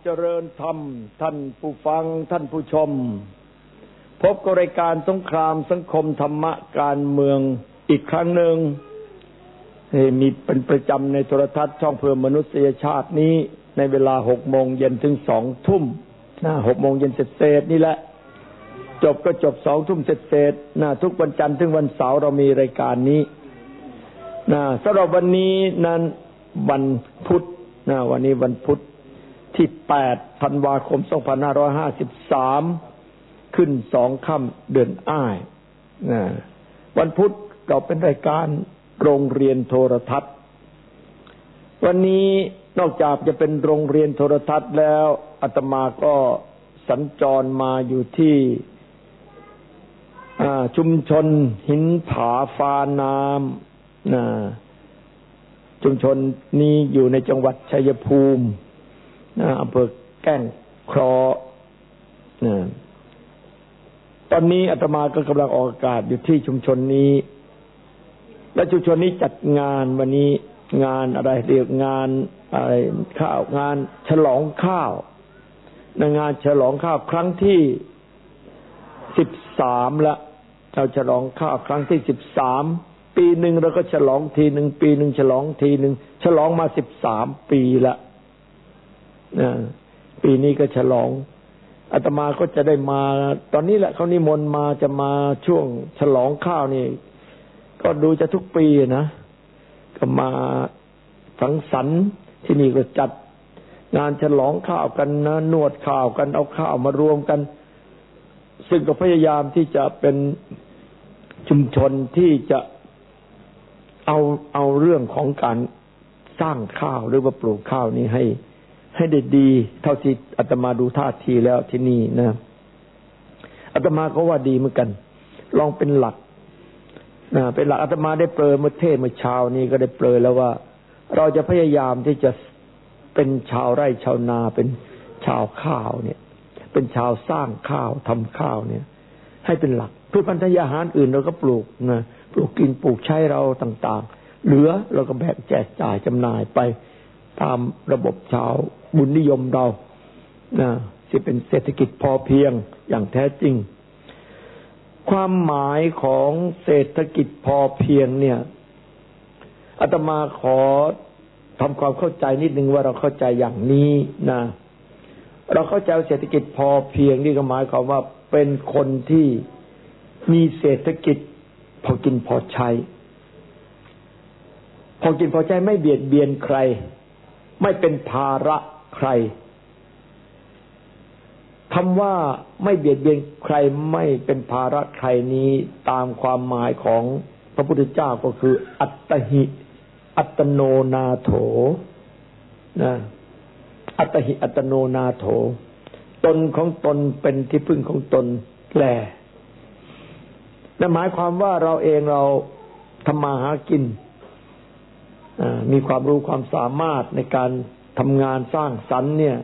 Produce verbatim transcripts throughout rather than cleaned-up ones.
เจริญธรรมท่านผู้ฟังท่านผู้ชมพบกับรายการสงครามสังคมธรรมะการเมืองอีกครั้งหนึ่งมีเป็นประจำในโทรทัศน์ช่องเพื่อมนุษยชาตินี้ในเวลาหกโมงเย็นถึงสองทุ่มนะหกโมงเย็นเศษๆนี่แหละจบก็จบสองทุ่มเศษๆนะทุกวันจันทร์ถึงวันเสาร์เรามีรายการนี้นะสำหรับวันนี้นั้นวันพุธนะวันนี้วันพุธที่แปดธันวาคมสองพันห้าร้อยห้าสิบสามขึ้นสองค่ำเดือนอ้ายนะวันพุธเราเป็นรายการโรงเรียนโทรทัศน์วันนี้นอกจากจะเป็นโรงเรียนโทรทัศน์แล้วอาตมาก็สัญจรมาอยู่ที่ชุมชนหินผาฟ้าน้ำนะชุมชนนี้อยู่ในจังหวัดชัยภูมิอำเภอแก้งเคราะห์ตอนนี้อาตมาก็กำลังออกอากาศอยู่ที่ชุมชนนี้และชุมชนนี้จัดงานวันนี้งานอะไรเรียกงานอะไรข้าวงานฉลองข้าวในงานฉลองข้าวครั้งที่สิบสามละเราฉลองข้าวครั้งที่สิบสามปีหนึ่งเราก็ฉลองทีหนึ่งปีหนึ่งฉลองทีหนึ่งฉลองมาสิบสามปีละปีนี้ก็ฉลองอาตมาก็จะได้มาตอนนี้แหละเขานิมนต์มาจะมาช่วงฉลองข้าวนี่ก็ดูจะทุกปีนะก็มาสังสรรค์ที่นี่ก็จัดงานฉลองข้าวกันนะนวดข้าวกันเอาข้าวมารวมกันซึ่งก็พยายามที่จะเป็นชุมชนที่จะเอาเอาเรื่องของการสร้างข้าวหรือว่าปลูกข้าวนี้ให้ให้ได้ดีเท่าที่อาตมาดูท่าทีแล้วที่นี่นะอาตมาก็ว่าดีเหมือนกันลองเป็นหลักนะเป็นหลักอาตมาได้เปรยเมื่อเทศเมื่อเช้านี้ก็ได้เปรยแล้วว่าเราจะพยายามที่จะเป็นชาวไร่ชาวนาเป็นชาวข้าวเนี่ยเป็นชาวสร้างข้าวทำข้าวเนี่ยให้เป็นหลักพืชพันธุ์อาหารอื่นเราก็ปลูกนะปลูกกินปลูกใช้เราต่างๆเหลือเราก็แบ่งแจกจ่ายจำหน่ายไปตามระบบชาวบุญนิยมเรานะที่เป็นเศรษฐกิจพอเพียงอย่างแท้จริงความหมายของเศรษฐกิจพอเพียงเนี่ยอาตมาขอทำความเข้าใจนิดนึงว่าเราเข้าใจอย่างนี้นะเราเข้าใจเศรษฐกิจพอเพียงนี่ก็หมายความว่าเป็นคนที่มีเศรษฐกิจพอกินพอใช้พอกินพอใช้ไม่เบียดเบียนใครไม่เป็นภาระใครคำว่าไม่เบียดเบียนใครไม่เป็นภาระใครนี้ตามความหมายของพระพุทธเจ้าก็คืออัตตหิอัตโนนาโถนะอัตตหิอัตโนนาโถตนของตนเป็นที่พึ่งของตนแลนั่นหมายความว่าเราเองเราทำมาหากินมีความรู้ความสามารถในการทำงานสร้างสรรค์เนี่ย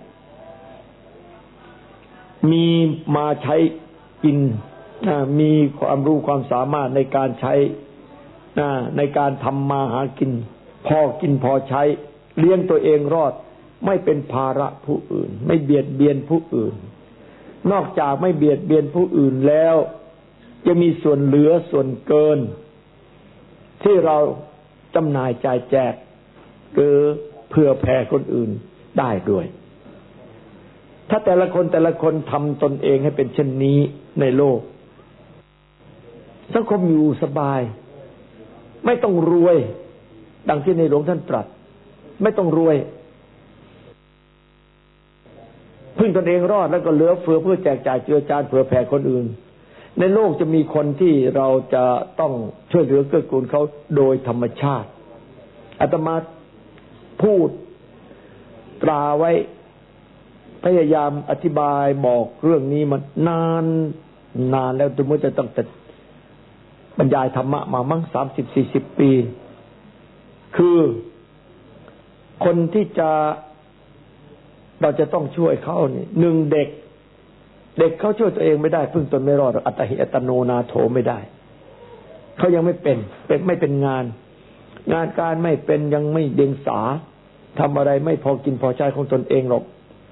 มีมาใช้กินมีความรู้ความสามารถในการใช้ในการทำมาหากินพอกินพอใช้เลี้ยงตัวเองรอดไม่เป็นภาระผู้อื่นไม่เบียดเบียนผู้อื่นนอกจากไม่เบียดเบียนผู้อื่นแล้วจะมีส่วนเหลือส่วนเกินที่เราจำหน่ายจ่ายแจกหรือเพื่อแผ่คนอื่นได้ด้วยถ้าแต่ละคนแต่ละคนทำตนเองให้เป็นเช่นนี้ในโลกสังคมอยู่สบายไม่ต้องรวยดังที่ในหลวงท่านตรัสไม่ต้องรวยพึ่งตนเองรอดแล้วก็เหลือเฟือเพื่อแจกจ่ายเจือจานเผื่อแผ่คนอื่นในโลกจะมีคนที่เราจะต้องช่วยเหลือเกื้อกูลเขาโดยธรรมชาติอาตมาพูดตราไว้พยายามอธิบายบอกเรื่องนี้มานานนานแล้วจนว่าจะต้องแต่บรรยายธรรมะมามั่งสามสิบสี่สิบปีคือคนที่จะเราจะต้องช่วยเขาเนี่ยหนึ่งเด็กเด็กเขาช่วยตัวเองไม่ได้พึ่งตนไม่รอดอัตหิอัตโนนาโถไม่ได้เขายังไม่เป็นเป็นไม่เป็นงานงานการไม่เป็นยังไม่เดียงสาทำอะไรไม่พอกินพอใช้ของตนเองหรอก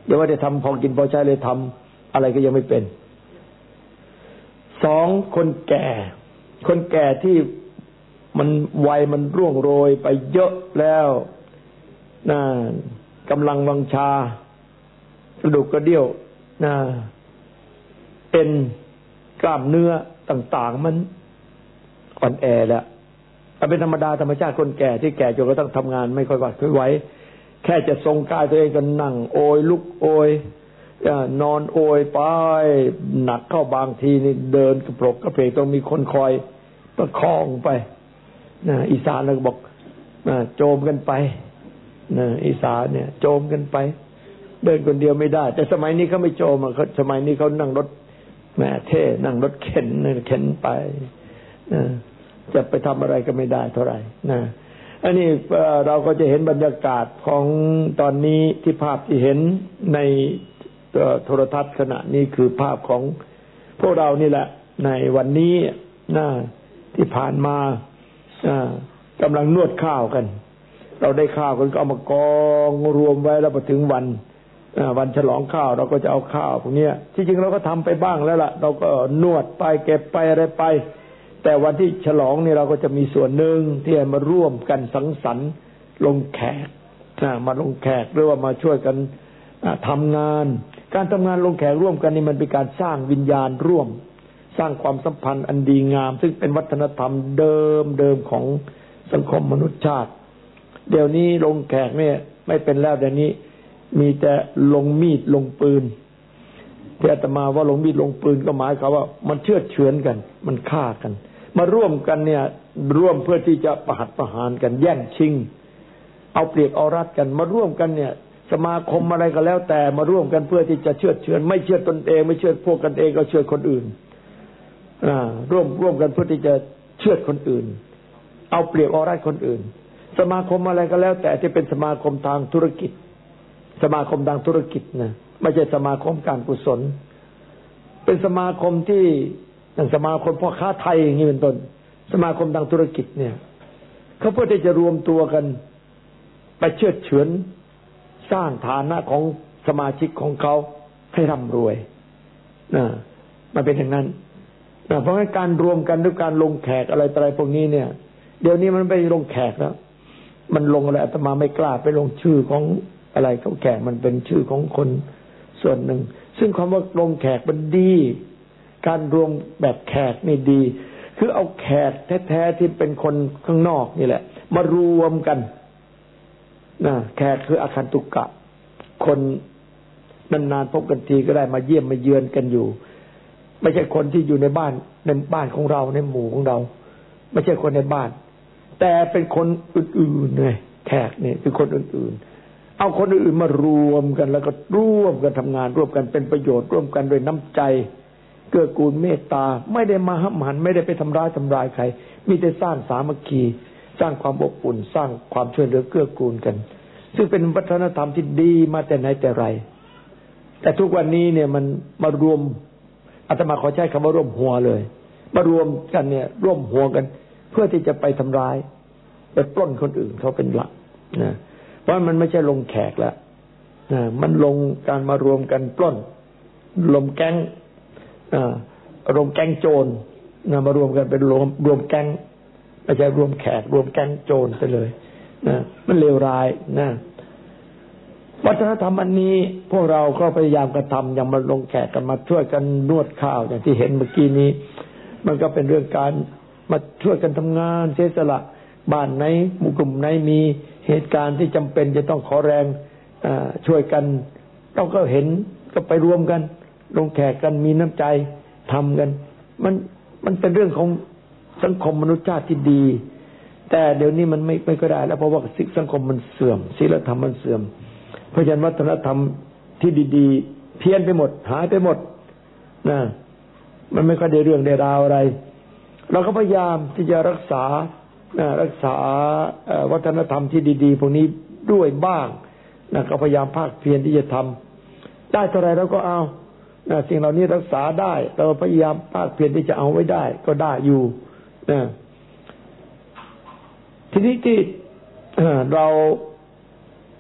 เดี๋ยวว่าจะทำพอกินพอใช้เลยทำอะไรก็ยังไม่เป็นสองคนแก่คนแก่ที่มันวัยมันร่วงโรยไปเยอะแล้วนะกำลังวังชากระดูกกระเดี่ยวนะเอ็นกล้ามเนื้อต่างๆมันอ่อนแอแล้วเป็นธรรมดาธรรมชาติคนแก่ที่แก่จนก็ต้องทำงานไม่ค่อยไหวแค่จะทรงกายตัวเองก็นั่งโอยลุกโอยนอนโอยไปหนักเข้าบางทีนี่เดินกระโปรงกระเพกต้องมีคนคอยประคองไปนะอีสานเราบอกนะโจมกันไปนะอีสานเนี่ยโจมกันไปเดินคนเดียวไม่ได้แต่สมัยนี้เขาไม่โจมอ่ะเขาสมัยนี้เขานั่งรถแม่เท่นั่งรถเข็นเข็นไปนะจะไปทำอะไรก็ไม่ได้เท่าไหร่นะอันนี้เราก็จะเห็นบรรยากาศของตอนนี้ที่ภาพที่เห็นในโทรทัศน์ขณะนี้คือภาพของพวกเรานี่แหละในวันนี้นะที่ผ่านมากำลังนวดข้าวกันเราได้ข้าวกันก็เอามากองรวมไว้แล้วพอถึงวันวันฉลองข้าวเราก็จะเอาข้าวพวกนี้ที่จริงเราก็ทำไปบ้างแล้วล่ะเราก็นวดไปเก็บไปอะไรไปแต่วันที่ฉลองนี่เราก็จะมีส่วนหนึ่งที่มาร่วมกันสังสรรค์ลงแขกมาลงแขกหรือว่ามาช่วยกันทำงานการทำงานลงแขกร่วมกันนี่มันเป็นการสร้างวิญญาณร่วมสร้างความสัมพันธ์อันดีงามซึ่งเป็นวัฒนธรรมเดิมเดิมของสังคมมนุษยชาติเดี๋ยวนี้ลงแขกเนี่ยไม่เป็นแล้วเดี๋ยวนี้มีแต่ลงมีดลงปืนที่อาตมาว่าลงมีดลงปืนก็หมายความว่ามันเชือดเฉือนกันมันฆ่ากันมาร่วมกันเนี่ยร่วมเพื่อที่จะประหัตประหารกันแย่งชิงเอาเปรียบเอารัดกันมาร่วมกันเนี่ยสมาคมอะไรก็แล้วแต่มาร่วมกันเพื่อที่จะเชือดเฉือนไม่เชือดตนเองไม่เชือดพวกกันเองก็เชือดคนอื่นอ่าร่วมร่วมกันเพื่อที่จะเชือดคนอื่นเอาเปรียบเอารัดคนอื่นสมาคมอะไรก็แล้วแต่ที่เป็นสมาคมทางธุรกิจสมาคมทางธุรกิจนะไม่ใช่สมาคมการกุศลเป็นสมาคมที่อย่างสมาคมพ่อค้าไทยอย่างนี้เป็นต้นสมาคมทางธุรกิจเนี่ยเขาเพื่อที่จะรวมตัวกันไปเชือดเฉือนสร้างฐานะของสมาชิกของเขาให้ร่ำรวยนะมันเป็นอย่างนั้นนะเพราะงั้นการรวมกันด้วยการลงแขกอะไรต่ออะไรพวกนี้เนี่ยเดี๋ยวนี้มันไปลงแขกแล้วมันลงอะไรอาตมาไม่กล้าไปลงชื่อของอะไรเขาแขกมันเป็นชื่อของคนส่วนหนึ่งซึ่งคำว่าลงแขกมันดีการรวมแบบแขกนี่ดีคือเอาแขกแท้ๆที่เป็นคนข้างนอกนี่แหละมารวมกันนะแขกคืออาคันตุกะคนนานๆพบกันทีก็ได้มาเยี่ยมมาเยือนกันอยู่ไม่ใช่คนที่อยู่ในบ้านในบ้านของเราในหมู่ของเราไม่ใช่คนในบ้านแต่เป็นคนอื่นๆเลยแขกนี่คือคนอื่นๆเอาคนอื่นๆมารวมกันแล้วก็ร่วมกันทำงานร่วมกันเป็นประโยชน์ร่วมกันโดยน้ำใจเกื้อกูลเมตตาไม่ได้มาห้ำหันไม่ได้ไปทำร้ายทำลายใครมีแต่สร้างสามัคคีสร้างความอบอุ่นสร้างความช่วยเหลือเกื้อกูลกันซึ่งเป็นวัฒนธรรมที่ดีมาแต่ไหนแต่ไรแต่ทุกวันนี้เนี่ยมันมารวมอาตมาขอใช้คำว่าร่วมหัวเลยมารวมกันเนี่ยร่วมหัวกันเพื่อที่จะไปทำร้ายไปปล้นคนอื่นเขาเป็นหลักนะเพราะมันไม่ใช่ลงแขกแล้วนะมันลงการมารวมกันปล้นรวมแก๊งอ่ารวมแก๊งโจรนะมารวมกันเป็นรวมรวมแก๊งไม่ใช่รวมแขกรวมแก๊งโจรไปเลยนะมันเลวร้ายนะวัฒนธรรมอันนี้พวกเราก็พยายามกระทำอย่างมาลงแขกกันมาช่วยกันนวดข้าวอย่างที่เห็นเมื่อกี้นี้มันก็เป็นเรื่องการมาช่วยกันทำงานเสียสละบ้านไหนหมู่กลุ่มไหนมีเหตุการณ์ที่จำเป็นจะต้องขอแรงช่วยกันเราก็เห็นก็ไปรวมกันลงแขกกันมีน้ำใจทำกันมันมันเป็นเรื่องของสังคมมนุษยชาติที่ดีแต่เดี๋ยวนี้มันไม่ไม่ก็ได้แล้วเพราะว่าสังคมมันเสื่อมศีลธรรมมันเสื่อมเพราะฉะนั้นวัฒนธรรมที่ดีๆเพี้ยนไปหมดหายไปหมดนะมันไม่ค่อยได้เรื่องได้ราวอะไรเราก็พยายามที่จะรักษารักษาวัฒนธรรมที่ดีๆพวกนี้ด้วยบ้างนะก็พยายามภาคเพียรที่จะทำได้เท่าไรเราก็เอานะสิ่งเหล่านี้รักษาได้เราพยายามภาคเพียรที่จะเอาไว้ได้ก็ได้อยู่นะทีนี้ที่เรา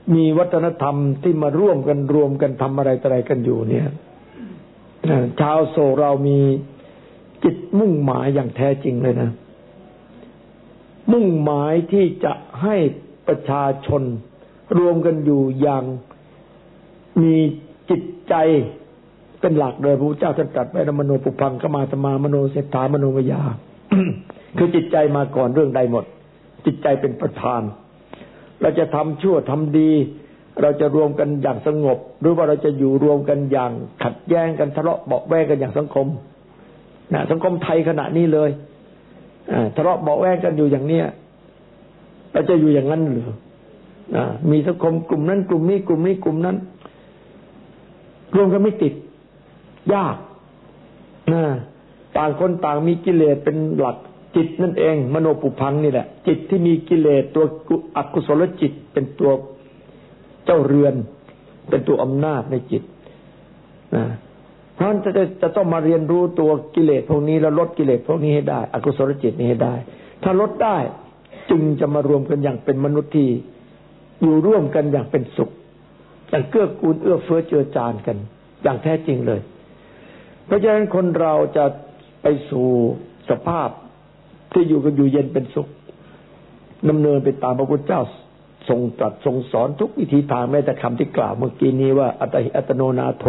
มีวัฒนธรรมที่มาร่วมกันรวมกันทำอะไรต่ออะไรกันอยู่เนี่ยชาวโศกเรามีจิตมุ่งหมายอย่างแท้จริงเลยนะมุ่งหมายที่จะให้ประชาชนรวมกันอยู่อย่างมีจิตใจเป็นหลักโดยพระพุทธเจ้าท่านตรัสไว้นะมโนปุพังขมาตมามโนเศรษฐามโนมยา คือจิตใจมาก่อนเรื่องใดหมดจิตใจเป็นประธานเราจะทำชั่วทำดีเราจะรวมกันอย่างสงบหรือว่าเราจะอยู่รวมกันอย่างขัดแย้งกันทะเลาะเบาะแว้งกันอย่างสังคมนะสังคมไทยขณะนี้เลยทะเลาะเบาะแว้งกันอยู่อย่างเนี้ยเราจะอยู่อย่างนั้นหรือมีสังคมกลุ่มนั้นกลุ่มนี้กลุ่มนี้กลุ่มนั้นรวมกันไม่ติดยากนะต่างคนต่างมีกิเลสเป็นหลักจิตนั่นเองมโนปุพังนี่แหละจิตที่มีกิเลสตัวอกุศลจิตเป็นตัวเจ้าเรือนเป็นตัวอำนาจในจิตนะเพราะฉะนั้นจะจะต้องมาเรียนรู้ตัวกิเลสพวกนี้แล้วลดกิเลสพวกนี้ให้ได้อกุศลจิตนี้ให้ได้ถ้าลดได้จึงจะมารวมกันอย่างเป็นมนุษย์ที่อยู่ร่วมกันอย่างเป็นสุขอย่างเกื้อกูลเอื้อเฟื้อเจือจานกันอย่างแท้จริงเลยเพราะฉะนั้นคนเราจะไปสู่สภาพที่อยู่กันอยู่เย็นเป็นสุขดำเนินไปตามพระพุทธเจ้าทรงตรัสทรงสอนทุกวิธีทางแม้แต่คำที่กล่าวเมื่อกี้นี้ว่าอัตหิอัตโนนาโถ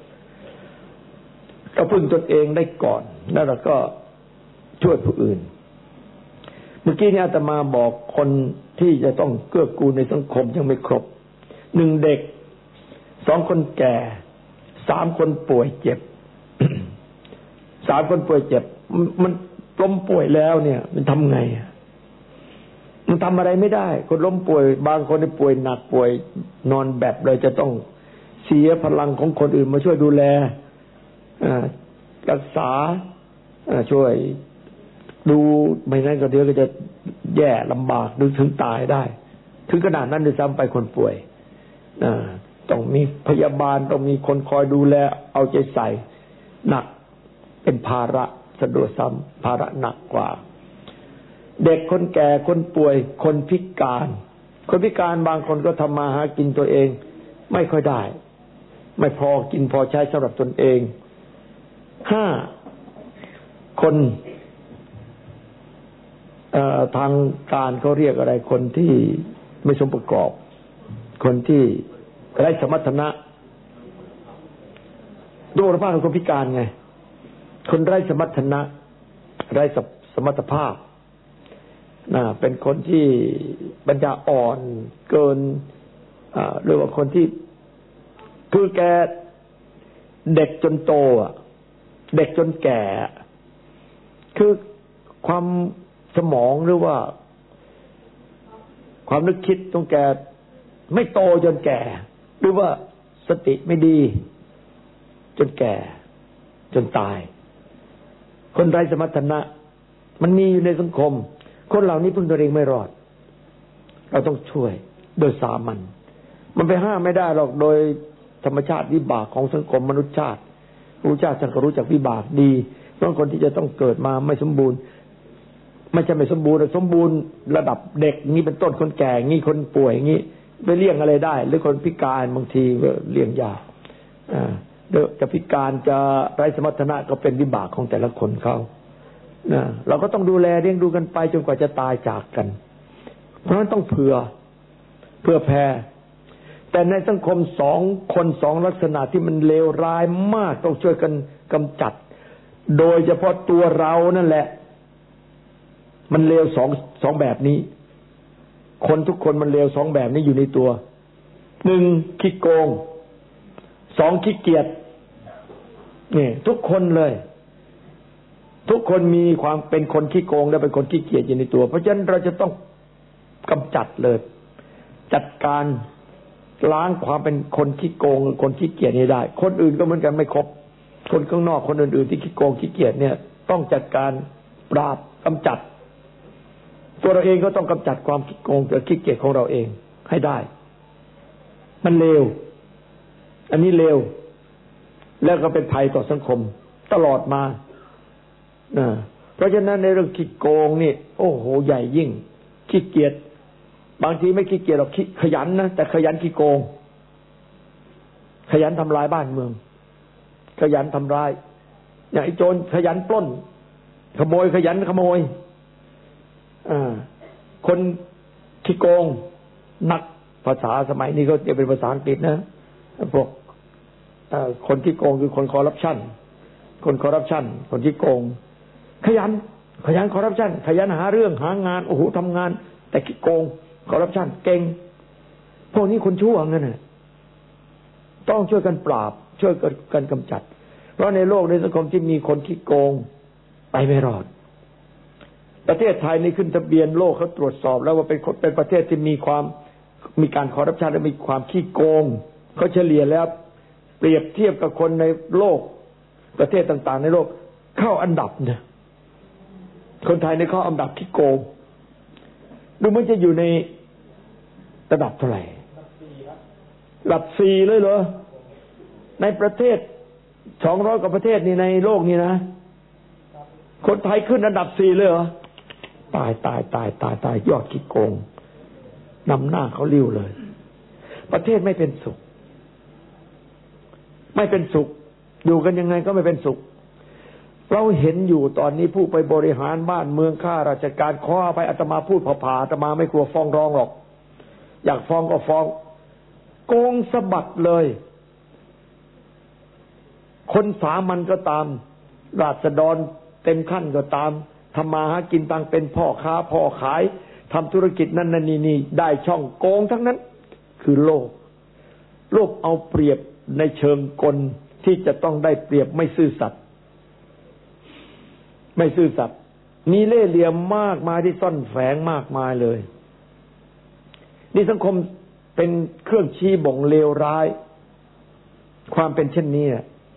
ก็พึ่งตนเองได้ก่อนแล้วเราก็ช่วยผู้อื่นเมื่อกี้นี้อาตมาบอกคนที่จะต้องเกื้อกูลในสังคมยังไม่ครบหนึ่งเด็กสองคนแก่สามคนป่วยเจ็บ สามคนป่วยเจ็บมันล้มป่วยแล้วเนี่ยมันทำไงมันทำอะไรไม่ได้คนล้มป่วยบางคนที่ป่วยหนักป่วยนอนแบบเลยจะต้องเสียพลังของคนอื่นมาช่วยดูแลรักษาช่วยดูไม่งั้นก็เดี๋ยวก็จะแย่ลำบากดึงถึงตายได้ถึงขนาดนั้นด้วยซ้ำไปคนป่วยต้องมีพยาบาลต้องมีคนคอยดูแลเอาใจใส่หนักเป็นภาระสะดวกซ้ำภาระหนักกว่าเด็กคนแก่คนป่วยคนพิการคนพิการบางคนก็ทำมาหากินตัวเองไม่ค่อยได้ไม่พอกินพอใช้สำหรับตนเองห้าคนทางการเขาเรียกอะไรคนที่ไม่สมประกอบคนที่ไร้สมรรถนะโดยเฉพาะคนพิการไงคนไร้สมรรถนะไร้สมรรถภาพน่ะเป็นคนที่ปัญญาอ่อนเกินหรือว่าคนที่คือแกเด็กจนโตอ่ะเด็กจนแก่คือความสมองหรือว่าความนึกคิดต้องแกไม่โตจนแก่หรือว่าสติไม่ดีจนแก่จนตายคนไร้สมรรถนะมันมีอยู่ในสังคมคนเหล่านี้พึ่งตัวเองไม่รอดเราต้องช่วยโดยสามัญมันไปห้ามไม่ได้หรอกโดยธรรมชาติวิบากของสังคมมนุษยชาติพระพุทธเจ้าท่านก็รู้จักวิบากดีเพราะคนที่จะต้องเกิดมาไม่สมบูรณ์ไม่ใช่ไม่สมบูรณ์สมบูรณ์ระดับเด็กนี้เป็นต้นคนแก่งี้คนป่วยงี้ไปเลี้ยงอะไรได้หรือคนพิการบางทีก็เลี้ยงยากอ่าจะพิการจะไร้สมรรถนะก็เป็นวิบากของแต่ละคนเขานะเราก็ต้องดูแลเลี้ยงดูกันไปจนกว่าจะตายจากกันเพราะฉะนั้นต้องเผื่อเผื่อแผ่แต่ในสังคมสองคนสองลักษณะที่มันเลวร้ายมากต้องช่วยกันกำจัดโดยเฉพาะตัวเรานั่นแหละมันเลวสองสองแบบนี้คนทุกคนมันเลวสองแบบนี้อยู่ในตัวหนึ่งขี้โกงสองขี้เกียจนี่ทุกคนเลยทุกคนมีความเป็นคนขี้โกงและเป็นคนขี้เกียจอยู่ในตัวเพราะฉะนั้นเราจะต้องกำจัดเลยจัดการล้างความเป็นคนขี้โกงคนขี้เกียจให้ได้คนอื่นก็เหมือนกันไม่ครบคนข้างนอกคนอื่นๆที่ขี้โกงขี้เกียจเนี่ยต้องจัดการปราบกำจัดตัวเราเองก็ต้องกำจัดความขี้โกงกับขี้เกียจของเราเองให้ได้มันเลวอันนี้เลวแล้วก็เป็นภัยต่อสังคมตลอดมานะเพราะฉะนั้นในเรื่องขี้โกงนี่โอ้โหใหญ่ยิ่งขี้เกียจบางทีไม่ขี้เกียจหรอกขยันนะแต่ขยันขี้โกงขยันทำลายบ้านเมืองขยันทำร้ายอย่างไอ้โจรขยันปล้นขโมยขยันขโมยอ่าคนขี้โกงนักภาษาสมัยนี้ก็จะเป็นภาษาอังกฤษนะพวกคนขี้โกงคือคนคอร์รัปชันคนคอร์รัปชันคนขี้โกงขยันขยันคอร์รัปชันขยันหาเรื่องหางานโอ้โหทำงานแต่ขี้โกงคอร์รัปชันเก่งพวกนี้คนชั่วงั้นน่ะต้องช่วยกันปราบช่วยกันกำจัดเพราะในโลกในสังคมที่มีคนขี้โกงไปไม่รอดประเทศไทยนี่ขึ้นทะเบียนโลกเขาตรวจสอบแล้วว่าเป็นเป็นประเทศที่มีความมีการคอร์รัปชันและมีความขี้โกงเขาเฉลี่ยแล้วเปรียบเทียบกับคนในโลกประเทศต่างๆในโลกเข้าอันดับเนี่ยคนไทยในเข้าอันดับขี้โกงดูมันจะอยู่ในระดับเท่าไหร่ระดับสี่เลยเหรอในประเทศสองร้อยกว่าประเทศนี่ในโลกนี่นะคนไทยขึ้นอันดับสี่เลยเหรอตายตายตายตายตายยอดขี้โกงนำหน้าเขาลิ้วเลยประเทศไม่เป็นสุขไม่เป็นสุขอยู่กันยังไงก็ไม่เป็นสุขเราเห็นอยู่ตอนนี้ผู้ไปบริหารบ้านเมืองข้าราชการขอไปอาตมาพูดผ่าๆอาตมาไม่กลัวฟ้องร้องหรอกอยากฟ้องก็ฟ้องโกงสะบัดเลยคนสามัญก็ตามราษฎรเต็มขั้นก็ตามทำมาหากินตังเป็นพ่อค้าพ่อขายทำธุรกิจนั่นนั่นนี่ได้ช่องโกงทั้งนั้นคือโลกโลกเอาเปรียบในเชิงกลที่จะต้องได้เปรียบไม่ซื่อสัตย์ไม่ซื่อสัตย์มีเล่ห์เหลี่ยมมากมายที่ซ่อนแฝงมากมายเลยนี่สังคมเป็นเครื่องชี้บ่งเลวร้ายความเป็นเช่นนี้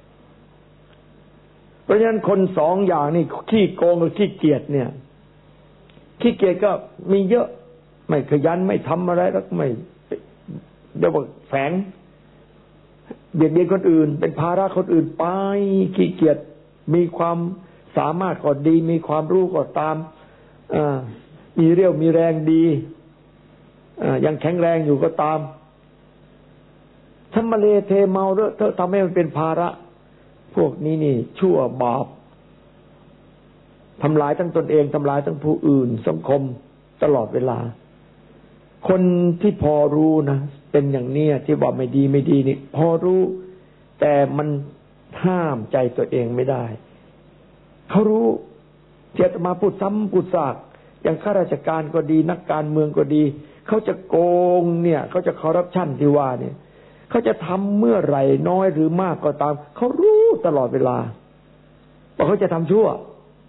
เพราะฉะนั้นคนสองอย่างนี่ขี้โกงกับขี้เกียจเนี่ยขี้เกียจก็มีเยอะไม่ขยันไม่ทำอะไรแล้วไม่เดี๋ยวแฝงเบียดเบียนคนอื่นเป็นภาระคนอื่นไปขี้เกียจมีความสามารถก็ดีมีความรู้ก็ตามมีเรี่ยวมีแรงดียังแข็งแรงอยู่ก็ตามทำมาเลเทเมาด้วยเธอทำให้มันเป็นภาระพวกนี้นี่ชั่วบาปทำลายทั้งตนเองทำลายทั้งผู้อื่นสังคมตลอดเวลาคนที่พอรู้นะเป็นอย่างนี้ที่บอกไม่ดีไม่ดีนี่พอรู้แต่มันห้ามใจตัวเองไม่ได้เขารู้เทียตมาพูดซ้ำพูดซากอย่างข้าราชการก็ดีนักการเมืองก็ดีเขาจะโกงเนี่ยเขาจะคอร์รัปชันที่ว่าเนี่ยเขาจะทำเมื่อไหร่น้อยหรือมากก็ตามเขารู้ตลอดเวลาว่าเขาจะทำชั่ว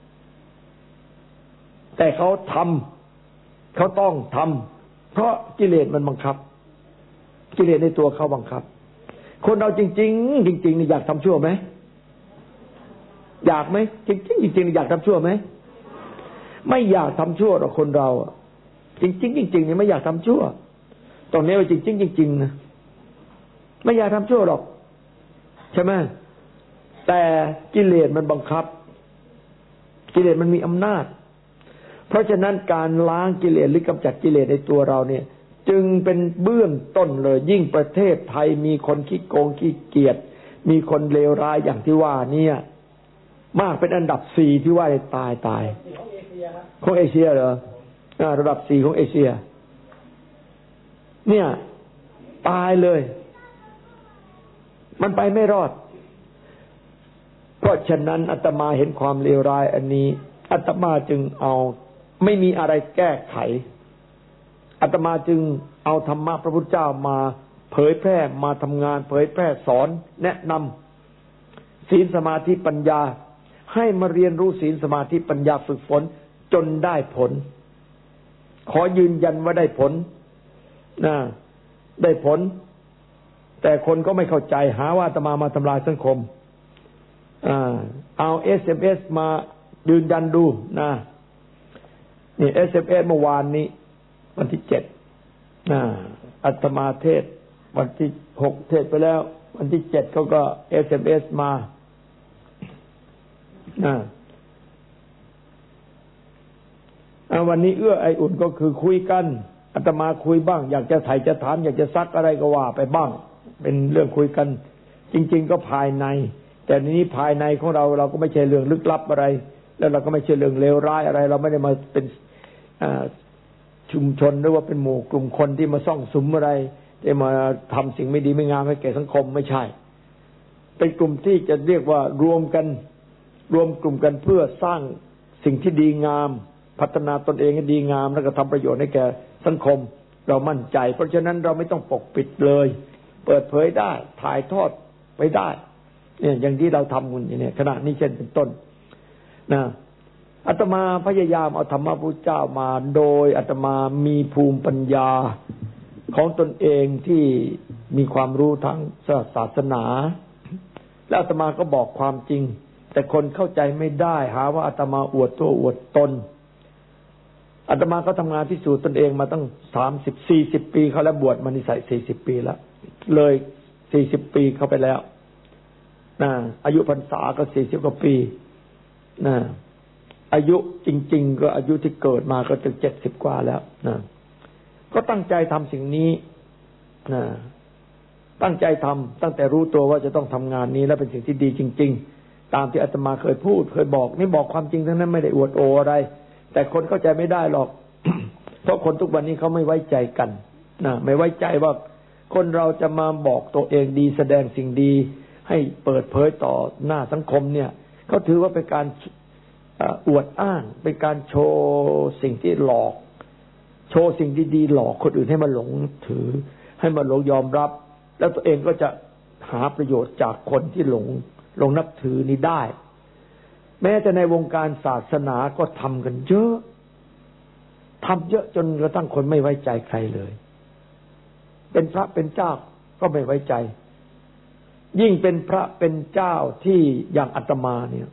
แต่เขาทำเขาต้องทำเพราะกิเลสมันบังคับกิเลสในตัวเขาบังคับคนเราจริงๆจริงๆนี่อยากทำชั่วไหมอยากไหมจริงๆจริงๆอยากทำชั่วไหมไม่อยากทำชั่วหรอกคนเราจริงๆจริงๆนี่ไม่อยากทำชั่วตรงนี้ว่าจริงๆจริงๆนะไม่อยากทำชั่วหรอกใช่ไหมแต่กิเลสมันบังคับกิเลสมันมีอำนาจเพราะฉะนั้นการล้างกิเลสหรือกำจัดกิเลสในตัวเราเนี่ยจึงเป็นเบื้องต้นเลยยิ่งประเทศไทยมีคนขี้โกงขี้เกียจมีคนเลวร้ายอย่างที่ว่าเนี่ยมากเป็นอันดับสี่ที่ว่าตายตายของเอเชียเหรอระดับสี่ของเอเชียเนี่ยตายเลยมันไปไม่รอดเพราะฉะนั้นอาตมาเห็นความเลวร้ายอันนี้อาตมาจึงเอาไม่มีอะไรแก้ไขอาตมาจึงเอาธรรมะพระพุทธเจ้ามาเผยแพร่มาทำงานเผยแพร่สอนแนะนำศีลสมาธิปัญญาให้มาเรียนรู้ศีลสมาธิปัญญาฝึกฝนจนได้ผลขอยืนยันว่าได้ผลนะได้ผลแต่คนก็ไม่เข้าใจหาว่าอาตมามาทำลายสังคมอ่าเอา เอส เอ็ม เอส มายืนยันดูนะนี่ เอส เอ็ม เอส เมื่อวานนี้วันที่เจ็ดนะอาตมาเทศวันที่หกเทศไปแล้ววันที่เจ็ดเขาก็ เอส เอ็ม เอส มานะวันนี้เอื้อไออุ่นก็คือคุยกันอาตมาคุยบ้างอยากจะไถ่จะถามอยากจะซักอะไรก็ว่าไปบ้างเป็นเรื่องคุยกันจริงๆก็ภายในแต่นี้ภายในของเราเราก็ไม่ใช่เรื่องลึกลับอะไรแล้วเราก็ไม่ใช่เรื่องเลวร้ายอะไรเราไม่ได้มาเป็นชุมชนหรือว่าเป็นหมู่กลุ่มคนที่มาซ่องสุมอะไรที่มาทำสิ่งไม่ดีไม่งามให้แก่สังคมไม่ใช่เป็นกลุ่มที่จะเรียกว่ารวมกันรวมกลุ่มกันเพื่อสร้างสิ่งที่ดีงามพัฒนาตนเองให้ดีงามแล้วก็ทำประโยชน์ให้แก่สังคมเรามั่นใจเพราะฉะนั้นเราไม่ต้องปกปิดเลยเปิดเผยได้ถ่ายทอดไปได้เนี่ยอย่างที่เราทำกันอยู่เนี่ยขณะนี้เช่นเป็นต้นนะอาตมาพยายามเอาธรรมะพุทธเจ้ามาโดยอาตมามีภูมิปัญญาของตนเองที่มีความรู้ทั้งศาสนาแล้วอาตมาก็บอกความจริงแต่คนเข้าใจไม่ได้หาว่าอาตมาอวดตัวอวดตนอาตมาก็ทำงานพิสูจน์ตนเองมาตั้งสามสิบสี่สิบปีเขาแล้วบวชมานิสัยสี่สิบปีแล้วเลยสี่สิบปีเข้าไปแล้วนะอายุพรรษาก็สี่สิบกว่าปีนะอายุจริงๆก็อายุที่เกิดมาก็จะเจ็ดสิบกว่าแล้วนะก็ตั้งใจทำสิ่งนี้นะตั้งใจทำตั้งแต่รู้ตัวว่าจะต้องทำงานนี้และเป็นสิ่งที่ดีจริงๆตามที่อาตมาเคยพูดเคยบอกนี่บอกความจริงทั้งนั้นไม่ได้อวดโออะไรแต่คนเข้าใจไม่ได้หรอก เพราะคนทุกวันนี้เขาไม่ไว้ใจกันนะไม่ไว้ใจว่าคนเราจะมาบอกตัวเองดีแสดงสิ่งดีให้เปิดเผยต่อหน้าสังคมเนี่ยเขาถือว่าเป็นการอวดอ้างเป็นการโชว์สิ่งที่หลอกโชว์สิ่งดีๆหลอกคนอื่นให้มาหลงถือให้มาหลงยอมรับแล้วตัวเองก็จะหาประโยชน์จากคนที่หลงหลงนับถือนี้ได้แม้แต่ในวงการศาสนาก็ทำกันเยอะทำเยอะจนกระทั่งคนไม่ไว้ใจใครเลยเป็นพระเป็นเจ้าก็ไม่ไว้ใจยิ่งเป็นพระเป็นเจ้าที่อย่างอาตมาเนี่ย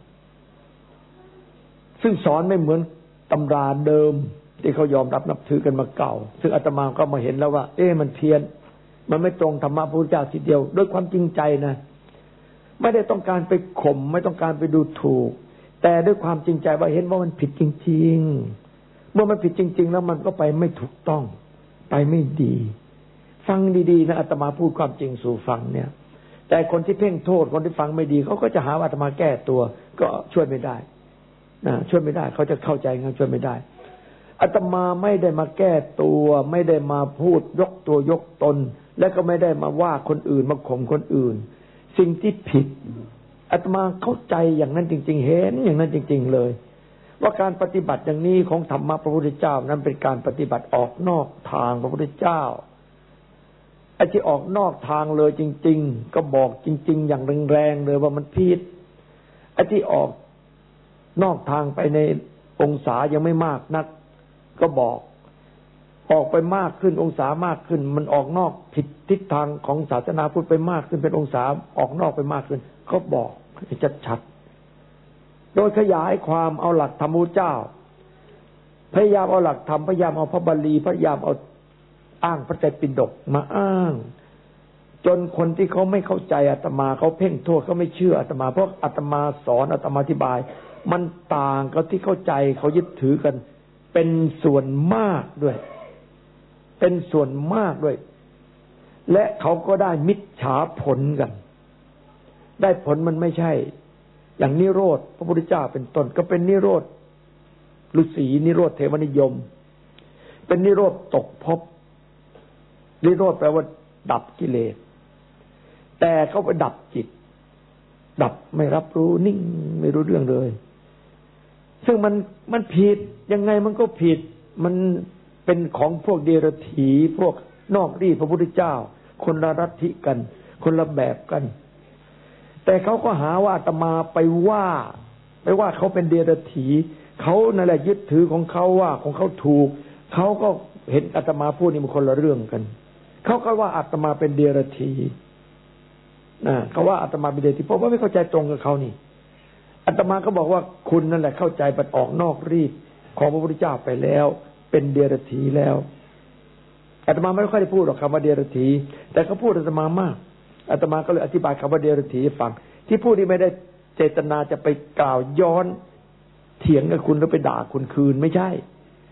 ซึ่งสอนไม่เหมือนตำราเดิมที่เขายอมรับนับถือกันมาเก่าซึ่งอาตมาก็มาเห็นแล้วว่าเอ๊ะมันเพี้ยนมันไม่ตรงธรรมะพระพุทธเจ้าทีเดียวด้วยความจริงใจนะไม่ได้ต้องการไปข่มไม่ต้องการไปดูถูกแต่ด้วยความจริงใจว่าเห็นว่ามันผิดจริงๆเมื่อมันผิดจริงๆแล้วมันก็ไปไม่ถูกต้องไปไม่ดีฟังดีๆนะอาตมาพูดความจริงสู่ฟังเนี่ยแต่คนที่เพ่งโทษคนที่ฟังไม่ดีเขาก็จะหาว่าอาตมาแก้ตัวก็ช่วยไม่ได้นะช่วยไม่ได้เขาจะเข้าใจงั้นช่วยไม่ได้อาตมาไม่ได้มาแก้ตัวไม่ได้มาพูดยกตัวยกตนและก็ไม่ได้มาว่าคนอื่นมาข่มคนอื่นสิ่งที่ผิดอาตมาเข้าใจอย่างนั้นจริงๆเห็นอย่างนั้นจริงๆเลยว่าการปฏิบัติอย่างนี้ของธรรมะพระพุทธเจ้านั้นเป็นการปฏิบัติออกนอกทางพระพุทธเจ้าไอ้ที่ออกนอกทางเลยจริงๆก็บอกจริงๆอย่างแรงๆเลยว่ามันผิดไอ้ที่ออกนอกทางไปในองศายังไม่มากนักก็บอกออกไปมากขึ้นองศามากขึ้นมันออกนอกผิดทิศทางของศาสนาพุทธไปมากขึ้นเป็นองศาออกนอกไปมากขึ้นก็บอกให้ชัดๆโดยขยายความเอาหลักธรรมพุทธเจ้าพยายามเอาหลักธรรมพยายามเอาพระบาลีพยายามเอาอ้างพระไตรปิฎกมาอ้างจนคนที่เขาไม่เข้าใจอาตมาเขาเพ่งโทษเขาไม่เชื่ออาตมาเพราะอาตมาสอนอาตมาอธิบายมันต่างกับที่เข้าใจเขายึดถือกันเป็นส่วนมากด้วยเป็นส่วนมากด้วยและเขาก็ได้มิจฉาผลกันได้ผลมันไม่ใช่อย่างนิโรธพระพุทธเจ้าเป็นต้นก็เป็นนิโรธฤาษีนิโรธเทวนิยมเป็นนิโรธตกภพนิโรธแปลว่าดับกิเลสแต่เขาไปดับจิตดับไม่รับรู้นิ่งไม่รู้เรื่องเลยซึ่งมันมันผิดยังไงมันก็ผิดมันเป็นของพวกเดรัจฉีพวกนอกรีดพระพุทธเจ้าคนละลัทธิกันคนละแบบกันแต่เขาก็หาว่าอาตมาไปว่าไปว่าเขาเป็นเดรัจฉีเขานั่นแหละยึดถือของเขาว่าของเขาถูกเขาก็เห็นอาตมาพูดนี่มันคนละเรื่องกันเขาก็ว่าอาตมาเป็นเดรัจฉีนะเขาว่าอาตมาเป็นเดรัจฉีเพราะว่าไม่เข้าใจตรงกับเขานี่อาตมาก็บอกว่าคุณนั่นแหละเข้าใจบัดออกนอกรีดของพระพุทธเจ้าไปแล้วเป็นเดรัจฉีแล้วอาตมาไม่ค่อยได้พูดหรอกคำว่าเดรัจฉีแต่เขาพูดอาตมามากอาตมาก็เลยอธิบายคำว่าเดรัจฉีให้ฟังที่พูดนี่ไม่ได้เจตนาจะไปกล่าวย้อนเถียงกับคุณแล้วไปด่าคุณคืนไม่ใช่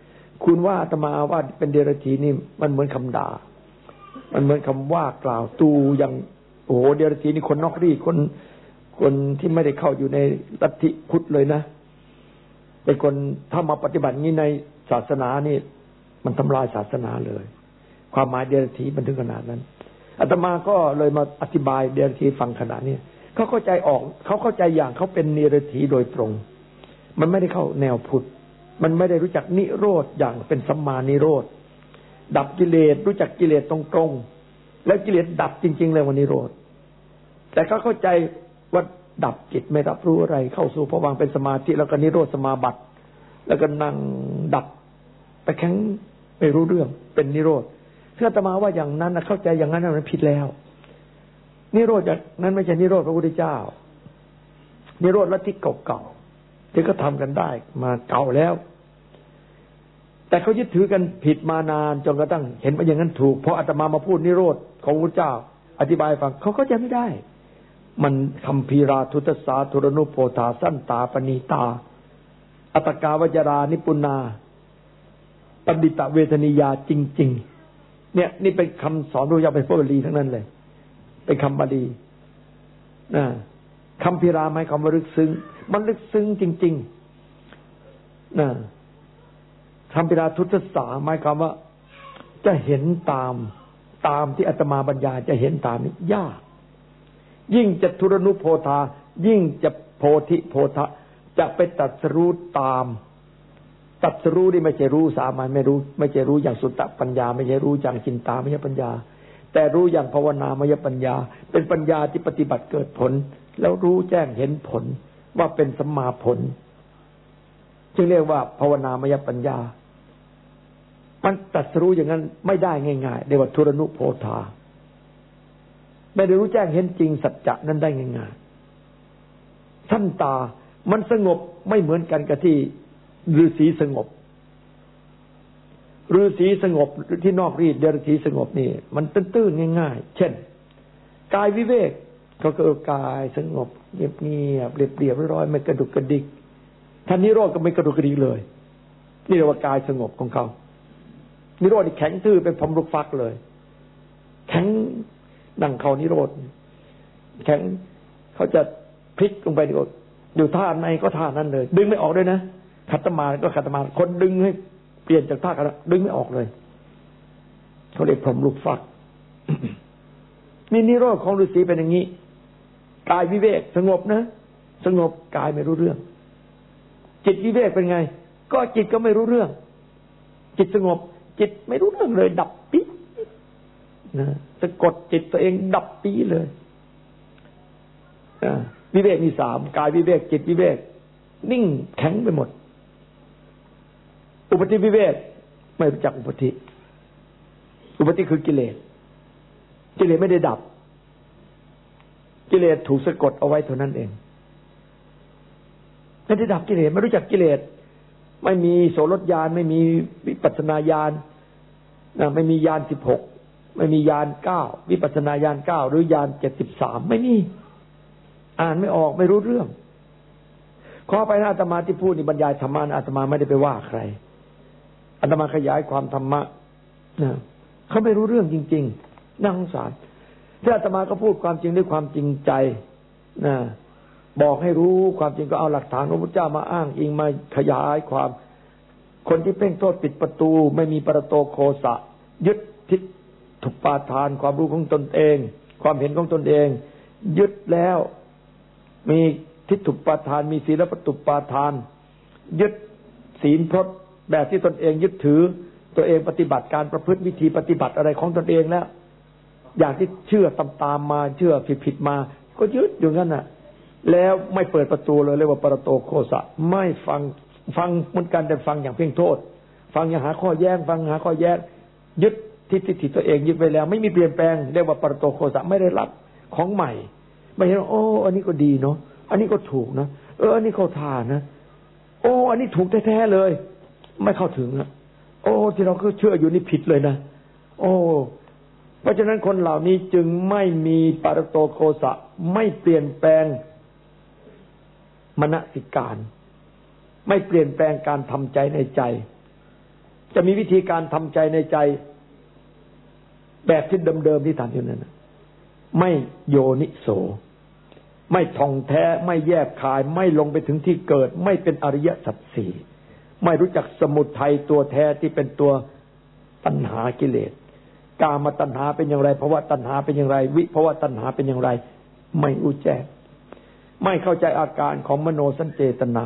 คุณว่าอาตมาว่าเป็นเดรัจฉีนี่มันเหมือนคำด่ามันเหมือนคำว่ากล่าวตูอย่างโอ้โหเดรัจฉีนี่คนนอกรีดคนคนที่ไม่ได้เข้าอยู่ในลัทธิพุทธเลยนะเป็นคนถ้ามาปฏิบัตินี้ในศาสนานี่มันทำลายศาสนาเลยความหมายเดรัจฉีมันถึงขนาดนั้นอาตมาก็เลยมาอธิบายเดรัจฉีฟังขนาดนี้เขาเข้าใจออกเขาเข้าใจอย่างเขาเป็นเดรัจฉีโดยตรงมันไม่ได้เข้าแนวพุทธมันไม่ได้รู้จักนิโรธอย่างเป็นสัมมานิโรธดับกิเลสรู้จักกิเลสตรงๆแล้วกิเลสดับจริงๆเลยวันนิโรธแต่เขาเข้าใจว่าดับจิตไม่รับรู้อะไรเข้าสู่ภวังค์เป็นสมาธิแล้วก็นิโรธสมาบัติแล้วก็นั่งดับไปแข็งไม่รู้เรื่องเป็นนิโรธถ้าอาตมาว่าอย่างนั้นเข้าใจอย่างนั้นมันผิดแล้วนิโรธอย่างนั้นไม่ใช่นิโรธพระพุทธเจ้านิโรธลัทธิเก่าๆที่ก็ทำกันได้มาเก่าแล้วแต่เขายึดถือกันผิดมานานจนกระทั่งเห็นว่าอย่างนั้นถูกเพราะอาตมามาพูดนิโรธของพระพุทธเจ้าอธิบายฟังเขาเข้าใจไม่ได้มันคัมภีราทุตสาธุรนุโพธาสั้นตาปณีตาอัตกาวจรานิปุนาปฏิตเวทนิยาจริงๆเนี่ยนี่เป็นคำสอนพระพุทธเจ้าเป็นพระบาลีทั้งนั้นเลยเป็นคำบาลีนะคัมภีราหมายความว่าลึกซึ้งมันลึกซึ้งจริงๆนะคัมภีราทุตสาหมายความว่าจะเห็นตามตามที่อาตมาบรรยายจะเห็นตามนี้ยากยิ่งจะทุรนุโพธายิ่งจะโพธิโพธะจะไปตัดสรู้ตามตัดสรู้นี่ไม่ใช่รู้สามัญไม่รู้ไม่ใช่รู้อย่างสุตตปัญญาไม่ใช่รู้อย่างจินตามยปัญญาแต่รู้อย่างภาวนามยปัญญาเป็นปัญญาที่ปฏิบัติเกิดผลแล้วรู้แจ้งเห็นผลว่าเป็นสัมมาผลจึงเรียกว่าภาวนามยปัญญามันตัดสรู้อย่างนั้นไม่ได้ง่ายๆเรียกว่าทุรนุโพธาไม่ได้รู้แจ้งเห็นจริงสัจจะนั้นได้ง่ายๆท่านตามันสงบไม่เหมือนกันกับที่ฤาษีสงบฤาษีสงบที่นอกรีดเดรัจฉีสงบนี่มันตื้นๆง่ายๆเช่นกายวิเวกเขาก็กายสงบเงียบๆเรียบๆร้อยๆไม่กระดุกกระดิกท่านนิโรธก็ไม่กระดุกกระดิกเลยนี่เรียกว่ากายสงบของเขานิโรธนี่แข็งทื่อเป็นพรมลูกฟักเลยแข็งนั่งเขานิโรธแข็งเขาจะพลิกลงไปดีกว่าอยู่ท่าไหนก็ท่านั้นเลยดึงไม่ออกด้วยนะขัตมาก็ขัตมาคนดึงให้เปลี่ยนจากท่ากันดึงไม่ออกเลยเขาเรียกพรมลูกฟัก นี่นิโรธของฤาษีเป็นอย่างนี้กายวิเวกสงบนะสงบกายไม่รู้เรื่องจิตวิเวกเป็นไงก็จิตก็ไม่รู้เรื่องจิตสงบจิตไม่รู้เรื่องเลยดับปิ๊บนะสะกดจิตตัวเองดับปีเลยวิเวกมีสามกายวิเวกจิตวิเวกนิ่งแข็งไปหมดอุปธิวิเวกไม่รู้จักอุปธิอุปธิคือกิเลสกิเลสไม่ได้ดับกิเลสถูกสะกดเอาไว้เท่านั้นเองไม่ได้ดับกิเลสไม่รู้จักกิเลสไม่มีโสรถญาณไม่มีวิปัสสนาญาณไม่มีญาณสิบหกไม่มีญาณเก้าวิปัสสนาญาณเก้าหรือญาณเจ็ดสิบสามไม่มีอ่านไม่ออกไม่รู้เรื่องขอไปนะอาตมาที่พูดนี่บรรยายธรรมะอาตมาไม่ได้ไปว่าใครอาตมาขยายความธรรมะนะเขาไม่รู้เรื่องจริงๆน่าสงสารที่อาตมาก็พูดความจริงด้วยความจริงใจนะบอกให้รู้ความจริงก็เอาหลักฐานของพระพุทธเจ้ามาอ้างอิงมาขยายความคนที่เพ่งโทษปิดประตูไม่มีปรโตโคสะยึดทิฏฐุปาทานความรู้ของตนเองความเห็นของตนเองยึดแล้วมีทิฏฐุปาทานมีศีลปตุปาทานยึดศีลพรตแบบที่ตนเองยึดถือตัวเองปฏิบัติการประพฤติวิธีปฏิบัติอะไรของตนเองแล้วอย่างที่เชื่อตามตามมาเชื่อผิดผิดมาก็ยึดอยู่งั้นน่ะแล้วไม่เปิดประตูเลยเรียกว่าปรโตโคสะไม่ฟังฟังเหมือนกันแต่ฟังอย่างเพ่งโทษฟังอย่างหาข้อแย้งฟังหาข้อแย้งยึดทิฏฐิตัวเองยึดไว้แล้วไม่มีเปลี่ยนแปลงเรียกว่าปรโตโคสะไม่ได้รับของใหม่ไม่เห็นโอ้อันนี้ก็ดีเนาะอันนี้ก็ถูกนะเอออันนี้เข้าท่านะโอ้อันนี้ถูกแท้ๆเลยไม่เข้าถึงนะโอ้ที่เราก็เชื่ออยู่นี่ผิดเลยนะโอ้เพราะฉะนั้นคนเหล่านี้จึงไม่มีปรโตโคสะไม่เปลี่ยนแปลงมนสิการไม่เปลี่ยนแปลงการทำใจในใจจะมีวิธีการทำใจในใจแบบที่เดิมๆที่ทำอยู่นั้นไม่โยนิโสไม่ท่องแท้ไม่แยกคายไม่ลงไปถึงที่เกิดไม่เป็นอริยสัจสี่ไม่รู้จักสมุทัยตัวแท้ที่เป็นตัวตัณหากิเลสกามตัณหาเป็นอย่างไรภวตัณหาเป็นอย่างไรวิภวตัณหาเป็นอย่างไรไม่รู้แจ้งไม่เข้าใจอาการของมโนสัญเจตนา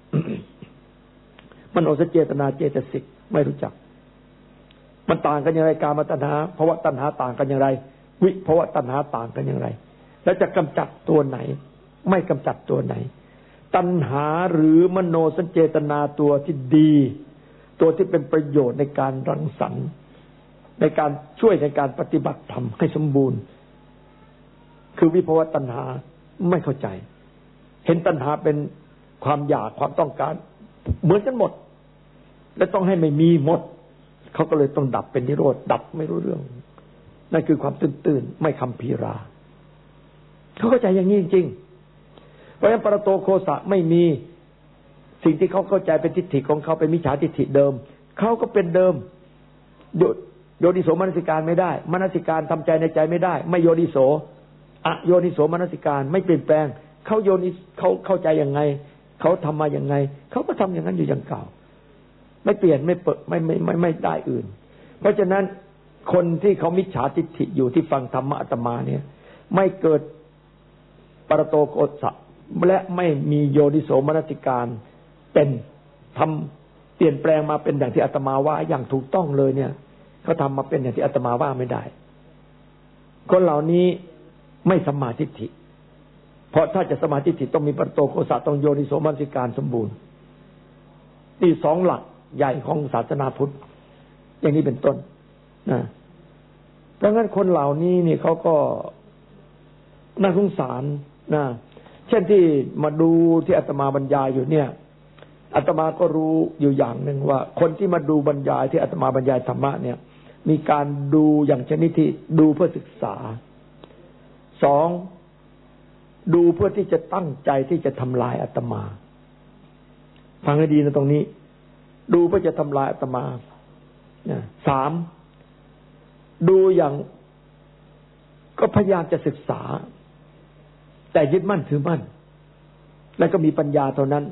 มโนสัญเจตนาเจตสิกไม่รู้จักมันต่างกันอย่างไรกามตัณหาภวตัณหาต่างกันอย่างไรวิภวตัณหาต่างกันอย่างไรแล้วจะกำจัดตัวไหนไม่กำจัดตัวไหนตัณหาหรือมโนสัญเจตนาตัวที่ดีตัวที่เป็นประโยชน์ในการรังสรรค์ในการช่วยในการปฏิบัติธรรมให้สมบูรณ์คือวิภวตัณหาไม่เข้าใจเห็นตัณหาเป็นความอยากความต้องการเหมือนกันหมดและต้องให้ไม่มีหมดเขาก็เลยต้องดับเป็นนิโรธดับไม่รู้เรื่องนั่นคือความตื่นๆไม่คัมภีราเขาเข้าใจอย่างนี้จริงๆเพราะฉะนั้นปรโตโคสะไม่มีสิ่งที่เขาเข้าใจเป็นทิฏฐิของเขาเป็นมิจฉาทิฏฐิเดิมเขาก็เป็นเดิมโยนิโสมนสิการไม่ได้มนสิการทำใจในใจไม่ได้ไม่โยนิโสอโยนิโสมนสิการไม่เปลี่ยนแปลงเขาโยนิเขาเข้าใจยังไงเขาทำมาอย่างไงเขาก็ทำอย่างนั้นอยู่อย่างเก่าไม่เปลี่ยนไม่เปิดไม่ไม่ไม่ไม่ได้อื่นเพราะฉะนั้นคนที่เขามิจฉาทิฏฐิอยู่ที่ฟังธรรมะอาตมาเนี่ยไม่เกิดปรโตโคสะและไม่มีโยนิโสมนสิการเป็นทำเปลี่ยนแปลงมาเป็นอย่างที่อาตมาว่าอย่างถูกต้องเลยเนี่ยเขาทำมาเป็นอย่างที่อาตมาว่าไม่ได้คนเหล่านี้ไม่สัมมาทิฏฐิเพราะถ้าจะสัมมาทิฏฐิต้องมีปรโตโคสะต้องโยนิโสมนสิการสมบูรณ์นี่สองหลักใหญ่ของศาสนาพุทธอย่างนี้เป็นต้นนะเพราะงั้นคนเหล่านี้นี่เขาก็น่าสงสารนะเช่นที่มาดูที่อาตมาบรรยายอยู่เนี่ยอาตมาก็รู้อยู่อย่างหนึ่งว่าคนที่มาดูบรรยายที่อาตมาบรรยายธรรมะเนี่ยมีการดูอย่างชนิดที่ดูเพื่อศึกษาสองดูเพื่อที่จะตั้งใจที่จะทำลายอาตมาฟังให้ดีนะตรงนี้ดูเพื่อจะทำลายอาตมาสามดูอย่างก็พยายามจะศึกษาแต่ยึดมั่นถือมั่นแล้วก็มีปัญญาเท่านั้น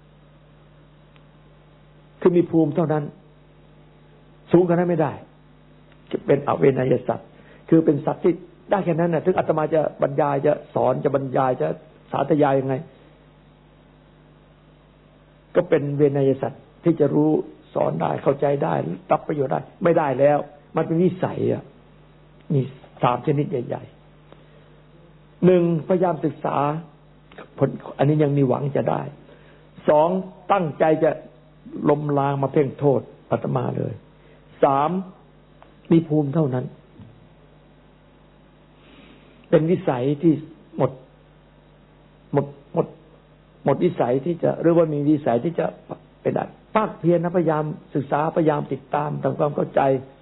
คือมีภูมิเท่านั้นสูงกว่านั้นไม่ได้เป็นอเวนยสัตว์คือเป็นสัตว์ที่ได้แค่นั้นน่ะถึงอาตมาจะบรรยายจะสอนจะบรรยายจะสาธยายยังไงก็เป็นเวนยสัตว์ที่จะรู้สอนได้เข้าใจได้รับประโยชน์ได้ไม่ได้แล้วมันเป็นวิสัยอ่ะมีสามชนิดใหญ่ๆหนึ่งพยายามศึกษาผลอันนี้ยังมีหวังจะได้สองตั้งใจจะล้มล้างมาเพ่งโทษอาตมาเลยสามมีภูมิเท่านั้นเป็นวิสัยที่หมดหมดหมดหมดวิสัยที่จะหรือว่ามีวิสัยที่จะไปได้ภาคเพียรนะพยายามศึกษาพยายามติดตามทำความเข้าใจ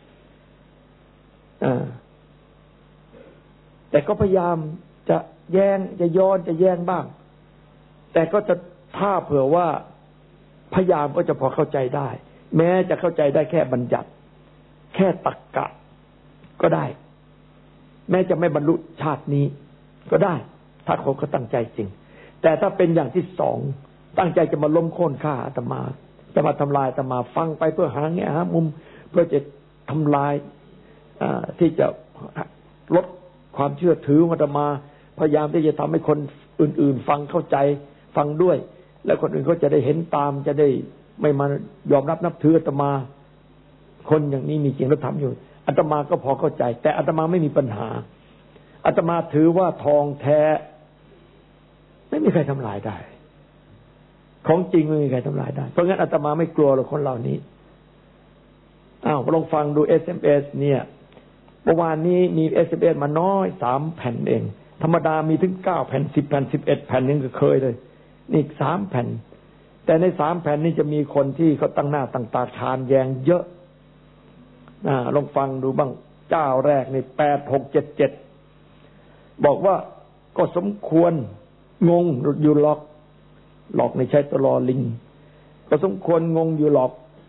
อ่าแต่ก็พยายามจะแย้งจะย้อนจะแย้งบ้างแต่ก็จะถ้าเผื่อว่าพยายามก็จะพอเข้าใจได้แม้จะเข้าใจได้แค่บัญญัติแค่ตรรกะก็ได้แม้จะไม่บรรลุชาตินี้ก็ได้ถ้าเขาเขาตั้งใจจริงแต่ถ้าเป็นอย่างที่สองตั้งใจจะมาล้มโค่นฆ่าอาตมาจะมาทำลายอาตมาฟังไปเพื่อหาแง่หามุมเพื่อจะทำลายที่จะลดความเชื่อถืออาตมาพยายามที่จะทำให้คนอื่นๆฟังเข้าใจฟังด้วยและคนอื่นเขาจะได้เห็นตามจะได้ไม่มายอมรับนับถืออาตมาคนอย่างนี้มีจริงแล้วทำอยู่อาตมาก็พอเข้าใจแต่อาตมาไม่มีปัญหาอาตมาถือว่าทองแท้ไม่มีใครทำลายได้ของจริงไม่มีใครทำลายได้เพราะงั้นอาตมาไม่กลัวหรอกคนเหล่านี้อ้าวลองฟังดู เอส เอ็ม เอส เนี่ยเมื่อวานนี้มี เอส เอ็ม เอส มาน้อยสามแผ่นเองธรรมดามีถึงเก้าแผ่นสิบแผ่นสิบเอ็ดแผ่นยังก็เคยเลยนี่สามแผ่นแต่ในสามแผ่นนี้จะมีคนที่เขาตั้งหน้าตั้งตาทานแยงเยอะอ่าลองฟังดูบ้างเจ้าแรกในแปดหกเจ็ดเจ็ดบอกว่าก็สมควรงงอยู่หรอกหลอกในใช้ตลอลิงก็สมควรงงอยู่หรอก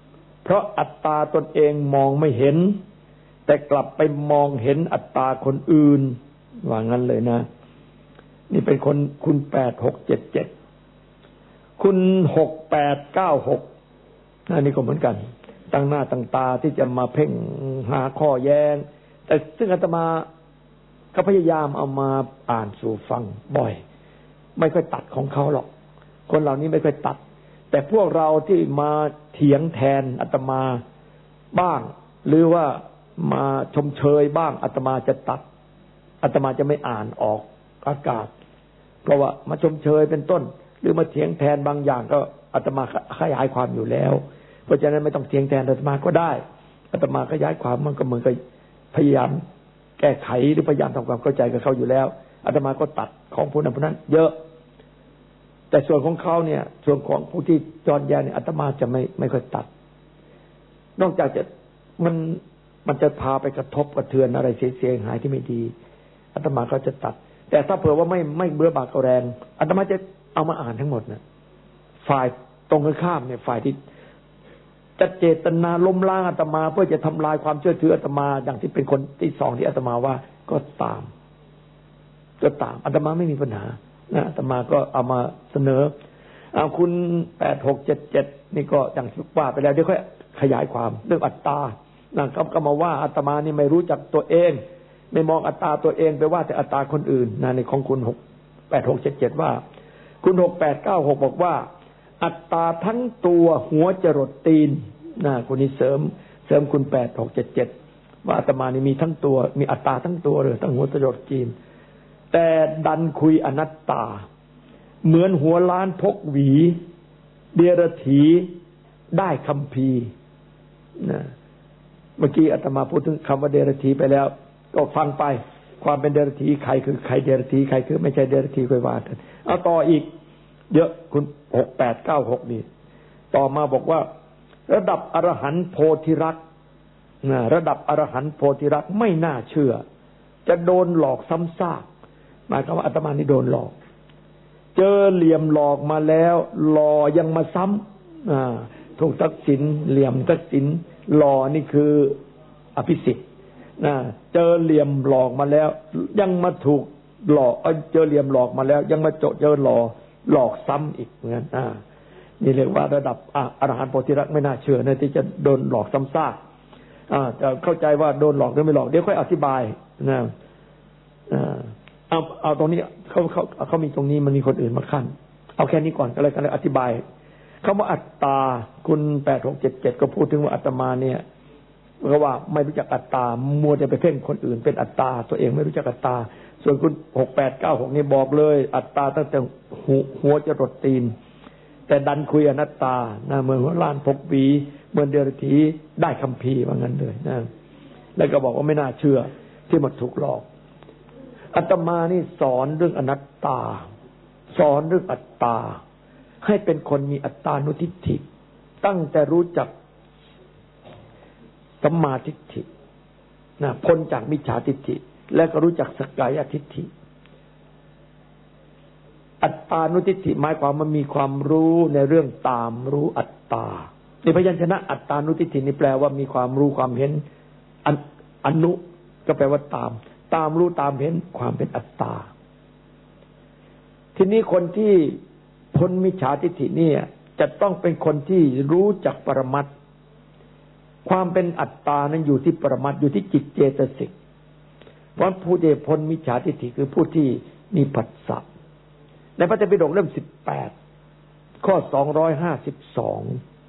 เพราะอัตตาตนเองมองไม่เห็นแต่กลับไปมองเห็นอัตตาคนอื่นว่างั้นเลยนะนี่เป็นคนคุณแปดหกเจ็ดเจ็ดคุณหกแปดเก้าหกนั่นนี่ก็เหมือนกันตั้งหน้าตั้งตาที่จะมาเพ่งหาข้อแย้งแต่ซึ่งอาตมาก็พยายามเอามาอ่านสู่ฟังบ่อยไม่ค่อยตัดของเขาหรอกคนเหล่านี้ไม่ค่อยตัดแต่พวกเราที่มาเถียงแทนอาตมาบ้างหรือว่ามาชมเชยบ้างอาตมาจะตัดอาตมาจะไม่อ่านออกอากาศเพราะว่ามาชมเชยเป็นต้นหรือมาเถียงแทนบางอย่างก็อาตมาขยายความอยู่แล้วเพราะฉะนั้นไม่ต้องเถียงแทนอาตมาก็ได้อาตมาขยายความมันก็เหมือนกับพยายามแก้ไขหรือพยายามทำความเข้าใจกับเขาอยู่แล้วอาตมาก็ตัดของผู้นั้นผู้นั้นเยอะแต่ส่วนของเขาเนี่ยส่วนของผู้ที่จอนแย้งเนี่ยอาตมาจะไม่ไม่ค่อยตัดนอกจากจะมันมันจะพาไปกระทบกระเทือนอะไรเสียหายที่ไม่ดีอาตมาก็จะตัดแต่ถ้าเผื่อว่าไม่ไม่เบื่อบากก็แรงอาตมาจะเอามาอ่านทั้งหมดนะฝ่ายตรงกันข้ามเนี่ยฝ่ายที่จะเจตนาล้มล้างอาตมาเพื่อจะทำลายความเชื่อถืออาตมาอย่างที่เป็นคนที่สองที่อาตมาว่าก็ตามก็ตามอาตมาไม่มีปัญหานะอาตมาก็เอามาเสนอเอาคุณแปดหกเจ็ดเจ็ดนี่ก็อย่างที่ว่าไปแล้วเดี๋ยวค่อยขยายความเรื่องอัตตานั่นก็มาว่าอาตมานี่ไม่รู้จักตัวเองไม่มองอัตตาตัวเองไปว่าแต่อัตตาคนอื่นนะในของคุณหกแปดหกเจ็ดเจ็ดว่าคุณหกแปดเก้าหกบอกว่าอัตตาทั้งตัวหัวจรดตีนนะคุณนี่เสริมเสริมคุณแปดหกเจ็ดเจ็ดว่าอาตมานี่มีทั้งตัวมีอัตตาทั้งตัวเลยทั้งหัวจรดตีนแต่ดันคุยอนัตตาเหมือนหัวล้านพกหวีเดรัจฉีได้คัมภีร์นะเมื่อกี้อาตมาพูดถึงคำว่าเดรัจฉีไปแล้วก็ฟังไปความเป็นเดรัจฉีใครคือใครเดรัจฉีใครคือไม่ใช่เดรัจฉีค่อยว่ากันเอาต่ออีกเยอะคุณหกแปดเก้าหกนี่ต่อมาบอกว่าระดับอรหันต์โพธิรักษ์นะระดับอรหันต์โพธิรักษ์ไม่น่าเชื่อจะโดนหลอกซ้ำซากหมายความว่าอาตมานี่โดนหลอกเจอเหลี่ยมหลอกมาแล้วหลอยังมาซ้ำอ่าถูกทักษิณเหลี่ยมทักษิณหลอนี่คืออภิสิทธิ์นะเจอเหลี่ยมหลอกมาแล้วยังมาถูกหลอกเจอเหลี่ยมหลอกมาแล้วยังมาเจอหลอหลอกซ้ำอีกเหมือนกันอ่านี่เรียกว่าระดับอรหันต์โพธิรักษ์ไม่น่าเชื่อนะที่จะโดนหลอกซ้ำซากอ่าจะเข้าใจว่าโดนหลอกหรือไม่หลอกเดี๋ยวค่อยอธิบายนะอ่าเอาเอาตรงนี้เขาเขาเขามีตรงนี้มันมีคนอื่นมาขั้นเอาแค่นี้ก่อนก็เลยกันเลยอธิบายคำว่าอัตตาคุณแปดหกเจ็ดเจ็ดก็พูดถึงว่าอัตมาเนี่ยเพราะว่าไม่รู้จักอัตตามัวแต่ไปเพ่งคนอื่นเป็นอัตตาตัวเองไม่รู้จักอัตตาส่วนคุณหกแปดเก้าหกนี่บอกเลยอัตตาตั้งแต่หัวจะรดตีนแต่ดันคุยอนัตตานะเหมือนหัวล้านพกหวีเหมือนเดรัจฉีได้คัมภีร์ว่างั้นเลยนะแล้วก็บอกว่าไม่น่าเชื่อที่มันถูกหลอกอาตมานี่สอนเรื่องอนัตตาสอนเรื่องอัตตาให้เป็นคนมีอัตตานุทิฏฐิตั้งแต่รู้จักสัมมาทิฏฐินะพ้นจากมิจฉาทิฏฐิและก็รู้จักสักกายทิฏฐิอัตตานุทิฏฐิหมายความมันมีความรู้ในเรื่องตามรู้อัตตาในพยัญชนะอัตตานุทิฏฐินี่แปลว่ามีความรู้ความเห็นอนุก็แปลว่าตามตามรู้ตามเห็นความเป็นอัตตาทีนี้คนที่พ้นมิจฉาทิฏฐินี่จะต้องเป็นคนที่รู้จักปรมัตถ์ความเป็นอัตตานั้นอยู่ที่ปรมัตถ์อยู่ที่จิตเจตสิกเพราะผู้ที่พ้นมิจฉาทิฏฐิคือผู้ที่มีผัสสะในพระไตรปิฎกเล่มสิบแปดข้อสองร้อยห้าสิบสอง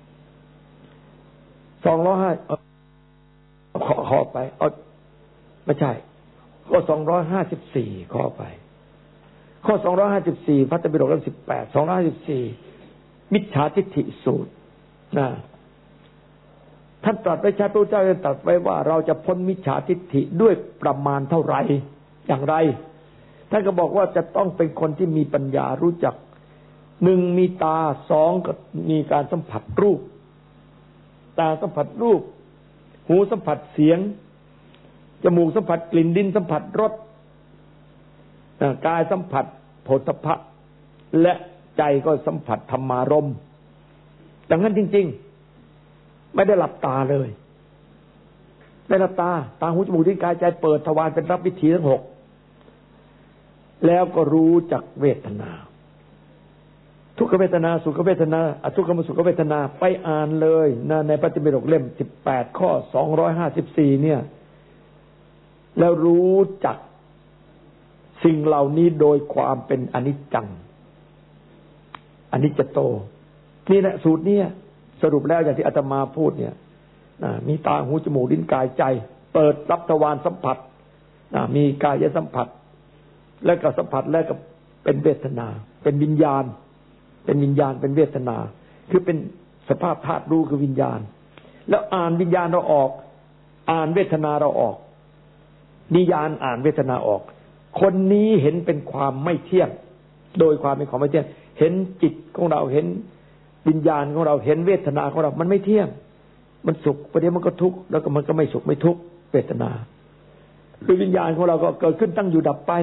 สองร้อยห้าขอขอไปเอาไม่ใช่ข้อสองร้อยห้าสิบสี่ข้อไปข้อสองร้อยห้าสิบสี่พระไตรปิฎกเล่มสิบแปดสองร้อยห้าสิบสี่มิจฉาทิฏฐิสูตรนะท่านตรัสไว้ชัดพระพุทธเจ้าตรัสไว้ว่าเราจะพ้นมิจฉาทิฏฐิด้วยประมาณเท่าไรอย่างไรท่านก็บอกว่าจะต้องเป็นคนที่มีปัญญารู้จักหนึ่งมีตาสองก็มีการสัมผัสรูปตาสัมผัสรูปหูสัมผัสเสียงจมูกสัมผัสกลิ่นลิ้นสัมผัสรสกายสัมผัสโผฏฐัพพะและใจก็สัมผัสธรรมารมณ์ดังนั้นจริงๆไม่ได้หลับตาเลยไม่หลับตาตาหูจมูกลิ้นกายใจเปิดทวารเป็นรับวิถีทั้งหกแล้วก็รู้จักเวทนาทุกขเวทนาสุขเวทนาอทุกขมสุขเวทนาไปอ่านเลยนะในปฏิปิฎกเล่มสิบแปดข้อสองร้อยห้าสิบสี่เนี่ยแล้วรู้จักสิ่งเหล่านี้โดยความเป็นอนิจจังอนิจจโตนี่แหละสูตรนี้สรุปแล้วอย่างที่อาตมาพูดเนี่ยมีตาหูจมูกลิ้นกายใจเปิดรับทวารสัมผัสมีกายสัมผัสแล้วก็สัมผัสแล้วก็เป็นเวทนาเป็นวิญญาณเป็นวิญญาณเป็นเวทนาคือเป็นสภาพธาตุรู้คือวิญญาณแล้วอ่านวิญญาณเราออกอ่านเวทนาเราออกนิยานอ่านเวทนาออกคนนี้เห็นเป็นความไม่เที่ยงโดยความเป็นของไม่เที่ยงเห็นจิตของเราเห็นวิญญาณของเราเห็นเวทนาของเรามันไม่เที่ยงมันสุขประเดี๋ยวมันก็ทุกข์แล้วก็มันก็ไม่สุขไม่ทุกข์เวทนาคือวิญญาณของเราก็เกิดขึ้นตั้งอยู่ดับไป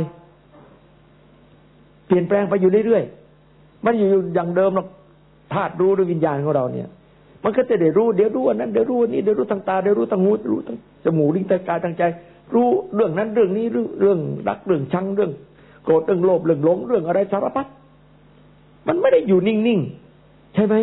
เปลี่ยนแปลงไปอยู่เรื่อยๆมันอยู่อย่างเดิมหรอกธาตุรู้หรือวิญญาณของเราเนี่ยมันก็จะได้รู้เดี๋ยวรู้อันนั้นเดี๋ยวรู้อันนี้เดี๋ยวรู้ทางตาเดี๋ยวรู้ทางหูรู้ทางจมูกลิ้นกายทางใจรู้เรื่องนั้นเรื่องนี้เรื่องรักเรื่องชังเรื่องโกรธเรื่องโลภเรื่องหลงเรื่องอะไรสารพัดมันไม่ได้อยู่นิ่งๆใช่ไหม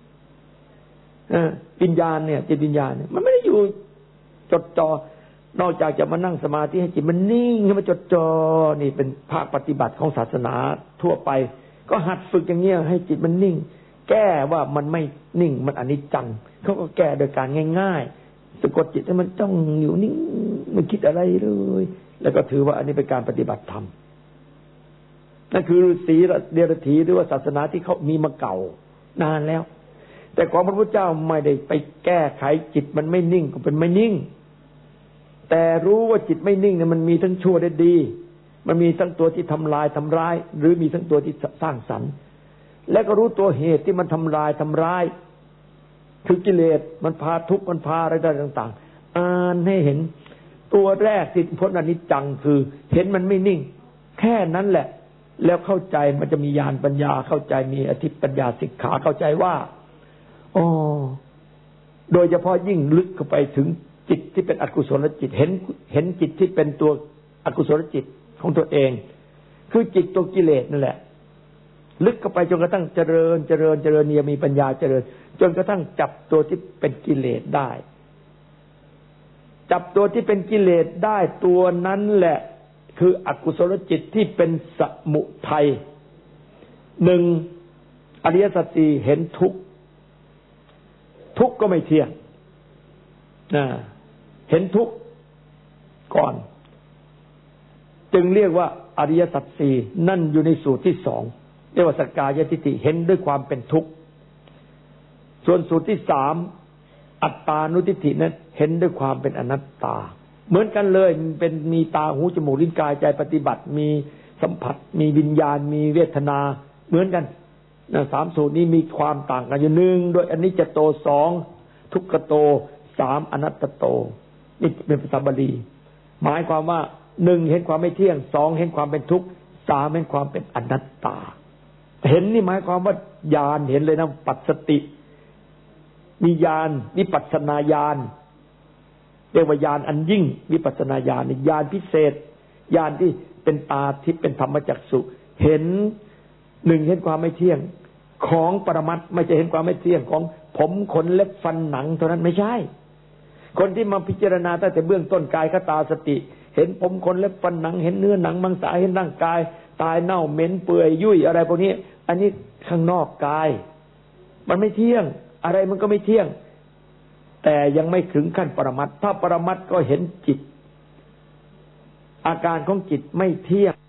วิญญาณเนี่ยจิตวิญญาณเนี่ยมันไม่ได้อยู่จดจ่อนอกจากจะมานั่งสมาธิให้จิตมันนิ่งให้มันจดจ่อนี่เป็นภาคปฏิบัติของศาสนาทั่วไปก็หัดฝึกอย่างเงี้ยให้จิตมันนิ่งแก้ว่ามันไม่นิ่งมันอนิจจังเขาก็แก้โดยการง่ายๆสะกดจิตให้มันจ้องอยู่นิ่งไม่คิดอะไรเลยแล้วก็ถือว่าอันนี้เป็นการปฏิบัติธรรมนั่นคือฤาษีเดรัจฉีหรือว่าศาสนาที่เขามีมาเก่านานแล้วแต่ของพระพุทธเจ้าไม่ได้ไปแก้ไขจิตมันไม่นิ่งก็เป็นไม่นิ่งแต่รู้ว่าจิตไม่นิ่งเนี่ยมันมีทั้งชั่วและดีมันมีทั้งตัวที่ทำลายทำร้ายหรือมีทั้งตัวที่สร้างสรรค์และก็รู้ตัวเหตุที่มันทำลายทำร้ายคือกิเลสมันพาทุกข์มันพาอะไรต่างๆอ่านให้เห็นตัวแรกที่พ้นอนิจจังคือเห็นมันไม่นิ่งแค่นั้นแหละแล้วเข้าใจมันจะมีญาณปัญญาเข้าใจมีอธิปัญญาสิกขาเข้าใจว่าอ๋อโดยเฉพาะยิ่งลึกเข้าไปถึงจิตที่เป็นอกุศลจิตเห็นเห็นจิตที่เป็นตัวอกุศลจิตของตัวเองคือจิตตัวกิเลสนั่นแหละลึกเข้าไปจนกระทั่งเจริญเจริญเจริญเนี่ยมีปัญญาเจริญจนกระทั่งจับตัวที่เป็นกิเลสได้จับตัวที่เป็นกิเลสได้ตัวนั้นแหละคืออกุศลจิตที่เป็นสมุทัยหนึ่งอริยสัจสี่เห็นทุกข์ทุกข์ก็ไม่เที่ยงนะเห็นทุกข์ก่อนจึงเรียกว่าอริยสัจสี่นั่นอยู่ในสูตรที่สองเรียกว่าสักกายทิฏฐิเห็นด้วยความเป็นทุกข์ส่วนสูตรที่สามอัตตานุทิฏฐินั้นเห็นด้วยความเป็นอนัตตาเหมือนกันเลยเป็นมีตาหูจมูกลิ้นกายใจปฏิบัติมีสัมผัสมีวิญญาณมีเวทนาเหมือนกันนะสามสูตรนี้มีความต่างกันอยู่หนึ่งโดยอนิจจโตสองทุกขโตสามอนัตตโตนี่เป็นภาษาบาลีหมายความว่าหนึ่งเห็นความไม่เที่ยงสองเห็นความเป็นทุกข์สามเห็นความเป็นอนัตตาเห็นนี่หมายความว่าญาณเห็นเลยนะปัสสติมีญาณวิปัสสนาญาณเรียกว่าญาณอันยิ่งวิปัสสนาญาณญาณพิเศษญาณที่เป็นตาทิพย์เป็นธรรมจักษุเห็นหนึ่งเห็นความไม่เที่ยงของปรมัตถ์ไม่ใช่เห็นความไม่เที่ยงของผมขนเล็บฟันหนังเท่านั้นไม่ใช่คนที่มาพิจารณาตั้งแต่เบื้องต้นกายคตาสติเห็นผมขนเล็บฟันหนังเห็นเนื้อหนังมังสาเห็นร่างกายตายเน่าเหม็นเปื่อยยุ่ยอะไรพวกนี้อันนี้ข้างนอกกายมันไม่เที่ยงอะไรมันก็ไม่เที่ยงแต่ยังไม่ถึงขั้นปรมัตถ์ถ้าปรมัตถ์ก็เห็นจิตอาการของจิตไม่เที่ยง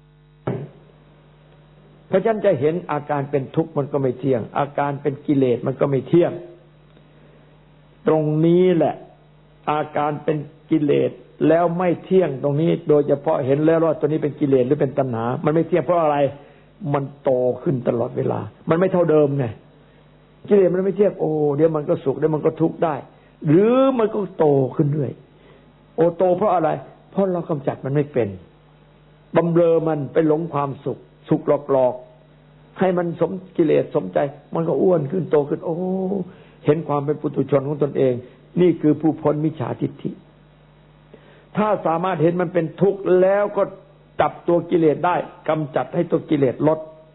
เพราะฉะนั้นจะเห็นอาการเป็นทุกข์มันก็ไม่เที่ยงอาการเป็นกิเลสมันก็ไม่เที่ยงตรงนี้แหละอาการเป็นกิเลสแล้วไม่เที่ยงตรงนี้โดยเฉพาะเห็นแล้วว่าตัวนี้เป็นกิเลสหรือเป็นตัณหามันไม่เที่ยงเพราะอะไรมันโตขึ้นตลอดเวลามันไม่เท่าเดิมไงกิเลสมันไม่เที่ยงโอ้เดี๋ยวมันก็สุขเดี๋ยวมันก็ทุกข์ได้หรือมันก็โตขึ้นเรื่อยโอ้โตเพราะอะไรเพราะเรากำจัดมันไม่เป็นบำเรอมันไปหลงความสุขสุขหลอกๆให้มันสมกิเลสสมใจมันก็อ้วนขึ้นโตขึ้นโอ้เห็นความเป็นปุถุชนของตนเองนี่คือผู้พ้นมิจฉาทิฏฐิถ้าสามารถเห็นมันเป็นทุกข์แล้วก็จับตัวกิเลสได้กำจัดให้ตัวกิเลสลด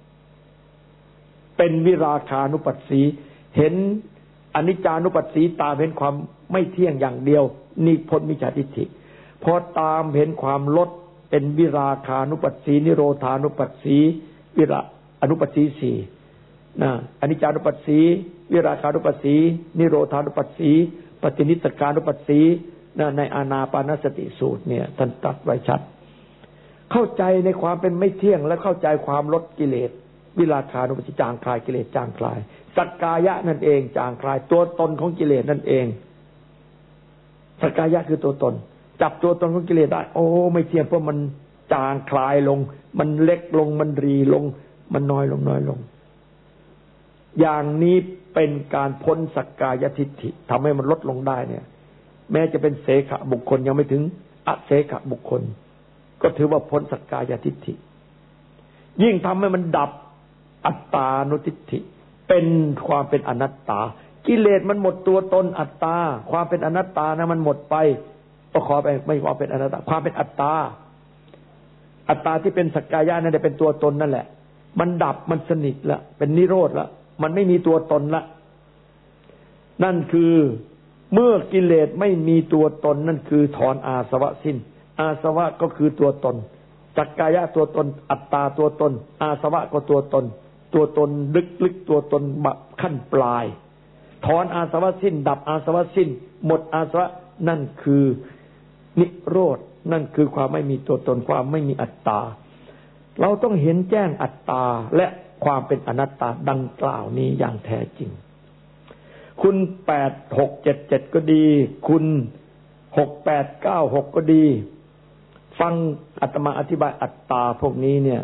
เป็นวิราคานุปัสสีเห็นอนิจจานุปัสสีตามเห็นความไม่เที่ยงอย่างเดียวนี่พ้นมิจฉาทิฏฐิพอตามเห็นความลดเป็นวิราคานุปัสสีนิโรธานุปัสสีวิระอนุปัสสีสี่นะอนิจจานุปัสสีวิราคานุปัสสีนิโรธานุปัสสีปฏินิสสกานุปัสสีนะในอานาปานสติสูตรเนี่ยท่านตรัสไว้ชัดเข้าใจในความเป็นไม่เที่ยงและเข้าใจความลดกิเลสวิราคานุปัสสีจางคลายกิเลสจางคลายสักกายะนั่นเองจางคลายตัวตนของกิเลสนั่นเองสักกายะคือตัวตนจับตัวตนของกิเลสได้โอ้ไม่เที่ยงเพราะมันจางคลายลงมันเล็กลงมันรีลงมันน้อยลงน้อยลงอย่างนี้เป็นการพ้นสักกายทิฏฐิทำให้มันลดลงได้เนี่ยแม้จะเป็นเสขะบุคคลยังไม่ถึงอเสขะบุคคลก็ถือว่าพ้นสักกายทิฏฐิยิ่งทำให้มันดับอัตตานุทิฏฐิเป็นความเป็นอนัตตากิเลสมันหมดตัวตนอัตตาความเป็นอนัตตานะมันหมดไปก็ขอไปไม่ความเป็นอนัตตาความเป็นอัตตาอัตตาที่เป็นสักกายะนั่นแหละเป็นตัวตนนั่นแหละมันดับมันสนิทละเป็นนิโรธละมันไม่มีตัวตนละนั่นคือเมื่อกิเลสไม่มีตัวตนนั่นคือถอนอาสวะสิ้นอาสวะก็คือตัวตนสักกายะตัวตนอัตตาตัวตนอาสวะก็ตัวตนตัวตนลึกๆตัวตนขั้นปลายถอนอาสวะสิ้นดับอาสวะสิ้นหมดอาสวะนั่นคือนิโรธนั่นคือความไม่มีตัวตนความไม่มีอัตตาเราต้องเห็นแจ้งอัตตาและความเป็นอนัตตาดังกล่าวนี้อย่างแท้จริงคุณแปดหกเจ็ดเจ็ดก็ดีคุณหกแปดเก้าหกก็ดีฟังอาตมาอธิบายอัตตาพวกนี้เนี่ย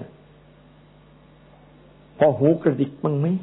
พอหูกระดิกบ้างไหม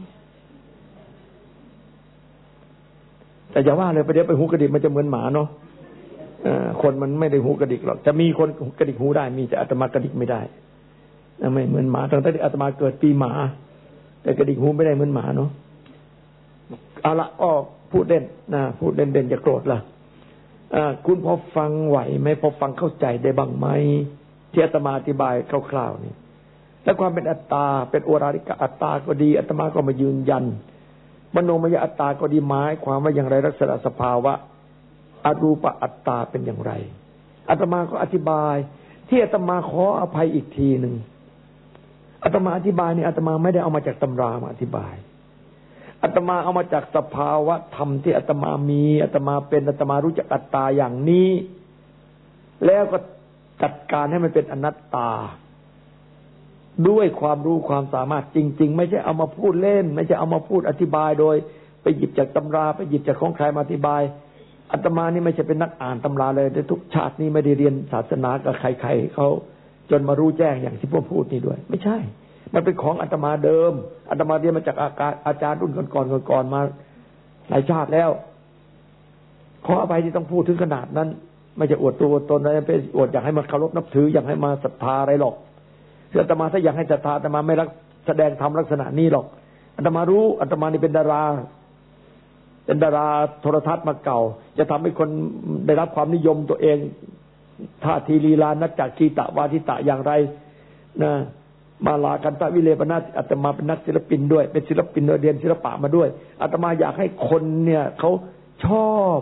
แต่อย่าว่าเลยประเดี๋ยวไปหูกระดิกมันจะเหมือนหมาเนาะคนมันไม่ได้หูกระดิกหรอกจะมีคนกระดิกหูได้มีแต่อาตมากระดิกไม่ได้ไม่เหมือนหมาตั้งแต่อาตมาเกิดปีหมาแต่กระดิกหูไม่ได้เหมือนหมาเนาะเอาละก็พูดเล่นนะพูดเล่นๆอย่าโกรธล่ะคุณพอฟังไหวไหมพอฟังเข้าใจได้บ้างไหมที่อาตมาอธิบายคร่าวๆนี่และความเป็นอัตตาเป็นโอราริกะอัตตาก็ดีอาตมาก็มายืนยันมโนมยอัตตาก็ดีหมายความว่าอย่างไรลักษณะสภาวะอรูปอัตตาเป็นอย่างไรอาตมาก็อธิบายที่อาตมาขออภัยอีกทีหนึ่งอาตมาอธิบายนี่อาตมาไม่ได้เอามาจากตำรามาอธิบายอาตมาเอามาจากสภาวะธรรมที่อาตมามีอาตมาเป็นอาตมารู้จักอัตตาอย่างนี้แล้วก็จัดการให้มันเป็นอนัตตาด้วยความรู้ความสามารถจริงๆไม่ใช่เอามาพูดเล่นไม่ใช่เอามาพูดอธิบายโดยไปหยิบจากตำราไปหยิบจากของใครมาอธิบายอาตมานี่ไม่ใช่เป็นนักอ่านตำราเลยแต่ทุกชาตินี้ไม่ได้เรียนศาสนากับใครๆเขาจนมารู้แจ้งอย่างที่พวกพูดนี่ด้วยไม่ใช่มันเป็นของอาตมาเดิมอาตมาเรียนมาจากอาจารย์รุ่นก่อนๆก่อนๆมาหลายชาติแล้วขออภัยที่ต้องพูดถึงขนาดนั้นไม่จะอวดตัวตนอะไรไปอวดอยากให้มาเคารพนับถืออยากให้มาศรัทธาอะไรหรอกอาตมาถ้าอยากให้ศรัทธาอาตมาไม่รักแสดงธรรมลักษณะนี้หรอกอาตมารู้อาตมานี่เป็นดาราเป็นดาราโทรทัศน์มาเก่าจะทำให้คนได้รับความนิยมตัวเองท่าทีลีลานัจจคีตะวาทิตะอย่างไรนะมาลากันตะวิเลปนาอาตมาเป็นนักศิลปินด้วยเป็นศิลปินโดยเรียนศิลปะมาด้วยอาตมาอยากให้คนเนี่ยเขาชอบ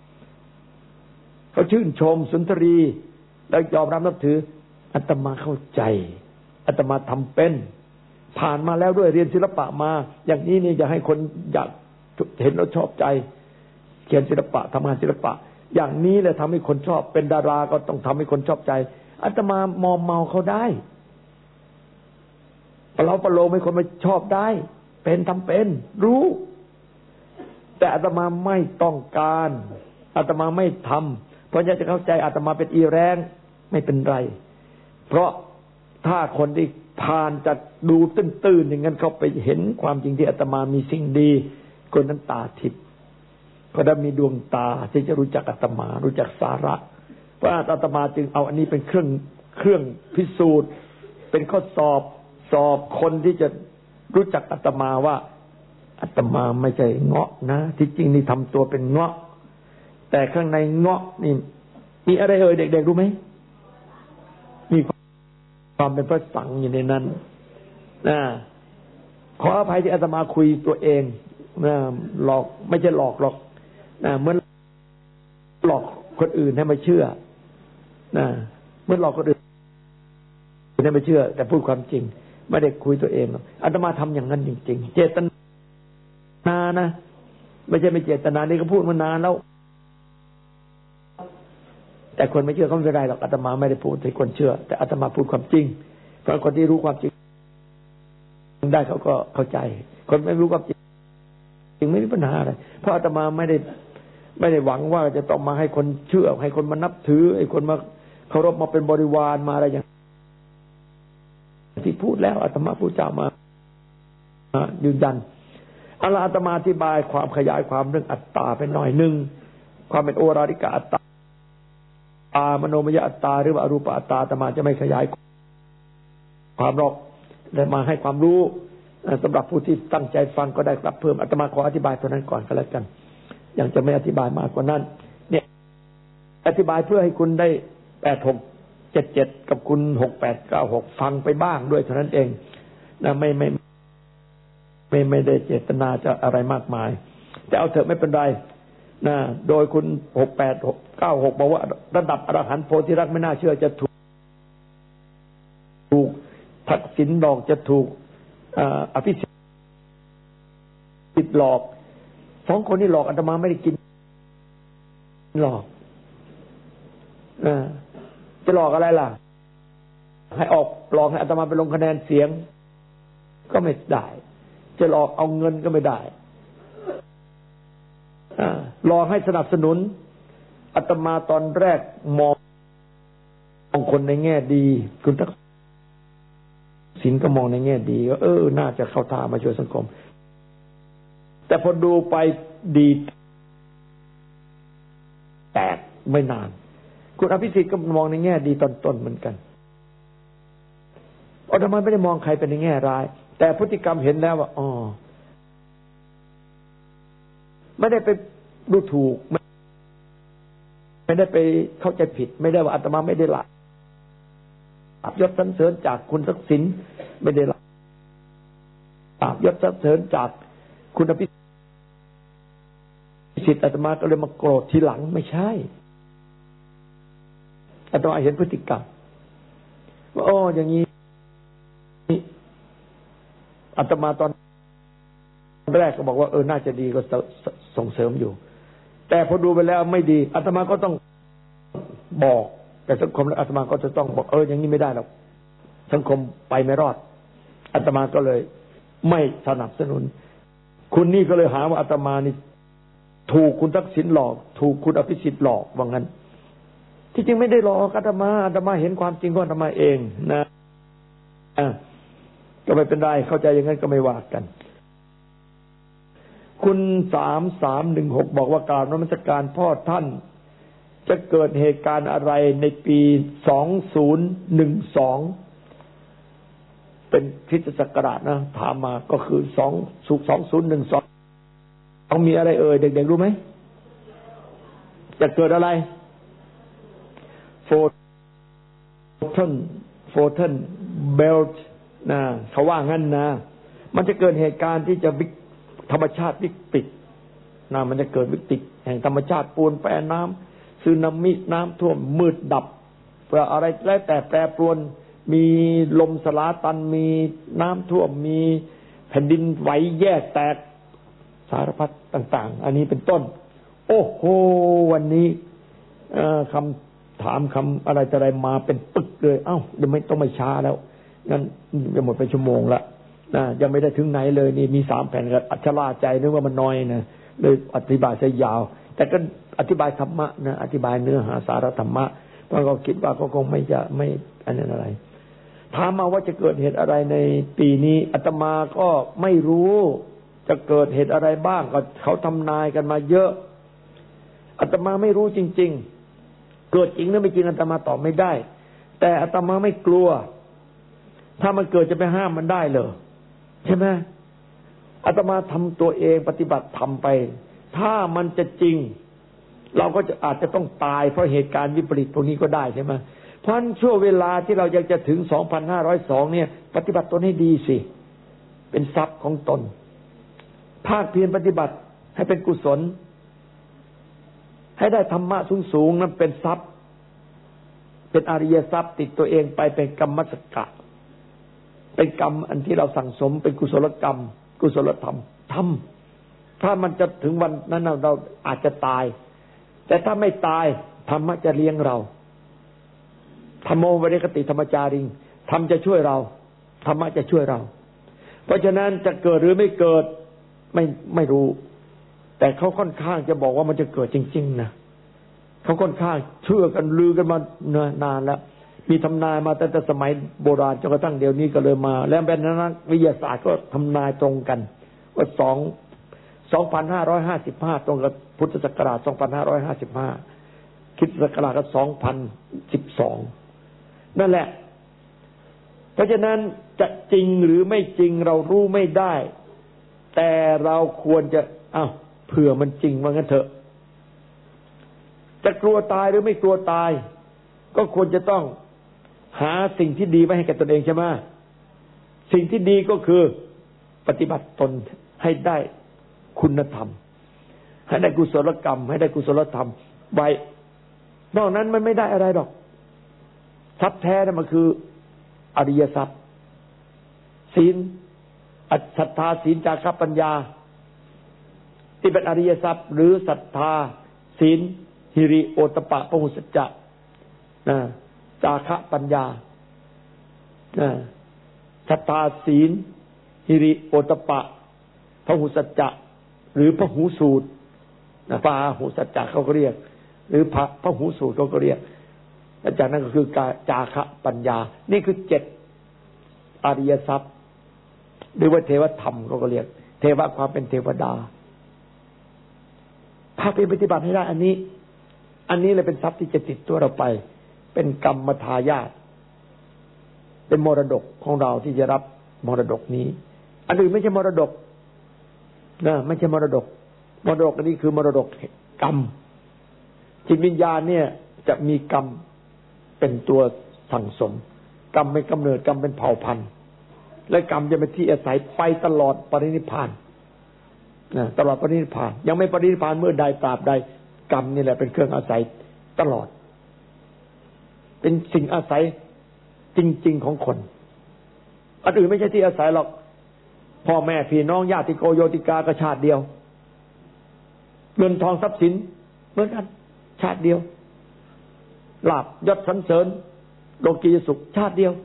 เขาชื่นชมสุนทรีแล้วยอมรับนับถืออาตมาเข้าใจอาตมาทำเป็นผ่านมาแล้วด้วยเรียนศิลปะมาอย่างนี้นี่จะให้คนอยากเห็นแล้วชอบใจเขียนศิลปะทำงานศิลปะอย่างนี้แหละทำให้คนชอบเป็นดาราก็ต้องทำให้คนชอบใจอาตมามอมเมาเขาได้เราประโลมให้คนมาชอบได้เป็นทำเป็นรู้แต่อาตมาไม่ต้องการอาตมาไม่ทำเพราะอยากจะเข้าใจอาตมาเป็นอีแรงไม่เป็นไรเพราะถ้าคนที่ผ่านจากดูตื้นๆอย่างนั้นเขาไปเห็นความจริงที่อาตมามีสิ่งดีคนนั้นตาทิพย์ก็ได้มีดวงตาที่จะรู้จักอาตมารู้จักสาระเพราะอาตมาจึงเอาอันนี้เป็นเครื่องเครื่องพิสูจน์เป็นข้อสอบสอบคนที่จะรู้จักอาตมาว่าอาตมาไม่ใช่เงาะนะที่จริงนี่ทำตัวเป็นเงาะแต่ข้างในเงาะนี่มีอะไรเอ่ยเด็กๆรู้ไหมมีความเป็นพระสังฆ์อยู่ในนั้นนะขออภัยที่อาตมาคุยตัวเองนะหลอกไม่ใช่หลอกหรอกนะเหมือนหลอกคนอื่นให้มาเชื่อนะเหมือนหลอกคนอื่นให้มาเชื่อแต่พูดความจริงไม่ได้คุยตัวเองอาตมาทำอย่างนั้นจริงๆเจตนานะไม่ใช่ไม่เจตนานี่ก็พูดมานานแล้วแต่คนไม่เชื่อเขาไม่เป็นไรหรอกอาตมาไม่ได้พูดให้คนเชื่อแต่อาตมาพูดความจริงเพราะคนที่รู้ความจริงได้เขาก็เข้าใจคนไม่รู้ความจริงจริงไม่มีปัญหาอะไรเพราะอาตมาไม่ได้ไม่ได้หวังว่าจะต้องมาให้คนเชื่อให้คนมานับถือให้คนมาเคารพมาเป็นบริวารมาอะไรอย่างที่พูดแล้วอาตมาพูดจามายืนยันอาตมาอธิบายความขยายความเรื่องอัตตาไปหน่อยนึงความเป็นโอราริกะอัตตาอามโนมยอัตตาหรือว่าอรูปอัตตาอาตมาจะไม่ขยายความหรอกแต่มาให้ความรู้สำหรับผู้ที่ตั้งใจฟังก็ได้รับเพิ่มอาตมาขออธิบายตัวนั้นก่อนก็แล้วกันยังจะไม่อธิบายมากกว่านั้นเนี่ยอธิบายเพื่อให้คุณได้แปดหกเจ็ดเจ็ดกับคุณหกแปดเก้าหกฟังไปบ้างด้วยเท่านั้นเองนะไม่ไม่ไม่ไม่ได้เจตนาจะอะไรมากมายแต่เอาเถอะไม่เป็นไรนะโดยคุณหกแปดเก้าหกบอกว่าระดับอรหันต์โพธิรักษ์ไม่น่าเชื่อจะถูกถูกทักษิณหลอกจะถูกอภิสิทธิ์หลอกสองคนนี้หลอกอาตมาไม่ได้กินหลอกจะหลอกอะไรล่ะให้ออกหลอกให้อาตมาไปลงคะแนนเสียงก็ไม่ได้จะหลอกเอาเงินก็ไม่ได้หลอกให้สนับสนุนอาตมาตอนแรกมองคนในแง่ดีคุณทักษิณก็มองในแง่ดีก็เออน่าจะเข้าท่ามาช่วยสังคมแต่พอดูไปดีแตกไม่นานคุณอภิสิทธิ์ก็มองในแง่ดีตอนต้นเหมือนกันอาตมาไม่ได้มองใครเป็นในแง่ร้ายแต่พฤติกรรมเห็นแล้วว่าอ๋อไม่ได้ไปดูถูกไม่ได้ไปเข้าใจผิดไม่ได้ว่าอาตมาไม่ได้ละยศสรรเสริญจากคุณทักษิณไม่ได้ละยศสรรเสริญจากคุณอภิสิทธิ์อาตมาก็เลยมาโกรธทีหลังไม่ใช่อาตมาเห็นพฤติกรรมว่าอ๋ออย่างนี้อาตมาตอนแรกก็บอกว่าเออน่าจะดีก็ส่งเสริมอยู่แต่พอดูไปแล้วไม่ดีอาตมาก็ต้องบอกแต่สังคมแล้วอาตมาก็จะต้องบอกเอออย่างนี้ไม่ได้หรอกสังคมไปไม่รอดอาตมาก็เลยไม่สนับสนุนคุณนี่ก็เลยหาว่าอาตมานี่ถูกคุณทักษิณหลอกถูกคุณอภิสิทธิ์หลอกว่างั้นที่จริงไม่ได้หลอกอาตมาอาตมาเห็นความจริงของอาตมาเองนะอ่ะก็ไม่เป็นไรเข้าใจอย่างนั้นก็ไม่ว่ากันคุณสามสามหนึ่งหกบอกว่ากราบนมัสการพ่อท่านจะเกิดเหตุการณ์อะไรในปีสองศูนย์หนึ่งสองเป็นคริสตศักราชนะถามมาก็คือสองสุกสองศูนย์หนึ่งสองต้องมีอะไรเอ่ยเด็กๆรู้ไหมจะเกิดอะไรโฟทอนโฟทอนเบลต์นะเขาว่างั้นนะมันจะเกิดเหตุการณ์ที่จะวิธรรมชาติวิกฤตนะมันจะเกิดวิกฤตแห่งธรรมชาติปูนแปรน้ำสึนามิน้ำท่วมมืดดับเพื่ออะไรแล้วแต่แปรปรวนมีลมสลาตันมีน้ำท่วมมีแผ่นดินไหวแยกแตกสารพัดต่างๆอันนี้เป็นต้นโอ้โหวันนี้คำถามคำอะไรอะไรมาเป็นปึกเลยเอ้าเดี๋ยวไม่ต้องไม่ช้าแล้วงั้นจะหมดไปชั่วโมงละนะยังไม่ได้ถึงไหนเลยนี่มีสามแผ่นก็อัจฉริยะใจนึกว่ามันน้อยนะเลยอธิบายซะยาวแต่ก็อธิบายธรรมะนะอธิบายเนื้อหาสาระธรรมะเพราะก็คิดว่าก็คงไม่จะไม่อันนั้นอะไรถามมาว่าจะเกิดเหตุอะไรในปีนี้อาตมาก็ไม่รู้จะเกิดเหตุอะไรบ้างก็เขาทำนายกันมาเยอะอาตมาไม่รู้จริงๆเกิดจริงหรือไม่จริงอาตมาตอบไม่ได้แต่อาตมาไม่กลัวถ้ามันเกิดจะไปห้ามมันได้เหรอใช่ไหมอาตมาทำตัวเองปฏิบัติทำไปถ้ามันจะจริงเราก็จะอาจจะต้องตายเพราะเหตุการณ์วิปริตพวกนี้ก็ได้ใช่ไหมเพราะช่วงเวลาที่เราอยากจะถึงสองพันห้าร้อยสองเนี่ยปฏิบัติตนให้ดีสิเป็นทรัพย์ของตนภาคเพียรปฏิบัติให้เป็นกุศลให้ได้ธรรมะสูงๆนั้นเป็นทรัพย์เป็นอริยทรัพย์ติดตัวเองไปเป็นกรรมสกะเป็นกรรมอันที่เราสั่งสมเป็นกุศลกรรมกุศลธรรมทำถ้ามันจะถึงวันนั้นเราอาจจะตายแต่ถ้าไม่ตายธรรมะจะเลี้ยงเราธรรมโมวิริคติธรรมจาริงธรรมจะช่วยเราธรรมะจะช่วยเราเพราะฉะนั้นจะเกิดหรือไม่เกิดไม่ไม่รู้แต่เขาค่อนข้างจะบอกว่ามันจะเกิดจริงๆนะเขาค่อนข้างเชื่อกันลือกันมานานแล้วมีทำนายมาตั้งแต่สมัยโบราณจนกระทั่งเดี๋ยวนี้ก็เลยมาแล้วเป็นนักวิทยาศาสตร์ก็ทำนายตรงกันว่าสองสองพันห้าร้อยห้าสิบห้าตรงกับพุทธศักราชสองพันห้าร้อยห้าสิบห้าคริสตศักราชก็สองพันสิบสองนั่นแหละเพราะฉะนั้นจะจริงหรือไม่จริงเรารู้ไม่ได้แต่เราควรจะอ้าวเผื่อมันจริงว่างั้นเถอะจะกลัวตายหรือไม่กลัวตายก็ควรจะต้องหาสิ่งที่ดีไว้ให้แก่ตนเองใช่ไหมสิ่งที่ดีก็คือปฏิบัติตนให้ได้คุณธรรมให้ได้กุศลกรรมให้ได้กุศลธรรมไว้นอกนั้นมันไม่ได้อะไรหรอกทรัพย์แท้นั่นมันคืออริยทรัพย์ศีลศรัทธาศีลจาคะปัญญาที่เป็นอริยทรัพย์หรือศรัทธาศีลหิริโอตตัปปะพหุสัจจะนะจาคะปัญญานะศรัทธาศีลหิริโอตตัปปะพหุสัจจะหรือพหูสูตรนะพหูสัจจะเขาก็เรียกหรือพระพหูสูตรเขาก็เรียกแล้วจากนั้นก็คือจาคะปัญญานี่คือเจ็ดอริยทรัพย์หรือว่าเทวธรรมเขาก็เรียกเทวะความเป็นเทวดาถ้าไปปฏิบัติให้ได้อันนี้อันนี้เลยเป็นทรัพย์ที่จะติดตัวเราไปเป็นกรรมทายาทเป็นมรดกของเราที่จะรับมรดกนี้อันอื่นไม่ใช่มรดกนะไม่ใช่มรดกมรดกอันนี้คือมรดกกรรมจิตวิญญาณเนี่ยจะมีกรรมเป็นตัวสั่งสมกรรมเป็นกำเนิดกรรมเป็นเผ่าพันธุ์และกรรมจะเป็นที่อาศัยไปตลอดปรินิพพานนะตลอดปรินิพพานยังไม่ปรินิพพานเมื่อใดตราบใดกรรมนี่แหละเป็นเครื่องอาศัยตลอดเป็นสิ่งอาศัยจริงๆของคนอันอื่นไม่ใช่ที่อาศัยหรอกพ่อแม่พี่น้องญาติโกโยติกากระชาติเดียวเงินทองทรัพย์สินเหมือนกันชาติเดียวลาภยศสรรเสริญโลกียสุขชาติเดียว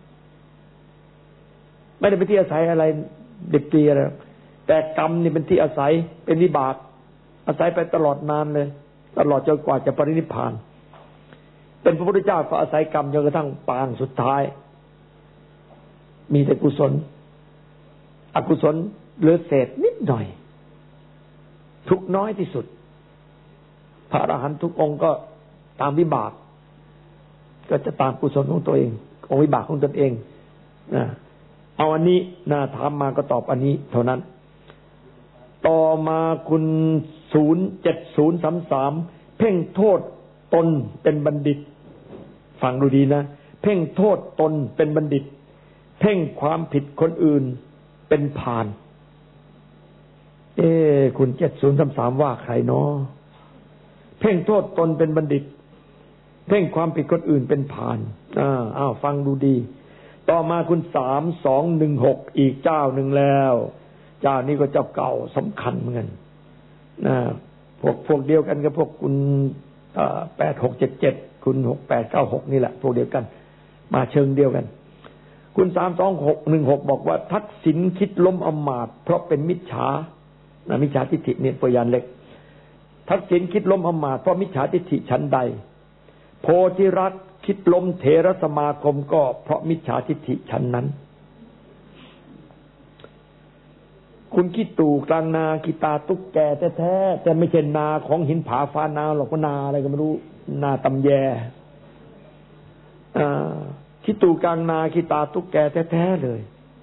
ไม่ได้เป็นที่อาศัยอะไรดิบดีอะไรแต่กรรมนี่เป็นที่อาศัยเป็นวิบากอาศัยไปตลอดนานเลยตลอดจนกว่าจะปรินิพพานเป็นพระพุทธเจ้าก็อาศัยกรรมจนกระทั่งปางสุดท้ายมีแต่กุศลอกุศลเหลือเศษนิดหน่อยทุกน้อยที่สุดพระอรหันต์ทุกองค์ก็ตามวิบากก็จะตามกุศลของตัวเององค์วิบากของตนเองนะเอาอันนี้นะถามมาก็ตอบอันนี้เท่านั้นต่อมาคุณศูนย์เจ็ดศูนย์สามสามเพ่งโทษตนเป็นบัณฑิตฟังดูดีนะเพ่งโทษตนเป็นบัณฑิตเพ่งความผิดคนอื่นเป็นพาลเอ้คุณเจ็ดศูนย์สามสามว่าใครเนาะเพ่งโทษตนเป็นบัณฑิตเพ่งความผิดคนอื่นเป็นพาลอ่าอ้าวฟังดูดีต่อมาคุณสามสองหนึ่งหกอีกเจ้าหนึ่งแล้วเจ้านี้ก็เจ้าเก่าสำคัญเหมือนกันนะพวกพวกเดียวกันกับพวกคุณแปดหกเจ็ดเจ็ดคุณหกแปดเก้าหกนี่แหละพวกเดียวกันมาเชิงเดียวกันคุณสามสองหกหนึ่งหกบอกว่าทักษิณคิดล้มอมาตย์เพราะเป็นมิจฉานะมิจฉาทิฏฐิเนี่ยตัวอย่างเล็กทักษิณคิดล้มอมาตย์เพราะมิจฉาทิฏฐิชั้นใดโพธิรัตน์คิดล้มเถรสมาคมก็เพราะมิจฉาทิฏฐิชั้นนั้นคุณคิดตู่กลางนากีตาตุ๊กแกแท้ๆแต่ไม่ใช่นาของหินผาฟ้านาหรอกว่านาอะไรก็ไม่รู้นาตำแยคิดตู่กลางนากีตาตุ๊กแกแท้ๆเลย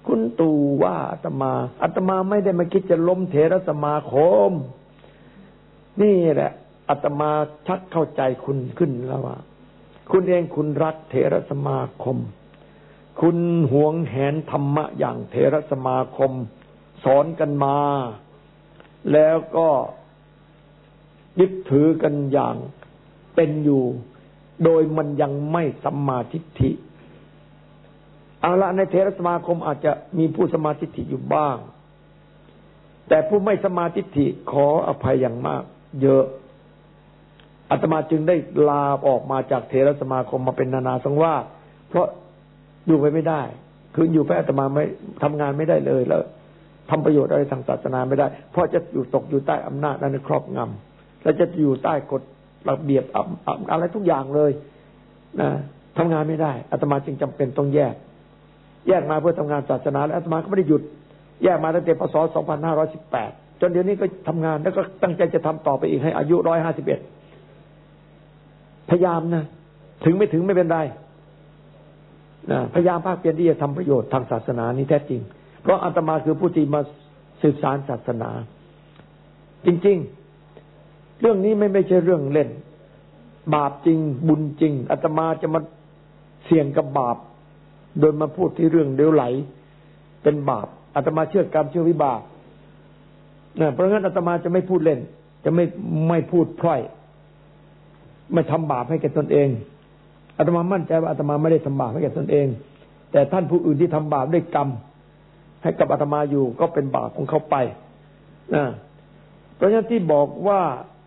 คุณตู่ว่าอาตมาอาตมาไม่ได้มาคิดจะล้มเถรสมาคมนี่แหละอาตมาชักเข้าใจคุณขึ้นแล้วว่าคุณเองคุณรักเถรสมาคมคุณหวงแหนธรรมะอย่างเถรสมาคมสอนกันมาแล้วก็ยึดถือกันอย่างเป็นอยู่โดยมันยังไม่สัมมาทิฏฐิเอาละในเถรสมาคมอาจจะมีผู้สัมมาทิฏฐิอยู่บ้างแต่ผู้ไม่สัมมาทิฏฐิขออภัยอย่างมากเยอะอาตมาจึงได้ลาออกมาจากเถรสมาคมมาเป็นนานาสังวาสเพราะอยู่ไปไม่ได้คืออยู่ไปอาตมาไม่ทำงานไม่ได้เลยแล้วทำประโยชน์อะไรทางศาสนาไม่ได้เพราะจะอยู่ตกอยู่ใต้อำนาจนั้นครอบงำแล้วจะอยู่ใต้กฎระเบียบอะไรทุกอย่างเลยนะทำงานไม่ได้อาตมาจึงจำเป็นต้องแยกแยกมาเพื่อทำงานศาสนาและอาตมาก็ไม่ได้หยุดแยกมาตั้งแต่พศสองพันห้าร้อยสิบแปดจนเดี๋ยวนี้ก็ทำงานแล้วก็ตั้งใจจะทำต่อไปอีกให้อายุหนึ่งร้อยห้าสิบเอ็ดพยายามนะถึงไม่ถึงไม่เป็นไรนะพยายามภาคเพียรที่จะทำประโยชน์ทางศาสนานี้แท้จริงเพราะอาตมาคือผู้ที่มาสืบสานศาสนาจริงๆเรื่องนี้ไม่ไม่ใช่เรื่องเล่นบาปจริงบุญจริงอาตมาจะมาเสี่ยงกับบาปโดยมาพูดที่เรื่องเลี้ยวไหลเป็นบาปอาตมาเชื่อกรรมเชื่อวิบากนะเพราะงั้นอาตมาจะไม่พูดเล่นจะไม่ไม่พูดพร่อยไม่ทำบาปให้แก่ตนเองอาตมามั่นใจว่าอาตมาไม่ได้ทำบาปให้แก่ตนเองแต่ท่านผู้อื่นที่ทำบาปด้วยกรรมให้กับอาตมาอยู่ก็เป็นบาปของเขาไปนะเพราะฉะนั้นที่บอกว่า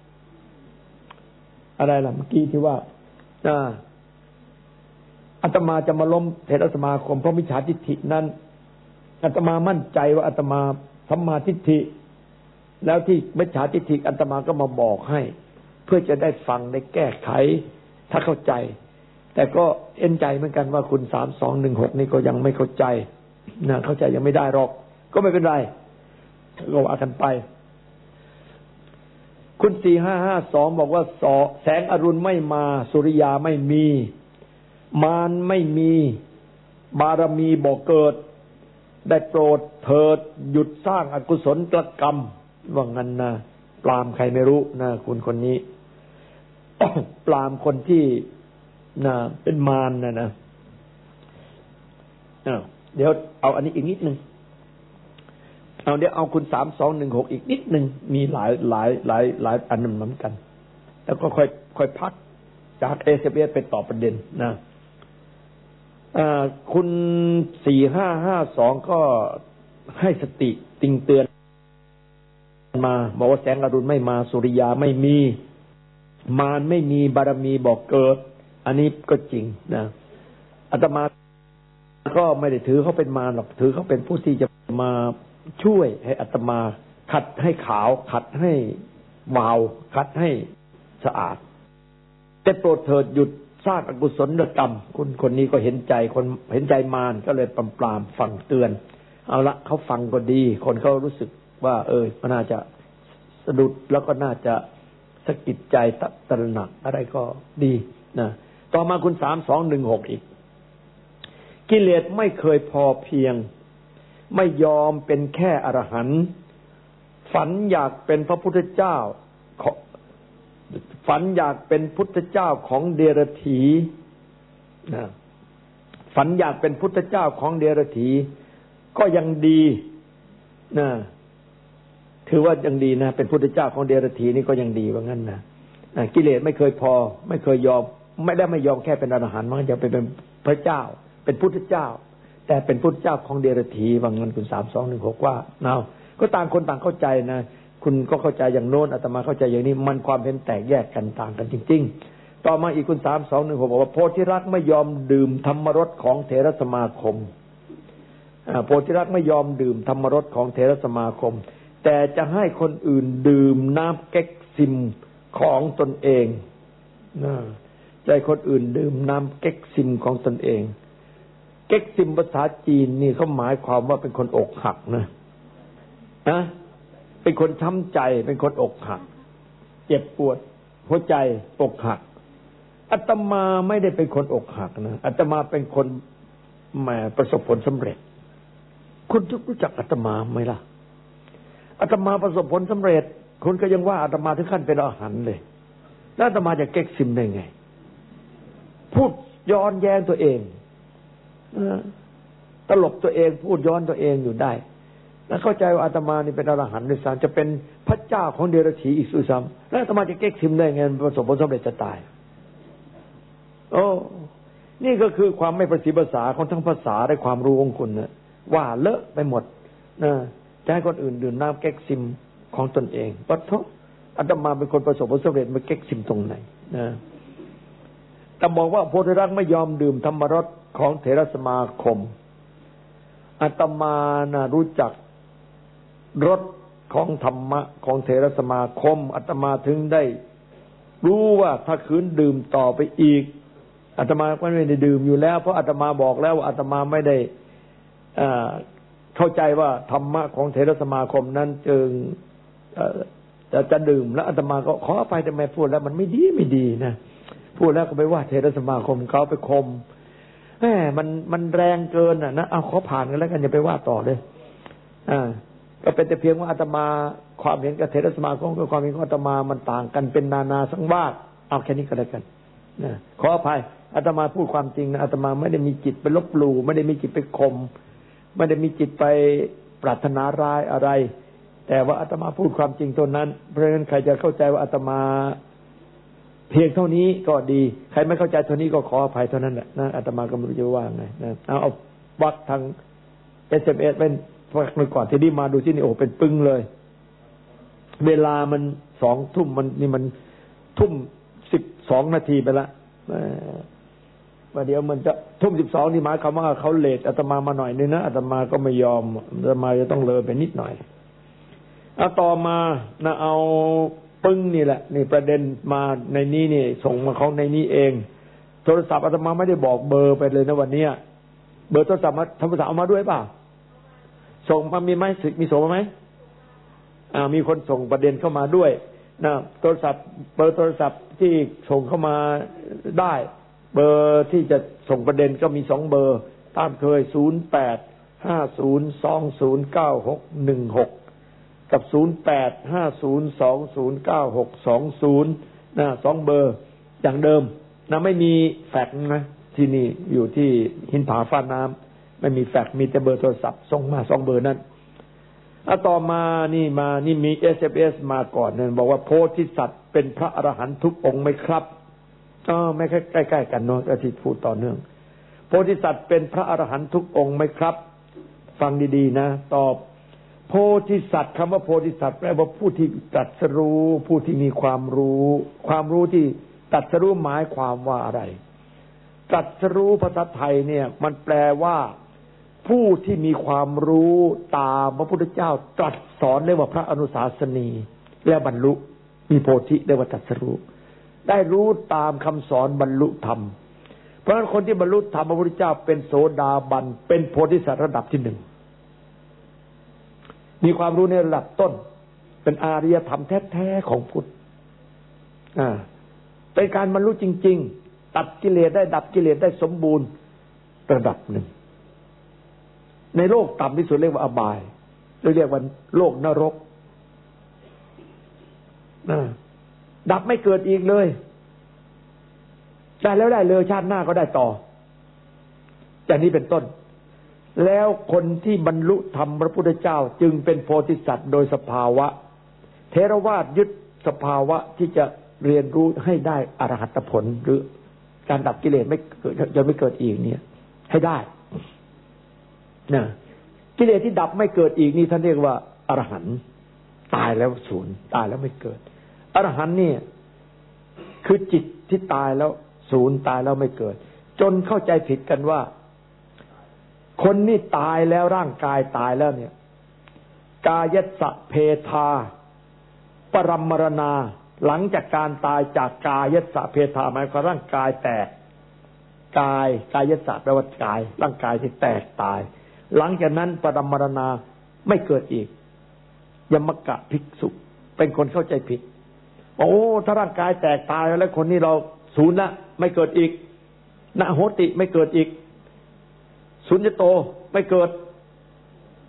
อะไรล่ะเมื่อกี้ที่ว่าอาตมาจะมาล้มเถรสมาคมเพราะมิจฉาทิฏฐินั้นอาตมามั่นใจว่าอาตมาสัมมาทิฏฐิแล้วที่มิจฉาทิฏฐิอาตมาก็มาบอกให้เพื่อจะได้ฟังได้แก้ไขถ้าเข้าใจแต่ก็เอ็นใจเหมือนกันว่าคุณสามสองหนึ่งหกนี่ก็ยังไม่เข้าใจนะเข้าใจยังไม่ได้หรอกก็ไม่เป็นไรก็ว่ากันไปคุณสี่ห้าห้าสองบอกว่าแสงอรุณไม่มาสุริยาไม่มีมารไม่มีบารมีบ่เกิดได้โปรดเถิดหยุดสร้างอกุศลกรรมว่างั้นนะปรามใครไม่รู้นะคุณคนนี้ ปรามคนที่นะเป็นมารนะนะเดี๋ยวเอาอันนี้อีกนิดนึงเอาเดี๋ยวเอาคุณสามสองหนึ่งหกอีกนิดนึงมีหลายหลายหลายหลายอันเหมือนกันแล้วก็ค่อยค่อยพักจากเอเซเบียไปต่อประเด็นนะคุณสี่ห้าห้าสองก็ให้สติติงเตือนมาบอกว่าแสงอรุณไม่มาสุริยาไม่มีมารไม่มีบารมีบอกเกิดอันนี้ก็จริงนะอาตมาก็ไม่ได้ถือเขาเป็นมารหรอกถือเขาเป็นผู้ที่จะมาช่วยให้อาตมาขัดให้ขาวขัดให้วาวขัดให้สะอาดแต่โปรดเถิดหยุดสร้างอกุศลกรรมคุณคนนี้ก็เห็นใจคนเห็นใจมารก็เลยปรามปรามฟังเตือนเอาละเขาฟังก็ดีคนเขารู้สึกว่าเออมันน่าจะสะดุดแล้วก็น่าจะสะกิดใจตระหนักอะไรก็ดีนะต่อมาคุณสามสองหนึ่งหกอีกกิเลสไม่เคยพอเพียงไม่ยอมเป็นแค่อรหันต์ฝันอยากเป็นพระพุทธเจ้าฝันอยากเป็นพุทธเจ้าของเดรัจฉีนะฝันอยากเป็นพุทธเจ้าของเดรัจฉีก็ยังดีนะถือว่ายังดีนะเป็นพุทธเจ้าของเดรัจฉีนี่ก็ยังดีว่างั้นนะกิเลสไม่เคยพอไม่เคยยอมไม่ได้ไม่ยอมแค่เป็นอรหันต์มันจะเป็นพระเจ้าเป็นพุทธเจ้าแต่เป็นพุทธเจ้าของเดรัจฉีว่างั้นคุณสามสองหนึ่งหกว่าเนาะก็ต่างคนต่างเข้าใจนะคุณก็เข้าใจอย่างโน้นอาตมาเข้าใจอย่างนี้มันความเห็นแตกแยกกันต่างกันจริงๆต่อมาอีกคุณสามสองหนึ่งหกบอกว่าโพธิรักษ์ไม่ยอมดื่มธรรมรสของเถรสมาคมโพธิรักษ์ไม่ยอมดื่มธรรมรสของเถรสมาคมแต่จะให้คนอื่นดื่มน้ำเก๊กซิมของตนเองนะใจคนอื่นดื่มน้ำเก๊กซิมของตนเองเก๊กซิมภาษาจีนนี่เขาหมายความว่าเป็นคนอกหักนะนะเป็นคนช้ำใจเป็นคนอกหักเจ็บปวดหัวใจอกหักอาตมาไม่ได้เป็นคนอกหักนะอาตมาเป็นคนแหมประสบผลสำเร็จคุณรู้จักอาตมาไหมล่ะอาตมาประสบผลสำเร็จคุณก็ยังว่าอาตมาถึงขั้นเป็นอรหันต์เลยแล้วอาตมาจะเก๊กซิมได้ไงพูดย้อนแย้งตัวเองตลบตัวเองพูดย้อนตัวเองอยู่ได้แล้วเข้าใจว่าอาตมานี่เป็นอรหันต์ด้วยซ้ำจะเป็นพระเจ้าของเดรัจฉีอีกด้วยซ้ำแล้วอาตมาจะเก๊กซิมได้ไงประสบผลสำเร็จจะตายโอ้นี่ก็คือความไม่ประสีภาษาของทั้งภาษาและความรู้ของคุณนะว่าเลอะไปหมดนะจะให้คนอื่นดื่มน้ำเก๊กซิมของตนเองปัทโธอาตมาเป็นคนประสบผลสำเร็จมาเก๊กซิมตรงไหนนะแต่บอกว่าโพธิรักษ์ไม่ยอมดื่มธรรมรสของเถรสมาคมอาตมานะรู้จักรสของธรรมะของเถรสมาคมอาตมาถึงได้รู้ว่าถ้าคืนดื่มต่อไปอีกอาตมาก็ไม่ได้ดื่มอยู่แล้วเพราะอาตมาบอกแล้วว่าอาตมาไม่ได้เข้าใจว่าธรรมะของเถรสมาคมนั้นจึงจะจะดื่มแล้วอาตมาก็ขออภัยแต่แม่พูดแล้วมันไม่ดีไม่ดีนะพูดแล้วก็ไปว่าเถรสมาคมเขาไปคมแหมมันมันแรงเกินอ่ะนะเอาขอผ่านกันแล้วกันอย่าไปว่าต่อเลยอ่าก็เป็นแต่เพียงว่าอาตมาความเห็นกับเถรสมาคมกับความเห็นของอาตมามันต่างกันเป็นนานาสังวาสเอาแค่นี้ก็แล้วกันนะขออภัยอาตมาพูดความจริงนะอาตมาไม่ได้มีจิตไปลบหลู่ไม่ได้มีจิตไปข่มไม่ได้มีจิตไปปรารถนาร้ายอะไรแต่ว่าอาตมาพูดความจริงตัวนั้นเพราะฉะนั้นใครจะเข้าใจว่าอาตมาเพียงเท่านี้ก็ดีใครไม่เข้าใจเท่านี้ก็ขออภัยเท่านั้นแหละนะอาตมาก็ไม่รู้จะว่าไงนะเอาเอาวักทาง เอส เอ็ม เอส เป็นวักหนึ่งก่อนที่นี่มาดูที่นี่โอ้เป็นปึ้งเลยเวลามันสองทุ่มมันนี่มันทุ่มสิบสองนาทีไปละประเดี๋ยวมันจะทุ่มสิบสองนี่หมายความว่าเขาเลทอาตมามาหน่อยนึงนะอาตมาก็ไม่ยอมอาตมาจะต้องเลยไปนิดหน่อยเอาต่อมานะเอาปึ้งนี่แหละนี่ประเด็นมาในนี้นี่ส่งมาของในนี้เองโทรศัพท์อาตมาไม่ได้บอกเบอร์ไปเลยนะวันนี้เบอร์โทรศัพท์มาทำภาษาเอามาด้วยเปล่าส่งมามีไหมมีส่งมาไหมอ่ามีคนส่งประเด็นเข้ามาด้วยนะโทรศัพท์เบอร์โทรศัพท์ที่ส่งเข้ามาได้เบอร์ที่จะส่งประเด็นก็มีสองเบอร์ตามเคยศูนย์ แปด ห้า ศูนย์ สอง ศูนย์ เก้า หก หนึ่ง หกกับศูนย์ แปด ห้า ศูนย์ สอง ศูนย์ เก้า หก สอง ศูนย์นะสองเบอร์อย่างเดิมนะไม่มีแฟกซ์นะที่นี่อยู่ที่หินผาฟ้าน้ำไม่มีแฟกซ์มีแต่เบอร์โทรศัพท์ส่งมาสองเบอร์นั้นแล้วต่อมานี่มานี่มี เอส เอ็ม เอส มาก่อนเนี่ยบอกว่าโพธิสัตว์เป็นพระอรหันต์ทุกองค์ไหมครับอ๋อไม่ใกล้ๆกันเนาะที่พูดต่อเนื่องโพธิสัตว์เป็นพระอรหันต์ทุกองค์ไหมครับฟังดีๆนะตอบโพธิสัตว์คำว่าโพธิสัตว์แปลว่าผู้ที่ตรัสรู้ผู้ที่มีความรู้ความรู้ที่ตรัสรู้หมายความว่าอะไรตรัสรู้ภาษาไทยเนี่ยมันแปลว่าผู้ที่มีความรู้ตามพระพุทธเจ้าตรัสสอนเรียกว่าพระอนุสาสนีและบรรลุมีโพธิเรียกว่าตรัสรู้ได้รู้ตามคำสอนบรรลุธรรมเพราะฉะนั้นคนที่บรรลุธรรมพระพุทธเจ้าเป็นโสดาบันเป็นโพธิสัตว์ระดับที่หนึ่งมีความรู้ในระดับต้นเป็นอารยธรรมแท้ๆของพุทธอ่าเป็นการบรรลุจริงๆตัดกิเลสได้ดับกิเลสได้สมบูรณ์ระดับหนึ่งในโลกต่ำที่สุดเรียกว่าอบายหรือเรียกว่าโลกนรกนะดับไม่เกิดอีกเลยได้แล้วได้เลยชาติหน้าก็ได้ต่ออย่างนี้เป็นต้นแล้วคนที่บรรลุธรรมพระพุทธเจ้าจึงเป็นโพธิสัตว์โดยสภาวะเทรวาทยึดสภาวะที่จะเรียนรู้ให้ได้อรหัตผลหรือการดับกิเลสไม่เกิดจะไม่เกิดอีกเนี่ยให้ได้นะกิเลสที่ดับไม่เกิดอีกนี่ท่านเรียกว่าอรหันต์ตายแล้วศูนย์ตายแล้วไม่เกิดอรหันต์นี่คือจิตที่ตายแล้วศูนย์ตายแล้วไม่เกิดจนเข้าใจผิดกันว่าคนนี่ตายแล้วร่างกายตายแล้วเนี่ยกายัสสะเพทาปรัมมรณาหลังจากการตายจากกายัสสะเพทาหมายความร่างกายแตกกายกายัสสะแปลว่ากายร่างกายที่แตกตายหลังจากนั้นปรัมมรณาไม่เกิดอีกยมกะภิกษุเป็นคนเข้าใจผิดโอ้ถ้าร่างกายแตกตายแล้วคนนี้เราศูนย์ละไม่เกิดอีกนะโหติไม่เกิดอีกสุญญโตไม่เกิด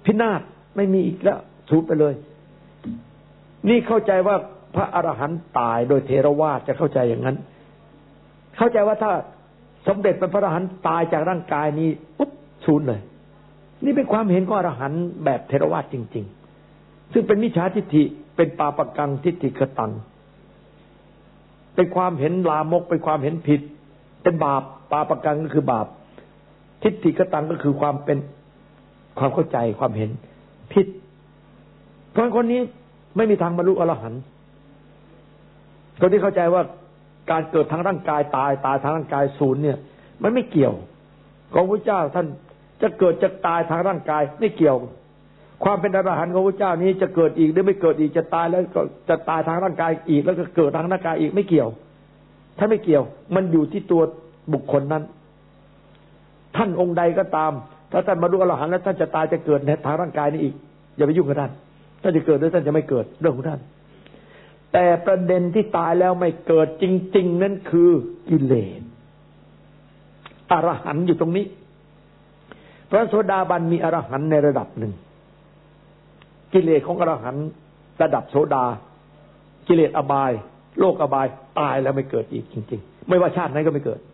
พินาศไม่มีอีกแล้วสูญไปเลยนี่เข้าใจว่าพระอรหันต์ตายโดยเทรวาทจะเข้าใจอย่างนั้นเข้าใจว่าถ้าสมเด็จเป็นพระอรหันต์ตายจากร่างกายนี้ปุ๊บสูญเลยนี่เป็นความเห็นของอรหันต์แบบเทรวาทจริงๆซึ่งเป็นมิจฉาทิฏฐิเป็นปาปกังทิฏฐิกตังเป็นความเห็นลามกเป็นความเห็นผิดเป็นบาปปาปกังก็คือบาปทิฏฐิกตังก็คือความเป็นความเข้าใจความเห็นผิดคนคนนี้ไม่มีทางบรรลุอรหันต์คนที่เข้าใจว่าการเกิดทางร่างกายตายตายทางร่างกายศูนย์เนี่ยมันไม่เกี่ยวของพระเจ้าท่านจะเกิดจะตายทางร่างกายไม่เกี่ยวความเป็นอรหันต์ของพระเจ้านี้จะเกิดอีกหรือไม่เกิดอีกจะตายแล้วก็จะตายทางร่างกายอีกแล้วก็เกิดทางร่างกายอีกไม่เกี่ยวถ้าไม่เกี่ยวมันอยู่ที่ตัวบุคคลนั้นท่านองค์ใดก็ตามถ้าท่านบรรลุอรหันต์แล้วท่านจะตายจะเกิดในทางร่างกายนี้อีกอย่าไปยุ่งกับท่านท่านจะเกิดหรือท่านจะไม่เกิดเรื่องของท่านแต่ประเด็นที่ตายแล้วไม่เกิดจริงๆนั่นคือกิเลสอรหันต์อยู่ตรงนี้พระโสดาบันมีอรหันต์ในระดับหนึ่งกิเลสของอรหันต์ระดับโสดากิเลสอบายโลกอบายตายแล้วไม่เกิดอีกจริงๆไม่ว่าชาติไหนก็ไม่เกิด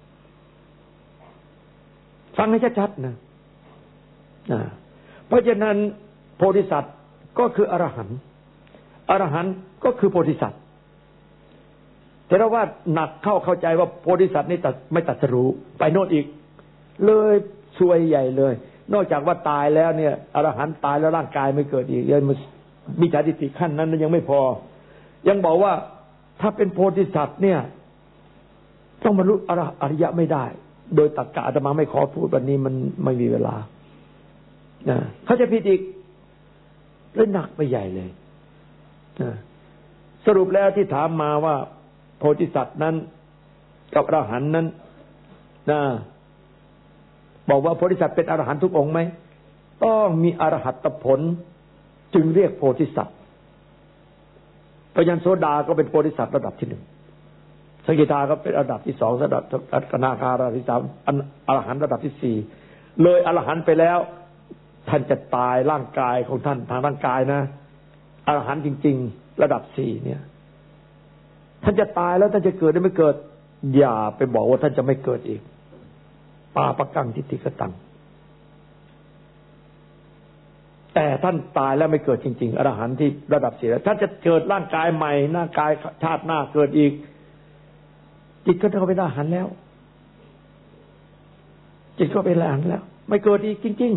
ฟังให้ชัดๆนะเพราะฉะนั้นโพธิสัตว์ก็คืออรหันต์อรหันต์ก็คือโพธิสัตว์แต่ถ้าว่าหนักเข้าเข้าใจว่าโพธิสัตว์นี่ตัดไม่ตัดสรู้ไปโน่นอีกเลยซวยใหญ่เลยนอกจากว่าตายแล้วเนี่ยอรหันต์ตายแล้วร่างกายไม่เกิดอีกยังมิจฉาทิฏฐิขั้นนั้นยังไม่พอยังบอกว่าถ้าเป็นโพธิสัตว์เนี่ยต้องบรรลุอริยะไม่ได้โดยตรรกะอาตมาไม่ขอพูดวันนี้มันไม่มีเวลานะเขาจะผิดอีกเลยหนักไปใหญ่เลยนะสรุปแล้วที่ถามมาว่าโพธิสัตว์นั้นกับอรหันต์นั้นนะบอกว่าโพธิสัตว์เป็นอรหันต์ทุกองค์ไหมต้องมีอรหัตผลจึงเรียกโพธิสัตว์พยัญชนะโสดาก็เป็นโพธิสัตว์ระดับที่หนึ่งสกิทาก็เป็นระดับที่สองระดับอนาคาระดับที่สามอรหันต์ระดับที่สี่เลยอรหันต์ไปแล้วท่านจะตายร่างกายของท่านทางร่างกายนะอรหันต์จริงๆระดับสี่เนี่ยท่านจะตายแล้วท่านจะเกิดหรือไม่เกิดอย่าไปบอกว่าท่านจะไม่เกิดอีกปาปกังทิฏฐิกตังแต่ท่านตายแล้วไม่เกิดจริงๆอรหันต์ที่ระดับสี่ท่านจะเกิดร่างกายใหม่หน้ากายชาติหน้าเกิดอีกจิตก็เข้าไปอรหันต์แล้วจิตก็เป็นอรหันต์แล้วไม่เกิดอีกจริง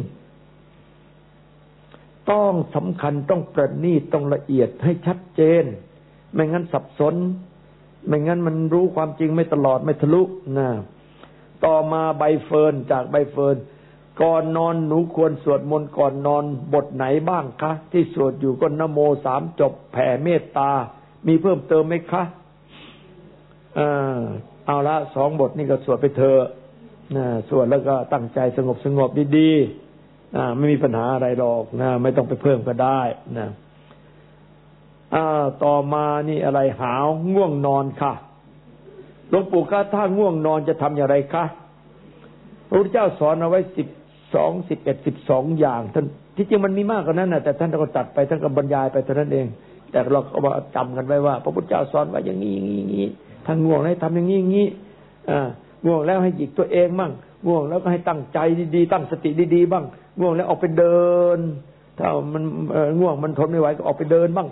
ๆต้องสำคัญต้องประณีตต้องละเอียดให้ชัดเจนไม่งั้นสับสนไม่งั้นมันรู้ความจริงไม่ตลอดไม่ทะลุนะต่อมาใบเฟิร์นจากใบเฟิร์นก่อนนอนหนูควรสวดมนต์ก่อนนอนบทไหนบ้างคะที่สวดอยู่ก็นะโมสามจบแผ่เมตตามีเพิ่มเติมไหมคะเออเอาละสองบทนี่ก็สวดไปเถอะนะสวดแล้วก็ตั้งใจสงบสงบดีๆอ่าไม่มีปัญหาอะไรหรอกนะไม่ต้องไปเพิ่มก็ได้นะอ่าต่อมานี่อะไรหาวง่วงนอนค่ะหลวงปู่คะถ้าง่วงนอนจะทำอย่างไรคะพระพุทธเจ้าสอนเอาไว้สิบสองสิบเอ็ดสิบสองอย่างท่านที่จริงมันมีมากกว่านั้นนะแต่ท่านก็ตัดไปท่านก็บรรยายไปเท่านั้นเองแต่เราก็มาจำกันไว้ว่าพระพุทธเจ้าสอนว่าอย่างนี้อย่างนี้อย่างนี้ถ้าง่วงให้ทำอย่างนี้อย่างนี้อ่าง่วงแล้วให้หยิกตัวเองบ้างง่วงแล้วก็ให้ตั้งใจดีๆตั้งสติดีๆบ้างง่วงแล้วออกไปเดินถ้ามันง่วงมันทนไม่ไหวก็ออกไปเดินบ้าง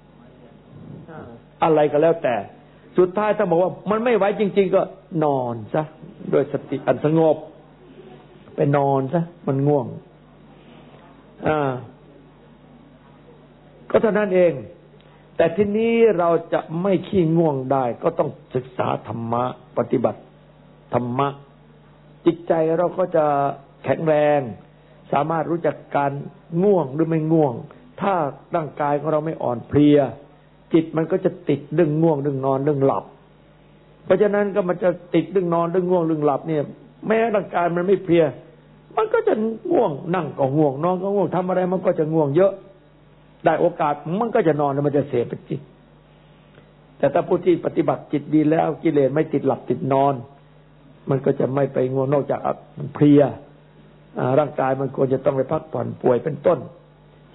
อะไรก็แล้วแต่สุดท้ายถ้าบอกว่ามันไม่ไหวจริงๆก็นอนซะโดยสติอันสงบไปนอนซะมันง่วงอ่าก็เท่านั้นเองแต่ทีนี้เราจะไม่ขี้ง่วงได้ก็ต้องศึกษาธรรมะปฏิบัติธรรมะจิตใจเราก็จะแข็งแรงสามารถรู้จักการง่วงหรือไม่ง่วงถ้าร่างกายของเราไม่อ่อนเพลียจิตมันก็จะติดเรื่องง่วงเรื่องนอนเรื่องหลับเพราะฉะนั้นก็มันจะติดเรื่องนอนเรื่องง่วงเรื่องหลับเนี่ยแม้ร่างกายมันไม่เพลียมันก็จะง่วงนั่งก็ง่วงนอนก็ง่วงทำอะไรมันก็จะง่วงเยอะได้โอกาสมันก็จะนอนแล้วมันจะเสียไปจิตแต่ถ้าผู้ที่ปฏิบัติจิตดีแล้วกิเลสไม่ติดหลับติดนอนมันก็จะไม่ไปง่วงนอกจากมันเพลียร่างกายมันควรจะต้องไปพักผ่อนป่วยเป็นต้น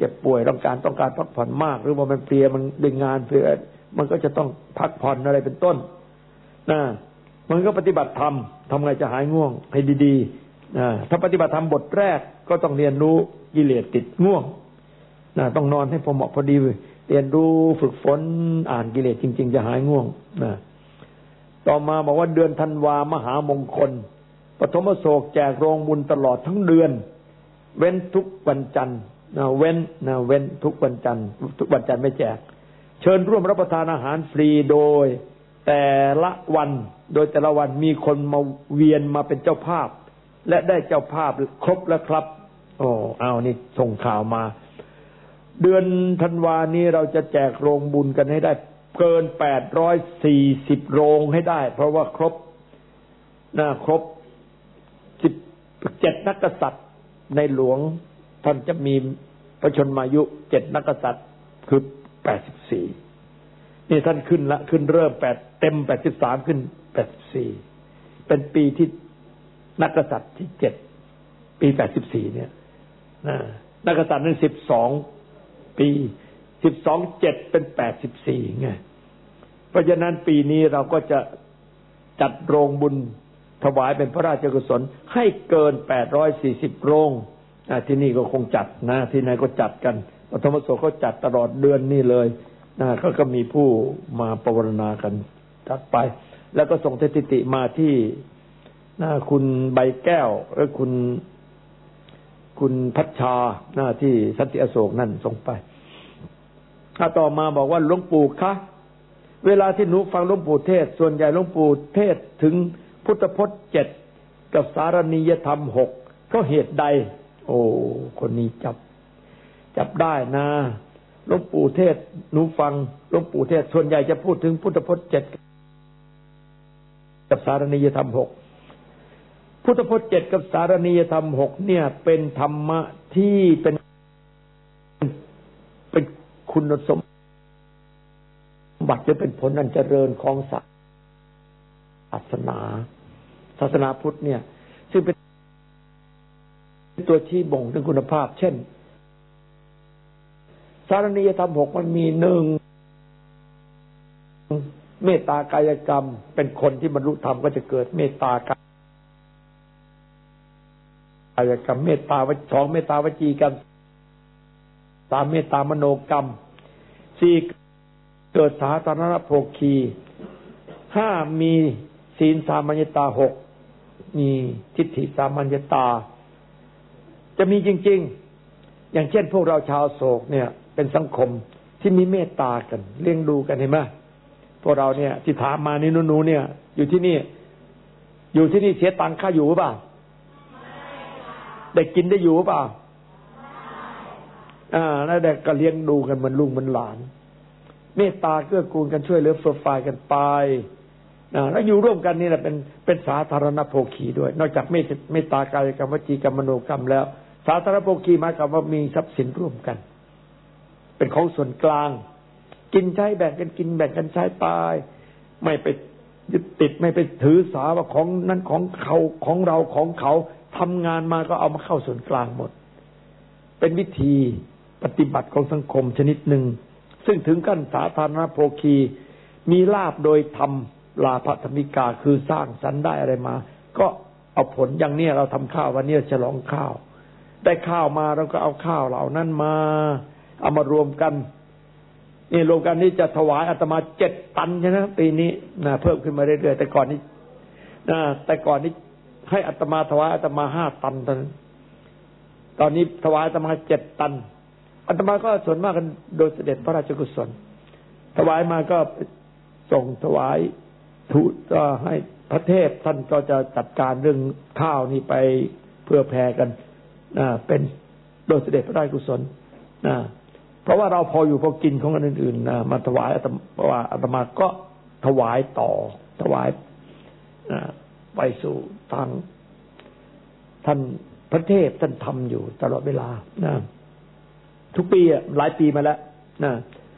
เจ็บป่วยต้องการต้องการพักผ่อนมากหรือว่ามันเพลียมันด้วยงานเพลียมันก็จะต้องพักผ่อนอะไรเป็นต้นนะมันก็ปฏิบัติธรรมทำไงจะหายง่วงให้ดีๆนะถ้าปฏิบัติธรรมบทแรกก็ต้องเรียนรู้กิเลสติดง่วงนะต้องนอนให้พอเหมาะพอดีเรียนรู้ฝึกฝนอ่านกิเลสจริงๆจะหายง่วงนะต่อมาบอกว่าเดือนธันวามหามงคลปฐมโศกแจกโรงบุญตลอดทั้งเดือนเว้นทุกวันจันทร์นะเว้นนะเว้นทุกวันจันทร์ทุกวันจันทร์ไม่แจกเชิญร่วมรับประทานอาหารฟรีโดยแต่ละวันโดยแต่ละวันมีคนมาเวียนมาเป็นเจ้าภาพและได้เจ้าภาพครบแล้วครับโอ้เอานี่ส่งข่าวมาเดือนธันวานี้เราจะแจกโรงบุญกันให้ได้เกินแปดร้อยสี่สิบโรงให้ได้เพราะว่าครบนะครบสิบเจ็ดนักกษัตริย์ในหลวงท่านจะมีพระชนมายุเจ็ดนักกษัตริย์คือแปดสิบสี่นี่ท่านขึ้นละขึ้นเริ่มแปดเต็มแปดสิบสามขึ้นแปดสิบสี่เป็นปีที่นักกษัตริย์ที่เจ็ดปีแปดสิบสี่เนี่ยนะนักกษัตริย์นั้นสิบสองปีสิบสองเจ็ดเป็นแปดสิบสี่ไงเพราะฉะนั้นปีนี้เราก็จะจัดโรงบุญถวายเป็นพระราชกุศลให้เกินแปดร้อยสี่สิบโรงที่นี่ก็คงจัดนะที่ไหนก็จัดกันปฐมโศกก็จัดตลอดเดือนนี่เลยนะก็ก็มีผู้มาปรารณากันจัดไปแล้วก็ส่งสถิติมาที่นะคุณใบแก้วหรือคุณคุณพัชชาหน้าที่สันติอโศกนั่นส่งไปถ้าต่อมาบอกว่าหลวงปู่คะเวลาที่หนูฟังหลวงปู่เทศส่วนใหญ่หลวงปู่เทศถึงพุทธพจน์เจ็ดกับสารณียธรรมหกเพราะเหตุใดโอ้คนนี้จับจับได้นะหลวงปู่เทศหนูฟังหลวงปู่เทศส่วนใหญ่จะพูดถึงพุทธพจน์เจ็ดกับสารณียธรรมหกพุทธพจน์เจ็ดกับสารณียธรรมหกเนี่ยเป็นธรรมะที่เป็นเป็นคุณสมบัติจะเป็นผลอันเจริญของศาสนาศาสนาพุทธเนี่ยซึ่งเป็นตัวชี้บ่งถึงคุณภาพเช่นสารณียธรรมหกมันมีหนึ่งเมตตากายกรรมเป็นคนที่บรรลุธรรมก็จะเกิดเมตตากายกรรมเมตตาวจีสองเมตตาวจีกรรมสามเมตตามโนกรรมสี่เกิดสาธารณโภคีห้ามีศีลสามัญญตาหกมีทิฏฐิสามัญญตาจะมีจริงๆอย่างเช่นพวกเราชาวโศกเนี่ยเป็นสังคมที่มีเมตตากันเลี้ยงดูกันเห็นไหมพวกเราเนี่ยที่ถามมานี่หนูๆเนี่ยอยู่ที่นี่อยู่ที่นี่เสียตังค่าอยู่หรือเปล่าได้กินได้อยู่หรือเปล่าอ่าแล้วเด็กก็เลี้ยงดูกันเหมือนลุงเหมือนหลานเมตตาเกื้อกูลกันช่วยเหลือเฟื่อฟายกันไปนะแล้วอยู่ร่วมกันนี่แหละเป็นเป็นสาธารณโภคีด้วยนอกจากเมตเมตตากายกรรมวจีกรรมมโนกรรมแล้วสาธารณโภคีหมายความว่ามีทรัพย์สินร่วมกันเป็นของส่วนกลางกินใช้แบ่งกันกินแบ่งกันใช้ไปไม่ไปยึดติดไม่ไปถือสาว่าของนั้นของเขาของเราของเขาทำงานมาก็เอามาเข้าส่วนกลางหมดเป็นวิธีปฏิบัติของสังคมชนิดหนึ่งซึ่งถึงขั้นสาธารณโภคีมีลาภโดยธรรมลาภธรรมิกาคือสร้างสรรค์ได้อะไรมาก็เอาผลอย่างนี้เราทำข้าววันนี้ฉลองข้าวได้ข้าวมาเราก็เอาข้าวเหล่านั้นมาเอามารวมกันนี่รวมกันนี่จะถวายอาตมาเจ็ดตันใช่ไหมปีนี้นะเพิ่มขึ้นมาเรื่อยๆแต่ก่อนนี้นะแต่ก่อนนี้ให้อาตมาถวายอาตมาห้าตันตอนนั้นตอนนี้ถวายอาตมาเจ็ดตันอาตมาก็ส่วนมากกันโดยเสด็จพระราชกุศลถวายมาก็ส่งถวายทูตก็ให้พระเทพท่านก็จะจัดการเรื่องข้าวนี่ไปเพื่อแผ่กันนะเป็นโดยเสด็จพระราชกุศลนะเพราะว่าเราพออยู่พอกินของคนอื่นๆนะมาถวายอาตมาเพราะว่าอาตมาก็ถวายต่อถวายนะไปสู่ทางท่านพระเทพท่านทำอยู่ตลอดเวลานะทุกปีอ่ะหลายปีมาแล้วนะ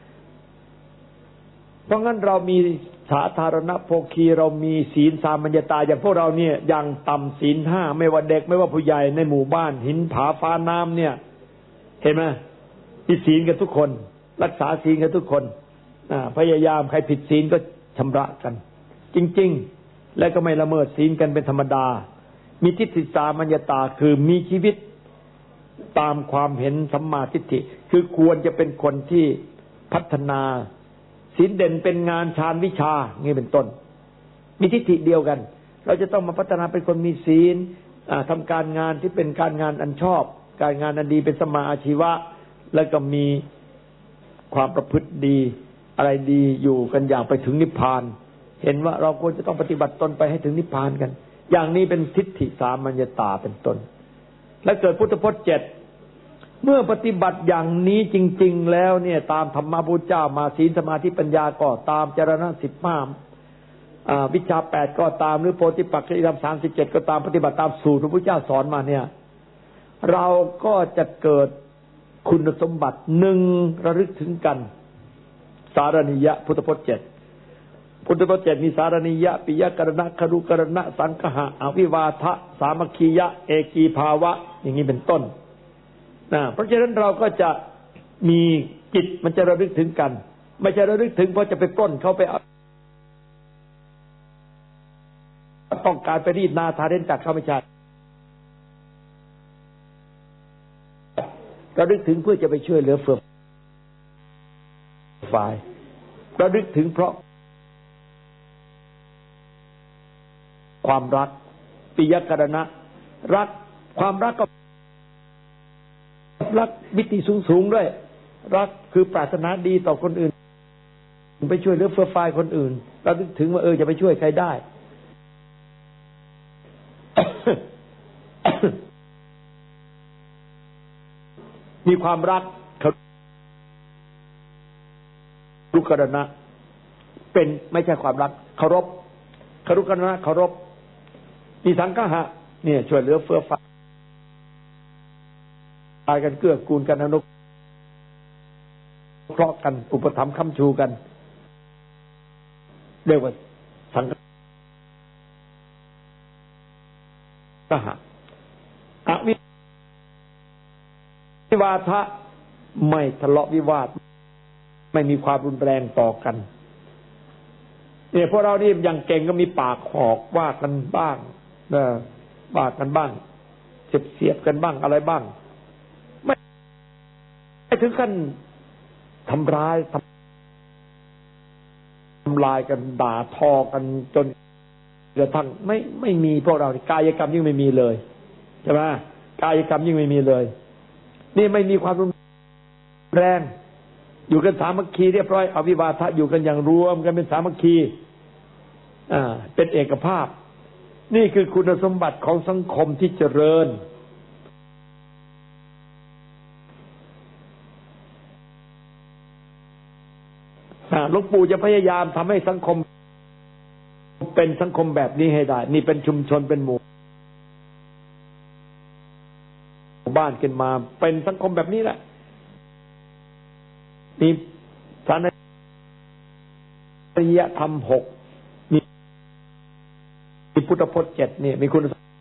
เพราะงั้นเรามีสาธารณโภคีเรามีศีลสามัญญตาอย่างพวกเราเนี่ยยังต่ำศีลห้าไม่ว่าเด็กไม่ว่าผู้ใหญ่ในหมู่บ้านหินผาฟ้าน้ำเนี่ยเห็นไหมมีศีลกันทุกคนรักษาศีลกันทุกคนพยายามใครผิดศีลก็ชำระกันจริงๆและก็ไม่ละเมิดศีลกันเป็นธรรมดามีทิฏฐิสามัญญตาคือมีชีวิตตามความเห็นสัมมาทิฏฐิคือควรจะเป็นคนที่พัฒนาศีลเด่นเป็นงานฌานวิชางี้เป็นต้นมีทิฏฐิเดียวกันเราจะต้องมาพัฒนาเป็นคนมีศีลทำการงานที่เป็นการงานอันชอบการงานอันดีเป็นสมาอาชีวะแล้วก็มีความประพฤติดีอะไรดีอยู่กันอย่างไปถึงนิพพานเห็นว่าเราควรจะต้องปฏิบัติตนไปให้ถึงนิพพานกันอย่างนี้เป็นทิฏฐิสามัญญตาเป็นต้นและเกิดพุทธพจน์เจ็ดเมื่อปฏิบัติอย่างนี้จริงๆแล้วเนี่ยตามธรรมะพุทธเจ้ามาศีลสมาธิปัญญาก็ตามจรณะสิบห้าวิชาแปดก็ตามหรือโพธิปักขิยธรรมสามสิบเจ็ดก็ตามปฏิบัติตามสูตรพระพุทธเจ้าสอนมาเนี่ยเราก็จะเกิดคุณสมบัติหนึ่งระลึกถึงกันสารณิยะพุทธพจน์เจ็ดพุทธพจน์เจ็ดมีสารณิยะปิยกรณะครุกรณะสังคหะอวิวาทะสามัคคียะเอกีภาวะอย่างนี้เป็นต้นนะเพราะฉะนั้นเราก็จะมีจิตมันจะระลึกถึงกันไม่ใช่ระลึกถึงเพราะจะไปปล้นเขาไปต้องการไปรีดนาทาเรนจากเขาไม่ใช่ระลึกถึงเพื่อจะไปช่วยเหลือเฟื่องฝ่ายระลึกถึงเพราะความรักปิยกรณะรักความรักก็รักมิติสูงๆด้วยรักคือปรารถนาดีต่อคนอื่นไปช่วยเหลือเฟื่องฝ่ายคนอื่นระลึกถึงว่าเออจะไปช่วยใครได้ มีความรักครุกรณะเป็นไม่ใช่ความรักเคารพครุกรณะเคารพมีสังฆะเนี่ยช่วยเหลือเฟื่อฟ้าตายกันเกื้อกูลกันอนุเคราะห์กันอุปถัมภ์ค้ำชูกันเรียกว่าสังฆะอวิวิวาทะไม่ทะเลาะวิวาทไม่มีความรุนแรงต่อกันเนี่ยพวกเรานี่อย่างเก่งก็มีปากหอกว่ากันบ้างนะว่ากันบ้างเสียบเสียบกันบ้างอะไรบ้างไม่ไม่ถึงขั้นทำร้ายทำลายกันด่าทอกันจนกระทั่งไม่ไม่มีพวกเรากายกรรมยิ่งไม่มีเลยใช่ไหมกายกรรมยิ่งไม่มีเลยนี่ไม่มีความรุนแรงอยู่กันสามัคคีเรียบร้อยอวิวาทะอยู่กันอย่างรวมกันเป็นสามัคคีอ่าเป็นเอกภาพนี่คือคุณสมบัติของสังคมที่เจริญหลวงปู่จะพยายามทำให้สังคมเป็นสังคมแบบนี้ให้ได้นี่เป็นชุมชนเป็นหมู่บ้านขึ้นมาเป็นสังคมแบบนี้แหละมีสารนิยธรรมหกมีมีพุทธพจน์เจ็ดนี่มีคุณ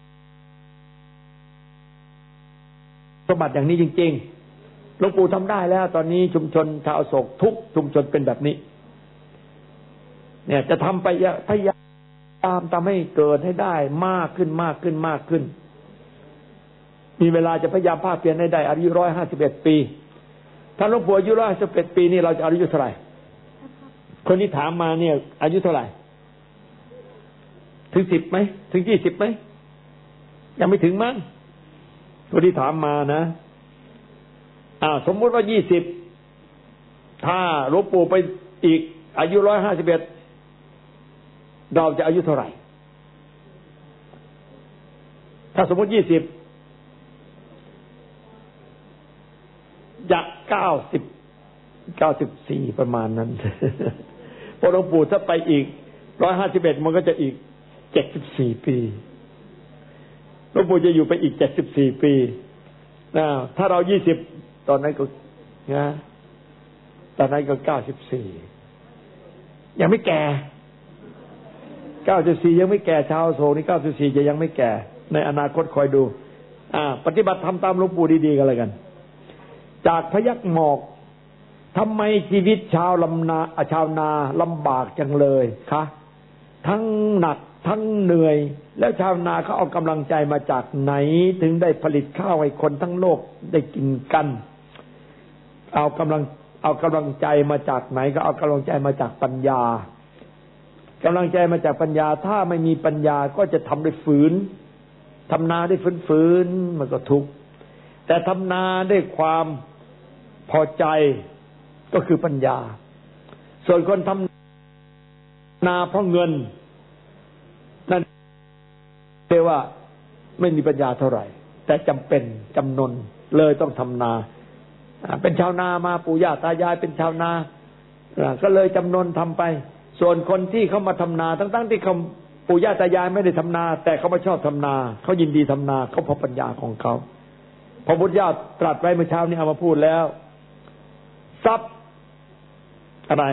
สมบัติอย่างนี้จริงๆหลวงปู่ทำได้แล้วตอนนี้ชุมชนชาวอโศกทุกชุมชนเป็นแบบนี้เนี่ยจะทำไปพยายามทำให้เกิดให้ได้มากขึ้นมากขึ้นมากขึ้นมีเวลาจะพยายามภาคเพียรให้ได้อายุร้อยห้าสิบเอ็ดปีถ้าหลวงปู่อายุร้อยห้าสิบเอ็ดปีนี่เราจะอายุเท่าไหร่คนที่ถามมาเนี่ยอายุเท่าไหร่ถึงสิบไหมถึงยี่สิบไหมยังไม่ถึงมั้งคนที่ถามมานะอ่าสมมติว่ายี่สิบถ้าหลวงปู่ไปอีกอายุร้อยห้าสิบเอ็ดเราจะอายุเท่าไหร่ถ้าสมมติยี่สิบจะเก้าสิบเก้าสิบสี่ประมาณนั้นพอหลวงปู่ถ้าไปอีกร้อยห้าสิบเอ็ดมันก็จะอีกเจ็ดสิบสี่ปีหลวงปู่จะอยู่ไปอีกเจ็ดสิบสี่ปีนะถ้าเรายี่สิบตอนนั้นก็นะตอนนั้นก็เก้าสิบสี่ยังไม่แก่เก้าสิบสี่ยังไม่แก่ชาวโศกนี่เก้าสิบสี่จะยังไม่แก่ในอนาคตคอยดูอ่าปฏิบัติทำตามหลวงปู่ดีๆกันเลยกันจากพยัคฆ์หมอกทำไมชีวิตชาวลำนาชาวนาลำบากจังเลยคะทั้งหนักทั้งเหนื่อยแล้วชาวนาเขาเอากำลังใจมาจากไหนถึงได้ผลิตข้าวให้คนทั้งโลกได้กินกันเอากำลังเอากำลังใจมาจากไหนก็เอากำลังใจมาจากปัญญากำลังใจมาจากปัญญาถ้าไม่มีปัญญาก็จะทำด้วยฝืนทำนาได้ฝืนๆมันก็ทุกข์แต่ทำนาด้วยความพอใจก็คือปัญญาส่วนคนทำนาเพราะเงินนั่นเรียกว่าไม่มีปัญญาเท่าไหร่แต่จำเป็นจำนนเลยต้องทำนาเป็นชาวนามาปู่ย่าตายายเป็นชาวนาก็เลยจำนนทำไปส่วนคนที่เขามาทำนาทั้งๆที่เขาปู่ย่าตายายไม่ได้ทำนาแต่เขาไม่ชอบทำนาเขายินดีทำนาเขาเพราะปัญญาของเขาพระพุทธเจ้าตรัสไว้เมื่อเช้านี้เอามาพูดแล้วทรัพย์อะไร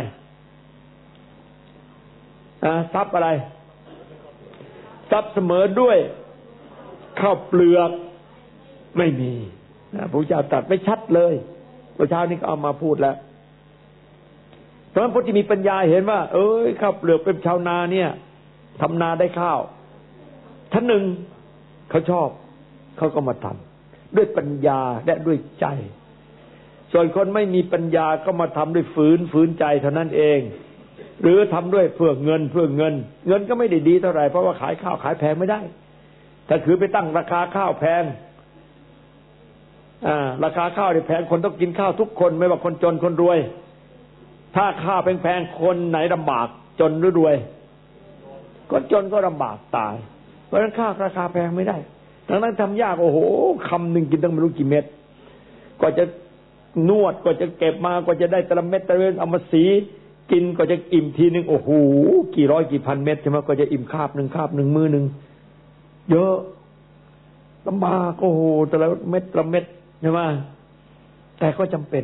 อ่าทรัพย์อะไรทรัพย์เสมอด้วยข้าวเปลือกไม่มีนะพระพุทธเจ้าตรัสไว้ชัดเลยเมื่อเช้านี้ก็เอามาพูดแล้วเพราะฉะนั้นผู้ที่มีปัญญาเห็นว่าเอ้ยข้าวเปลือกเป็นชาวนาเนี่ยทำนาได้ข้าวท่านหนึ่งเขาชอบเขาก็มาทำด้วยปัญญาและด้วยใจส่วนคนไม่มีปัญญาก็มาทำด้วยฝืนฝืนใจเท่านั้นเองหรือทำด้วยเพื่อเงินเพื่อเงินเงินก็ไม่ได้ดีเท่าไหร่เพราะว่าขายข้าวขายแพงไม่ได้ถ้าคือไปตั้งราคาข้าวแพงอ่าราคาข้าวที่แพงคนต้องกินข้าวทุกคนไม่ว่าคนจนคนรวยถ้าข้าวแพงๆคนไหนลำบากจนหรือรวยคนจนก็ลำบากตายเพราะฉะนั้นข้าวราคาแพงไม่ได้ดังนั้นทำยากโอ้โหคำหนึ่งกินต้องไม่รู้กี่เม็ดกว่าจะนวดกว่าจะเก็บมากว่าจะได้แต่ละเม็ดแต่ละเม็ดเอามาสีกินกว่าจะอิ่มทีนึงโอ้โหกี่ร้อยกี่พันเม็ดใช่ไหมกว่าจะอิ่มคาบหนึ่งคาบหนึ่งมือหนึ่งเยอะลำบากโอ้โหแต่ละเม็ดแต่ละเม็ดใช่ไหมแต่ก็จำเป็น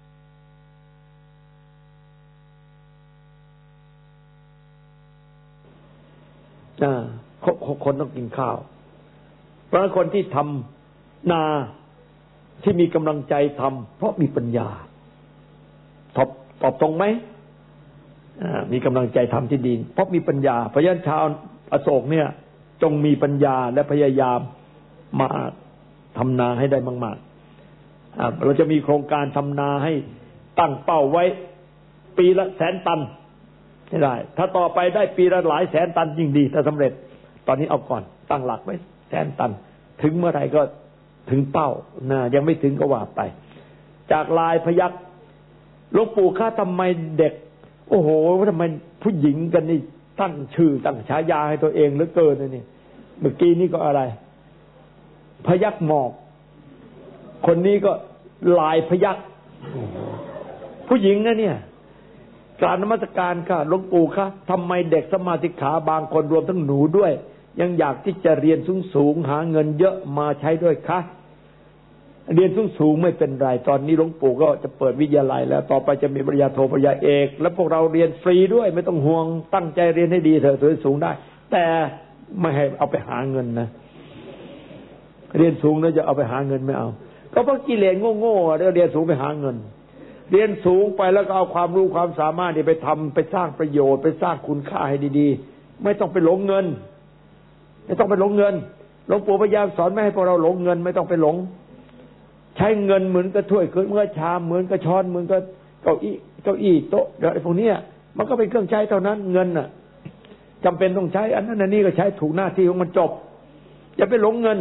อ่าคนต้องกินข้าวเพราะคนที่ทำนาที่มีกำลังใจทำเพราะมีปัญญาตอบตอบตรงไหมมีกำลังใจทำที่ดีเพราะมีปัญญาเพราะฉะนั้นชาวอโศกเนี่ยจงมีปัญญาและพยายามมาทำนาให้ได้มากๆเราจะมีโครงการทำนาให้ตั้งเป้าไว้ปีละแสนตันให้ได้ถ้าต่อไปได้ปีละหลายแสนตันยิ่งดีถ้าสำเร็จตอนนี้เอาก่อนตั้งหลักไว้แสนตันถึงเมื่อไหร่ก็ถึงเป้านะยังไม่ถึงก็ว่าไปจากลายพยัคฆ์หลวงปู่ข้าทำไมเด็กโอ้โหทำไมผู้หญิงกันนี่ตั้งชื่อตั้งฉายาให้ตัวเองเหลือเกินนะนี่เมื่อกี้นี่ก็อะไรพยัคฆ์หมอกคนนี้ก็ลายพยัคฆ์ผู้หญิงนะเนี่ยกราบนมัสการค่ะหลวงปู่คะทำไมเด็กสมาธิขาบางคนรวมทั้งหนูด้วยยังอยากที่จะเรียนสูงๆหาเงินเยอะมาใช้ด้วยคะเรียนสูงๆไม่เป็นไรตอนนี้หลวงปู่ก็จะเปิดวิทยาลัยแล้วต่อไปจะมีปริญญาโทปริญญาเอกแล้วพวกเราเรียนฟรีด้วยไม่ต้องห่วงตั้งใจเรียนให้ดีเถอะเรียนสูงได้แต่ไม่ให้เอาไปหาเงินนะเรียนสูงแล้วจะเอาไปหาเงินไม่เอาก็เพราะกิเลสโง่ๆเรียนสูงไปหาเงินเรียนสูงไปแล้วก็เอาความรู้ความสามารถที่ไปทำไปสร้างประโยชน์ไปสร้างคุณค่าให้ดีๆไม่ต้องไปหลงเงินไม่ต้องไปหลงเงินหลวงปู่พยายามสอนไม่ให้พวกเราหลงเงินไม่ต้องไปหลงใช้เงินเหมือนกับถ้วยเหมือนกับชามเหมือนกับช้อนเหมือนกับเก้าอี้เก้าอี้โต๊ะอะไรพวกนี้มันก็เป็นเครื่องใช้เท่านั้นเงินน่ะจำเป็นต้องใช้อันนั้นอันนี้ก็ใช้ถูกหน้าที่ของมันจบอย่าไปหลงเงิน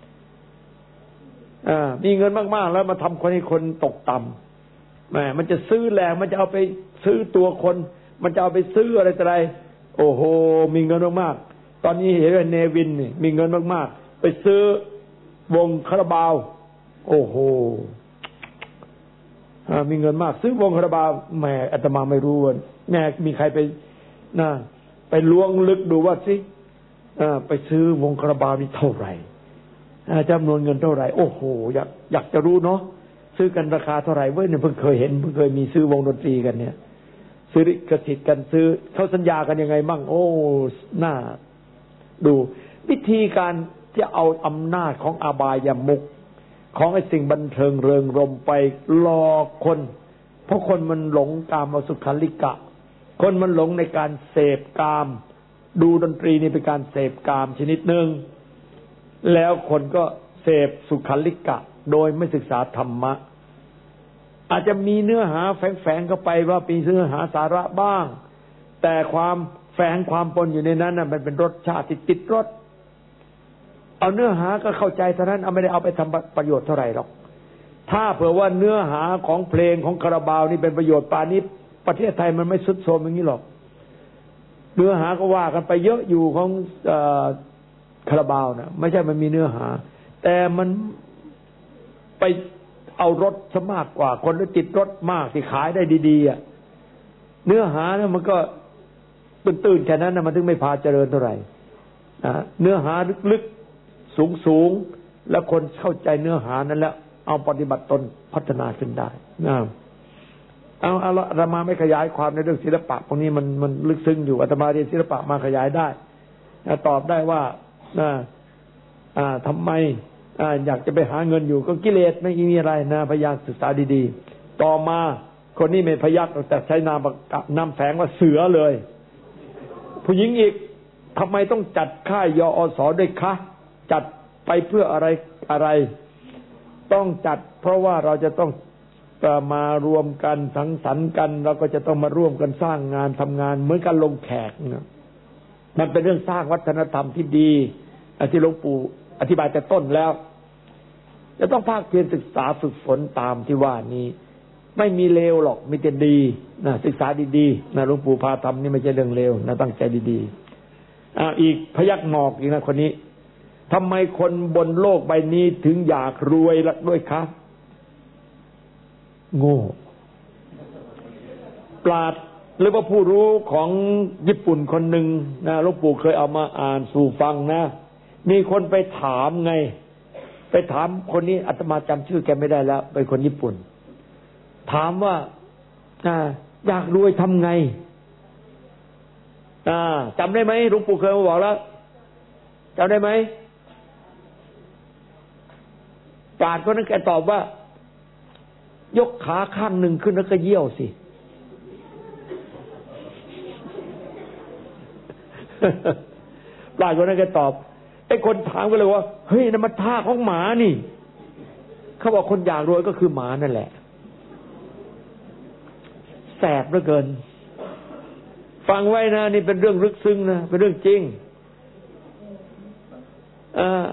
อ่ามีเงินมากๆแล้วมาทำคนให้คนตกต่ำแหมมันจะซื้อแรงมันจะเอาไปซื้อตัวคนมันจะเอาไปซื้ออะไรต่ออะไรโอ้โหมีเงินมากๆตอนนี้เห็นว่าเนวินนี่มีเงินมากๆไปซื้อวงคาราบาวโอ้โหมีเงินมากซื้อวงคาราบาวแหมอาตมาไม่รู้ว่าแม่มีใครไปน่ะไปล้วงลึกดูว่าสิไปซื้อวงคาราบาวนี่เท่าไหร่จำนวนเงินเท่าไหร่โอ้โหอยากอยากจะรู้เนาะซื้อกันราคาเท่าไหร่เว้ยเนี่ยเพิ่งเคยเห็นเพิ่งเคยมีซื้อวงดนตรีกันเนี่ยซื้อกระสิทธิ์กันซื้อเขาสัญญากันยังไงมั่งโอ้น่าดูวิธีการที่เอาอำนาจของอบายมุขของไอ้สิ่งบันเทิงเริงรมไปหลอกคนเพราะคนมันหลงกามสุขัลลิกะคนมันหลงในการเสพกามดูดนตรีนี่เป็นการเสพกามชนิดหนึ่งแล้วคนก็เสพสุขัลลิกะโดยไม่ศึกษาธรรมะอาจจะมีเนื้อหาแฝงๆเข้าไปว่าเป็นเนื้อหาสาระบ้างแต่ความแฝงความปนอยู่ในนั้นน่ะมันเป็นรสชาติติดรสเอาเนื้อหาก็เข้าใจเท่านั้นเอาไม่ได้เอาไปทำประโยชน์เท่าไหร่หรอกถ้าเผื่อว่าเนื้อหาของเพลงของคาราบาวนี่เป็นประโยชน์ป่านนี้ประเทศไทยมันไม่สุดโทรมอย่างนี้หรอกเนื้อหาก็ว่ากันไปเยอะอยู่ของคาราบาวนะไม่ใช่มันมีเนื้อหาแต่มันไปเอารสซะมากกว่าคนที่ติดรสมากที่ขายได้ดีๆอ่ะเนื้อหาเนี่ยมันก็ตื่นๆแค่นั้นนะมันถึงไม่พาเจริญเท่าไหร่เนื้อหาลึกๆสูงๆแล้วคนเข้าใจเนื้อหานั้นแล้วเอาปฏิบัติตนพัฒนาขึ้นได้นะเอาเอาอาตมาไม่ขยายความในเรื่องศิลปะพวกนี้มันมันลึกซึ้งอยู่อาตมาเรียนศิลปะมาขยายได้ตอบได้ว่าอ่าทำไมอยากจะไปหาเงินอยู่ก็กิเลสไม่มีอะไรนะพยายามศึกษาดีๆต่อมาคนนี้ไม่พยักแต่ใช้นามนามแฝงว่าเสือเลยผู้หญิงอีกทำไมต้องจัดค่ายยอสด้วยคะจัดไปเพื่ออะไรอะไรต้องจัดเพราะว่าเราจะต้องมารวมกันสังสรรค์กันเราก็จะต้องมาร่วมกันสร้างงานทำงานเหมือนกันลงแขกนะมันเป็นเรื่องสร้างวัฒนธรรมที่ดีที่หลวงปู่อธิบายแต่ต้นแล้วจะต้องภาคเพียรศึกษาฝึกฝนตามที่ว่านี้ไม่มีเลวหรอกมีแต่ดีนะศึกษาดีๆนะหลวงปู่พาทำนี่ไม่ใช่เรื่องเลวนะตั้งใจดีๆอ่าอีกพยักหนอกอีกนะคนนี้ทำไมคนบนโลกใบนี้ถึงอยากรวยละด้วยครับโง่ปราชญ์หรือว่าผู้รู้ของญี่ปุ่นคนหนึ่งนะหลวงปู่เคยเอามาอ่านสู่ฟังนะมีคนไปถามไงไปถามคนนี้อาตมาจำชื่อแกไม่ได้แล้วเป็นคนญี่ปุ่นถามว่าอยากรวยทำไงจำได้ไหมหลวงปู่เคยมาบอกแล้วจำได้ไหมปราชญ์คนนั้นแกตอบว่ายกขาข้างหนึ่งขึ้นแล้วก็เยี่ยวสิปราชญ์คนนั้นแกตอบไอ้คนถามก็เลยว่าเฮ้ยนั่นมันท่าของหมานี่เขาบอกคนอยากรวยก็คือหมานั่นแหละแสบเหลือเกินฟังไว้นะนี่เป็นเรื่องลึกซึ้งนะเป็นเรื่องจริงอ่า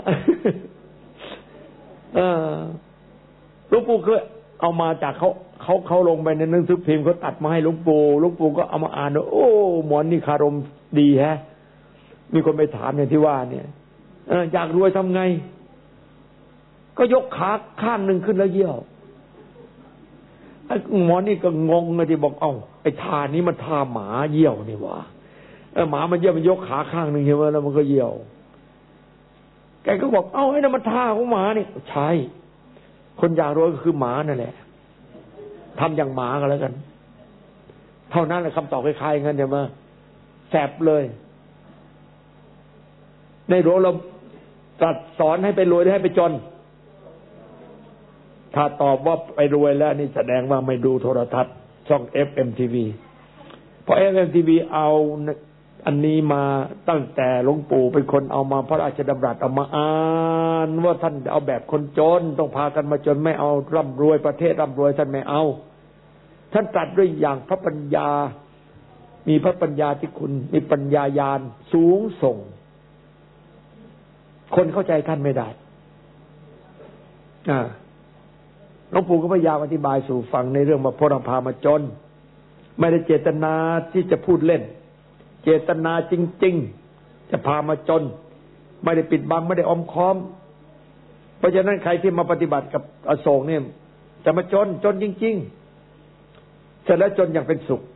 อ่าหลวงปู่เคยเอามาจากเขาเขาเขาลงไปในหนังสือพิมพ์เขาตัดมาให้หลวงปู่หลวงปู่ก็เอามาอ่านโอ้หมอนนี่คารมดีแฮะมีคนไปถามอย่างที่ว่าเนี่ยอยากรวยทำไงก็ยกขาข้างหนึ่งขึ้นแล้วเยี่ยวไอ้หมอนี่ก็งงเลยที่บอกเอ้าไอ้ท่านี้มันท่าหมาเยี่ยวนี่วะเออหมามันเยี่ยวมันยกขาข้างหนึ่งใช่ไหมแล้วมันก็เยี่ยวแกก็บอกเอ้าไอ้นั่นมันท่าของหมานี่ใช่คนอยากรวยก็คือหมานั่นแหละทำอย่างหมาก็แล้วกันเท่านั้นแหละคำตอบคล้ายๆงั้นใช่ไหมแสบเลยในโลกเราตรัสสอนให้ไปรวยให้ไปจนถ้าตอบว่าไปรวยแล้วนี่แสดงว่าไม่ดูโทรทัศน์ช่อง เอฟ เอ็ม ที วี เพราะ เอฟ เอ็ม ที วี เอาอันนี้มาตั้งแต่หลวงปู่เป็นคนเอามาพระราชดำรัสเอามาอ่านว่าท่านเอาแบบคนจนต้องพากันมาจนไม่เอาร่ำรวยประเทศร่ำรวยท่านไม่เอาท่านตรัสด้วยอย่างพระปัญญามีพระปัญญาที่คุณมีปัญญาญาณสูงส่งคนเข้าใจท่านไม่ได้อ่าหลวงปู่ก็พยายามอธิบายสู่ฟังในเรื่องมาพระพามาจนไม่ได้เจตนาที่จะพูดเล่นเจตนาจริงๆจะพามาจนไม่ได้ปิดบังไม่ได้อมค้อมเพราะฉะนั้นใครที่มาปฏิบัติกับอโศกเนี่ยจะมาจนจนจริงๆเสร็จแล้วจนอย่างเป็นสุข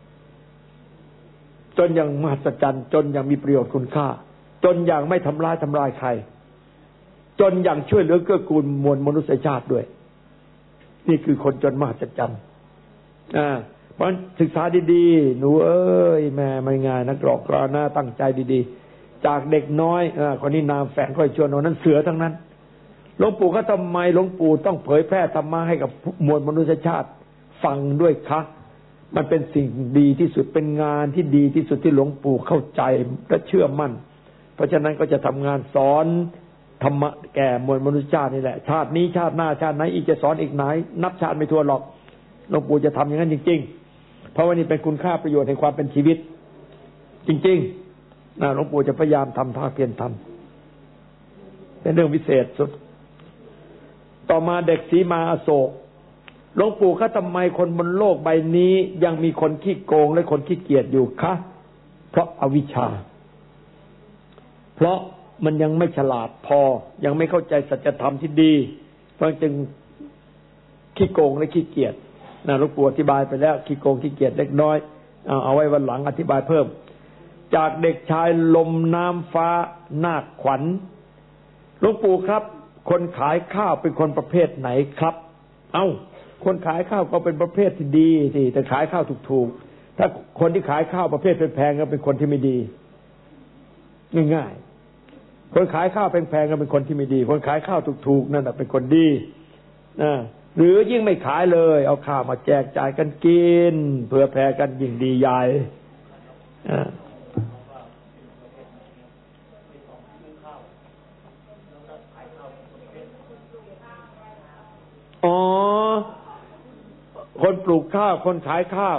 จนอย่างมหัศจรรย์จนอย่างมีประโยชน์คุณค่าจนอย่างไม่ทำร้ายทำลายใครจนอย่างช่วยเหลือเกื้อกูลมวลมนุษยชาติด้วยนี่คือคนจนมหัศจรรย์อ่าเพราะศึกษาดีๆหนูเอ้ยแม่ไม่ง่ายนักกรอกกรอหน้าตั้งใจดีๆจากเด็กน้อยอ่าคนนี้นามแฝงค่อยชวนวันนั้นเสือทั้งนั้นหลวงปู่ก็ทำไมหลวงปู่ต้องเผยแพร่ธรรมะให้กับมวลมนุษยชาติฟังด้วยคะมันเป็นสิ่งดีที่สุดเป็นงานที่ดีที่สุดที่หลวงปู่เข้าใจและเชื่อมั่นเพราะฉะนั้นก็จะทำงานสอนธรรมะแก่มวลมนุษยชาตินี่แหละชาตินี้ชาติหน้าชาติไหนอีกจะสอนอีกไหนนับชาติไม่ถ้วนหรอกหลวงปู่จะทำอย่างนั้นจริงๆเพราะว่านี่เป็นคุณค่าประโยชน์ในความเป็นชีวิตจริงๆนะหลวงปู่จะพยายามทำภาคเพียรทำเป็นเรื่องพิเศษสุดต่อมาเด็กสีมาอโศกหลวงปู่คะทำไมคนบนโลกใบนี้ยังมีคนขี้โกงและคนขี้เกียจอยู่คะเพราะอวิชชาเพราะมันยังไม่ฉลาดพอยังไม่เข้าใจสัจธรรมที่ดีเพราะจึงขี้โกงและขี้เกียจนะหลวงปู่อธิบายไปแล้วขี้โกงขี้เกียจเล็กน้อยเอาเอาไว้วันหลังอธิบายเพิ่มจากเด็กชายลมน้ำฟ้านาคขวัญหลวงปู่ครับคนขายข้าวเป็นคนประเภทไหนครับเอ้าคนขายข้าวก็เป็นประเภทที่ดีสิแต่ขายข้าวถูกๆถ้าคนที่ขายข้าวประเภทแพงๆก็เป็นคนที่ไม่ดีง่ายๆคนขายข้าวแพงๆก็เป็นคนที่ไม่ดีคนขายข้าวถูกๆนั่นแหละเป็นคนดีนะหรือยิ่งไม่ขายเลยเอาข้าวมาแจกจ่ายกันกินเผื่อแผ่กันยิ่งดีใหญ่อ่าอ๋อคนปลูกข้าวคนขายข้าว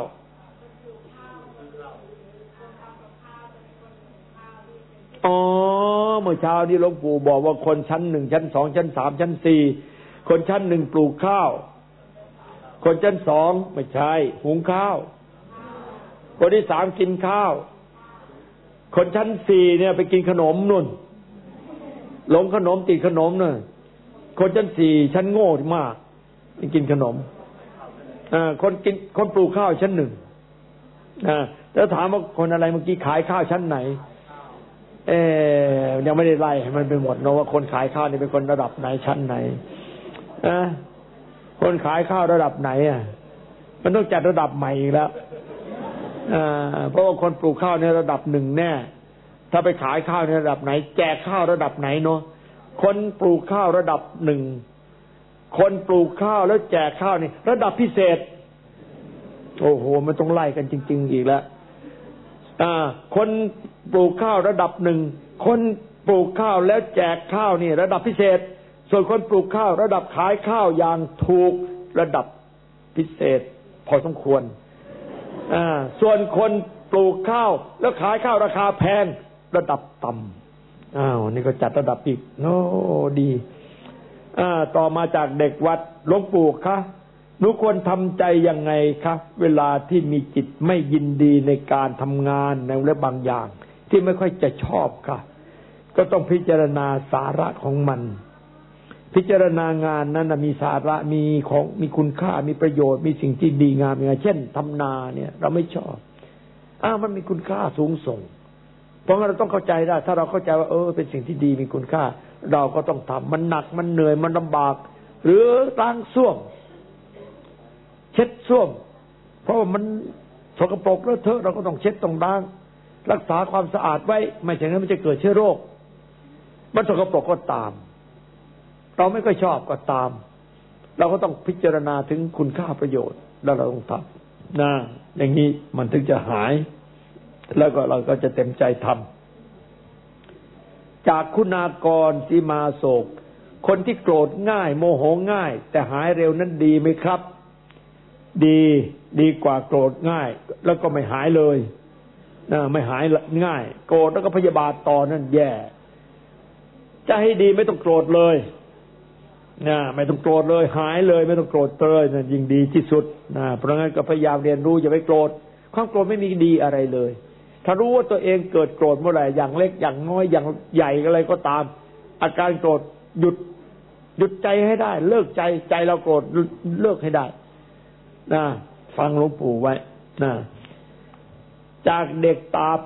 อ๋อเมื่อเช้านี้หลวงปู่บอกว่าคนชั้นหนึ่งชั้นสองชั้นสามชั้นสี่คนชั้นหนึ่งปลูกข้าวคนชั้นสองไม่ใช่หุงข้าวคนที่สามกินข้าวคนชั้นสี่เนี่ยไปกินขนมนุ่นหลงขนมติดขนมเนี่ยคนชั้นสี่ชั้นโง่มากไปกินขนมอ่าคนกินคนปลูกข้าวชั้นหนึ่งอ่าแล้วถามว่าคนอะไรเมื่อกี้ขายข้าวชั้นไหนเอ๊ยังไม่ได้ไล่ให้มันไปหมดเนาะว่าคนขายข้าวนี่เป็นคนระดับไหนชั้นไหนอ่าคนขายข้าวระดับไหนอ่ะมันต้องจัดระดับใหม่อีกแล้วอ่าเพราะว่าคนปลูกข้าวในระดับหนึ่งแน่ถ้าไปขายข้าวในระดับไหนแจกข้าวระดับไหนเนาะคนปลูกข้าวระดับหนึ่งคนปลูกข้าวแล้วแจกข้าวนี่ระดับพิเศษโอ้โหมันต้องไล่กันจริงๆอีกแล้วอ่าคนปลูกข้าวระดับหนึ่งคนปลูกข้าวแล้วแจกข้าวนี่ระดับพิเศษส่วนคนปลูกข้าวระดับขายข้าวอย่างถูกระดับพิเศษพอสมควรอ่าส่วนคนปลูกข้าวแล้วขายข้าวราคาแพงระดับต่ำอ้าวนี่ก็จัดระดับอีกโอ้ดีอ่าต่อมาจากเด็กวัดหลวงปู่คะหนูควรทำใจยังไงคะเวลาที่มีจิตไม่ยินดีในการทำงานในเรื่องบางอย่างที่ไม่ค่อยจะชอบค่ะก็ต้องพิจารณาสาระของมันพิจารณางานนั้นมีสาระมีของมีคุณค่ามีประโยชน์มีสิ่งที่ดีงามอย่างเช่นทำนาเนี่ยเราไม่ชอบอ้าวมันมีคุณค่าสูงส่งเพราะงั้นเราต้องเข้าใจได้ถ้าเราเข้าใจว่าเออเป็นสิ่งที่ดีมีคุณค่าเราก็ต้องทำมันหนักมันเหนื่อยมันลำบากหรือล้างส้วมเช็ดส้วมเพราะว่ามันสกปรกแล้วเถอะเราก็ต้องเช็ดต้องล้างรักษาความสะอาดไว้ไม่อย่างนั้นมันจะเกิดเชื้อโรคมันสกปรกก็ตามเราไม่ค่อยชอบก็ตามเราก็ต้องพิจารณาถึงคุณค่าประโยชน์แล้วเราต้องทำนะอย่างนี้มันถึงจะหายแล้วก็เราก็จะเต็มใจทำจากคุณากรสีมาโศกคนที่โกรธง่ายโมโหง่ายแต่หายเร็วนั้นดีไหมครับดีดีกว่าโกรธง่ายแล้วก็ไม่หายเลยนะไม่หายง่ายโกรธแล้วก็พยาบาทต่อนั่นแย่จะให้ดีไม่ต้องโกรธเลยนะไม่ต้องโกรธเลยหายเลยไม่ต้องโกรธเลยนั่นยิ่งดีที่สุดนะเพราะงั้นก็พยายามเรียนรู้อย่าไปโกรธความโกรธไม่มีดีอะไรเลยถ้ารู้ว่าตัวเองเกิดโกรธเมื่อไหร่อย่างเล็กอย่างน้อยอย่างใหญ่อะไรก็ตามอาการโกรธหยุดหยุดใจให้ได้เลิกใจใจเราโกรธเลิกให้ได้นะฟังหลวงปู่ไว้นะจากเด็กตาโป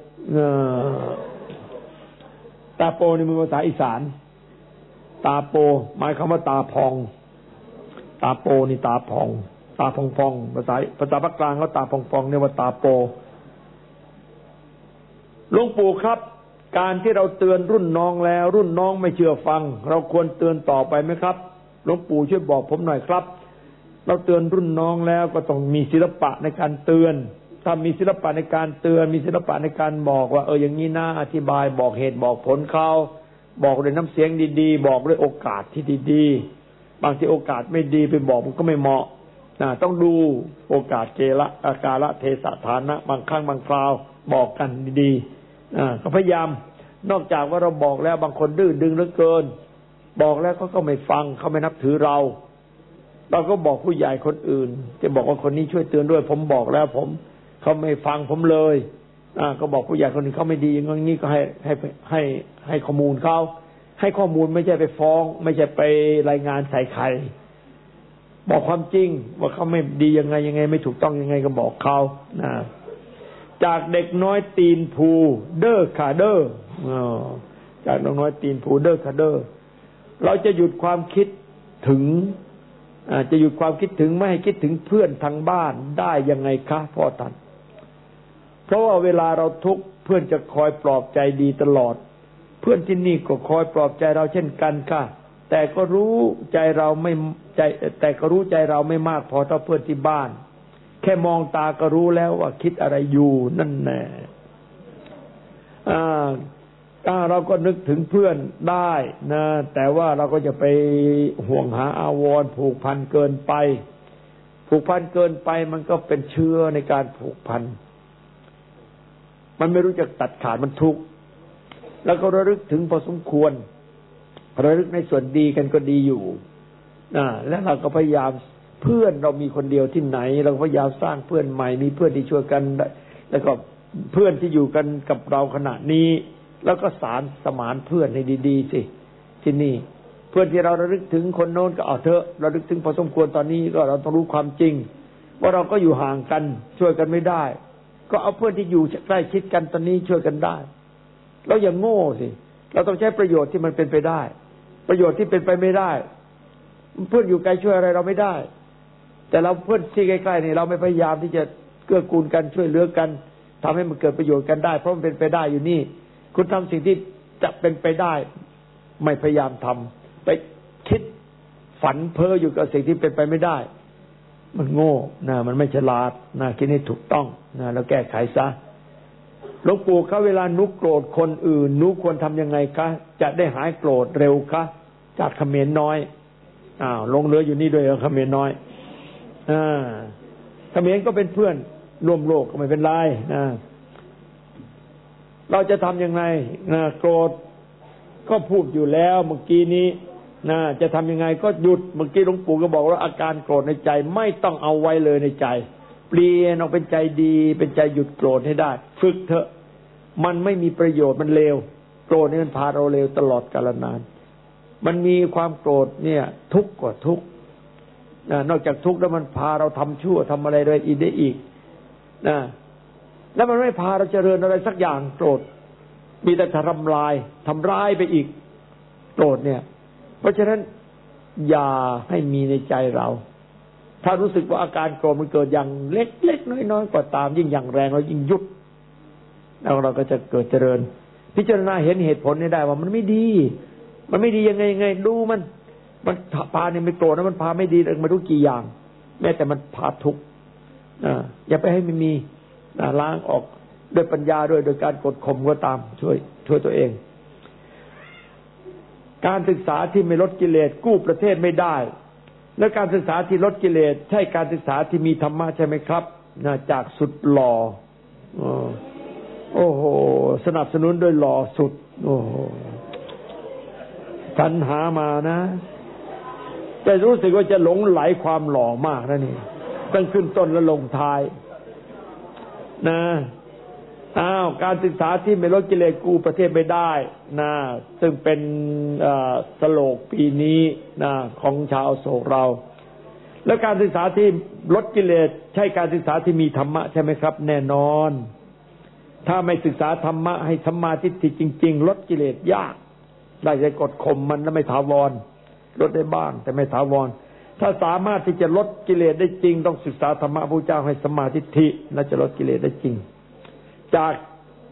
ตาโปนี่เป็นภาษาอีสานตาโปหมายคำว่าตาพองตาโปนี่ตาพองตาพองพองภาษาภาษาภาคกลางเขาตาพองพองเนี่ยว่าตาโปหลวงปู่ครับการที่เราเตือนรุ่นน้องแล้วรุ่นน้องไม่เชื่อฟังเราควรเตือนต่อไปไหมครับหลวงปู่ช่วยบอกผมหน่อยครับเราเตือนรุ่นน้องแล้วก็ต้องมีศิลปะในการเตือนถ้ามีศิลปะในการเตือนมีศิลปะในการบอกว่าเอออย่างนี้นะอธิบายบอกเหตุบอกผลเขาบอกด้วยน้ำเสียงดีๆบอกด้วยโอกาสที่ดีๆบางทีโอกาสไม่ดีไปบอกมันก็ไม่เหมาะนะต้องดูโอกาสเกละอาการะเทศะฐานะบางครั้งบางคราวบอกกันดีๆอ่าก็พยายามนอกจากว่าเราบอกแล้วบางคนดื้อดึงเหลือเกินบอกแล้วเขาก็ไม่ฟังเขาไม่นับถือเราเราก็บอกผู้ใหญ่คนอื่นจะบอกว่าคนนี้ช่วยเตือนด้วยผมบอกแล้วผมเขาไม่ฟังผมเลยอ่าก็บอกผู้ใหญ่คนนึงเขาไม่ดีอย่างนี้ก็ให้ให้ให้ให้ข้อมูลเขาให้ข้อมูลไม่ใช่ไปฟ้องไม่ใช่ไปรายงานใส่ใครบอกความจริงว่าเขาไม่ดียังไงยังไงไม่ถูกต้องยังไงก็บอกเขานะจากเด็กน้อยตีนภูเด้อขาเด้อจากเด็กน้อยตีนภูเด้อขาเด้อเราจะหยุดความคิดถึงจะหยุดความคิดถึงไม่ให้คิดถึงเพื่อนทางบ้านได้ยังไงคะพ่อท่านเพราะว่าเวลาเราทุกข์เพื่อนจะคอยปลอบใจดีตลอดเพื่อนที่นี่ก็คอยปลอบใจเราเช่นกันค่ะแต่ก็รู้ใจเราไม่ใจแต่ก็รู้ใจเราไม่มากพอเท่าเพื่อนที่บ้านแค่มองตาก็รู้แล้วว่าคิดอะไรอยู่นั่นแน่อ่าถ้าเราก็นึกถึงเพื่อนได้นะแต่ว่าเราก็จะไปห่วงหาอาวรณ์ผูกพันเกินไปผูกพันเกินไปมันก็เป็นเชื้อในการผูกพันมันไม่รู้จักตัดขาดมันทุกข์แล้วก็ระลึกถึงพอสมควรระลึกในส่วนดีกันก็ดีอยู่นะแล้วเราก็พยายามเพื่อนเรามีคนเดียวที่ไหนเราพยายามสร้างเพื่อนใหม่มีเพื่อนที่ช่วยกันแล้วก็เพื่อนที่อยู่กันกับเราขณะนี้แล้วก็สารสมานเพื่อนให้ดีๆสิที่นี่เพื่อนที่เราระลึกถึงคนโน้นก็เอาเถอะระลึกถึงพอสมควรตอนนี้ก็เราต้องรู้ความจริงว่าเราก็อยู่ห่างกันช่วยกันไม่ได้ก็เอาเพื่อนที่อยู่ใกล้ชิดกันตอนนี้ช่วยกันได้เราอย่าโง่สิเราต้องใช้ประโยชน์ที่มันเป็นไปได้ประโยชน์ที่เป็นไปไม่ได้เพื่อนอยู่ไกลช่วยอะไรเราไม่ได้แต่เราเพื่อนที่ใกล้ๆนี่เราไม่พยายามที่จะเกื้อกูลกันช่วยเหลือกันทำให้มันเกิดประโยชน์กันได้เพราะมันเป็นไปได้อยู่นี่คุณทำสิ่งที่จะเป็นไปได้ไม่พยายามทำไปคิดฝันเพ้ออยู่กับสิ่งที่เป็นไปไม่ได้มันโง่นะมันไม่ฉลาดนะคิดให้ถูกต้องนะแล้วแก้ไขซะหลวงปู่เขาเวลานุโกรธคนอื่นนุควรทำยังไงคะจะได้หายโกรธเร็วคะจากเขมรน้อยอ้าวลงเรืออยู่นี่ด้วยเขมรน้อยอ่าเขมรก็เป็นเพื่อนร่วมโลกก็ไม่เป็นไรนะเราจะทำยังไงนะโกรธก็พูดอยู่แล้วเมื่อกี้นี้นะจะทำยังไงก็หยุดเมื่อกี้หลวงปู่ก็บอกว่าอาการโกรธในใจไม่ต้องเอาไว้เลยในใจเปลี่ยนออกเป็นใจดีเป็นใจหยุดโกรธให้ได้ฝึกเถอะมันไม่มีประโยชน์มันเลวโกรธนี่มันพาเราเลวตลอดกาลนานมันมีความโกรธเนี่ยทุกข์กว่าทุกข์นะนอกจากทุกข์แล้วมันพาเราทำชั่วทำอะไรด้วยอีกได้อีกนะแล้วมันไม่พาเราเจริญอะไรสักอย่างโกรธมีแต่ทำลายทำร้ายไปอีกโกรธเนี่ยเพราะฉะนั้นอย่าให้มีในใจเราถ้ารู้สึกว่าอาการโกรธมันเกิดอย่างเล็กๆน้อยๆก็ตามยิ่งอย่างแรงเรายิ่งยุดแล้วเราก็จะเกิดเจริญพิจารณาเห็นเหตุผลได้ว่ามันไม่ดีมันไม่ดียังไงยังไงดูมันมันพาเนี่ยไม่โกรธนะมันพาไม่ดีมารู้กี่อย่างแม้แต่มันพาทุกข์อ่าอย่าไปให้มันมีล้างออกด้วยปัญญาด้วยโดยการกดข่มก็ตามช่วยช่วยตัวเองการศึกษาที่ไม่ลดกิเลสกู้ประเทศไม่ได้และการศึกษาที่ลดกิเลสใช่การศึกษาที่มีธรรมะใช่ไหมครับนะจากสุดหล่อโอ้โหสนับสนุนโดยหล่อสุดโอ้โหสรรหามานะแต่รู้สึกว่าจะหลงไหลความหล่อมากนะนี่ตั้งขึ้นต้นและลงท้ายนะอ้าวการศึกษาที่ไม่ลดกิเลสกู้ประเทศไม่ได้นะซึ่งเป็นสโลกปีนี้นะของชาวโศกเราแล้วการศึกษาที่ลดกิเลสใช่การศึกษาที่มีธรรมะใช่ไหมครับแน่นอนถ้าไม่ศึกษาธรรมะให้สัมมาทิฏฐิจริงๆลดกิเลสยากได้แต่กดข่มมันแล้วไม่ถาวรลดได้บ้างแต่ไม่ถาวรถ้าสามารถที่จะลดกิเลสได้จริงต้องศึกษาธรรมะพระพุทธเจ้าให้สัมมาทิฏฐิและจะลดกิเลสได้จริงจาก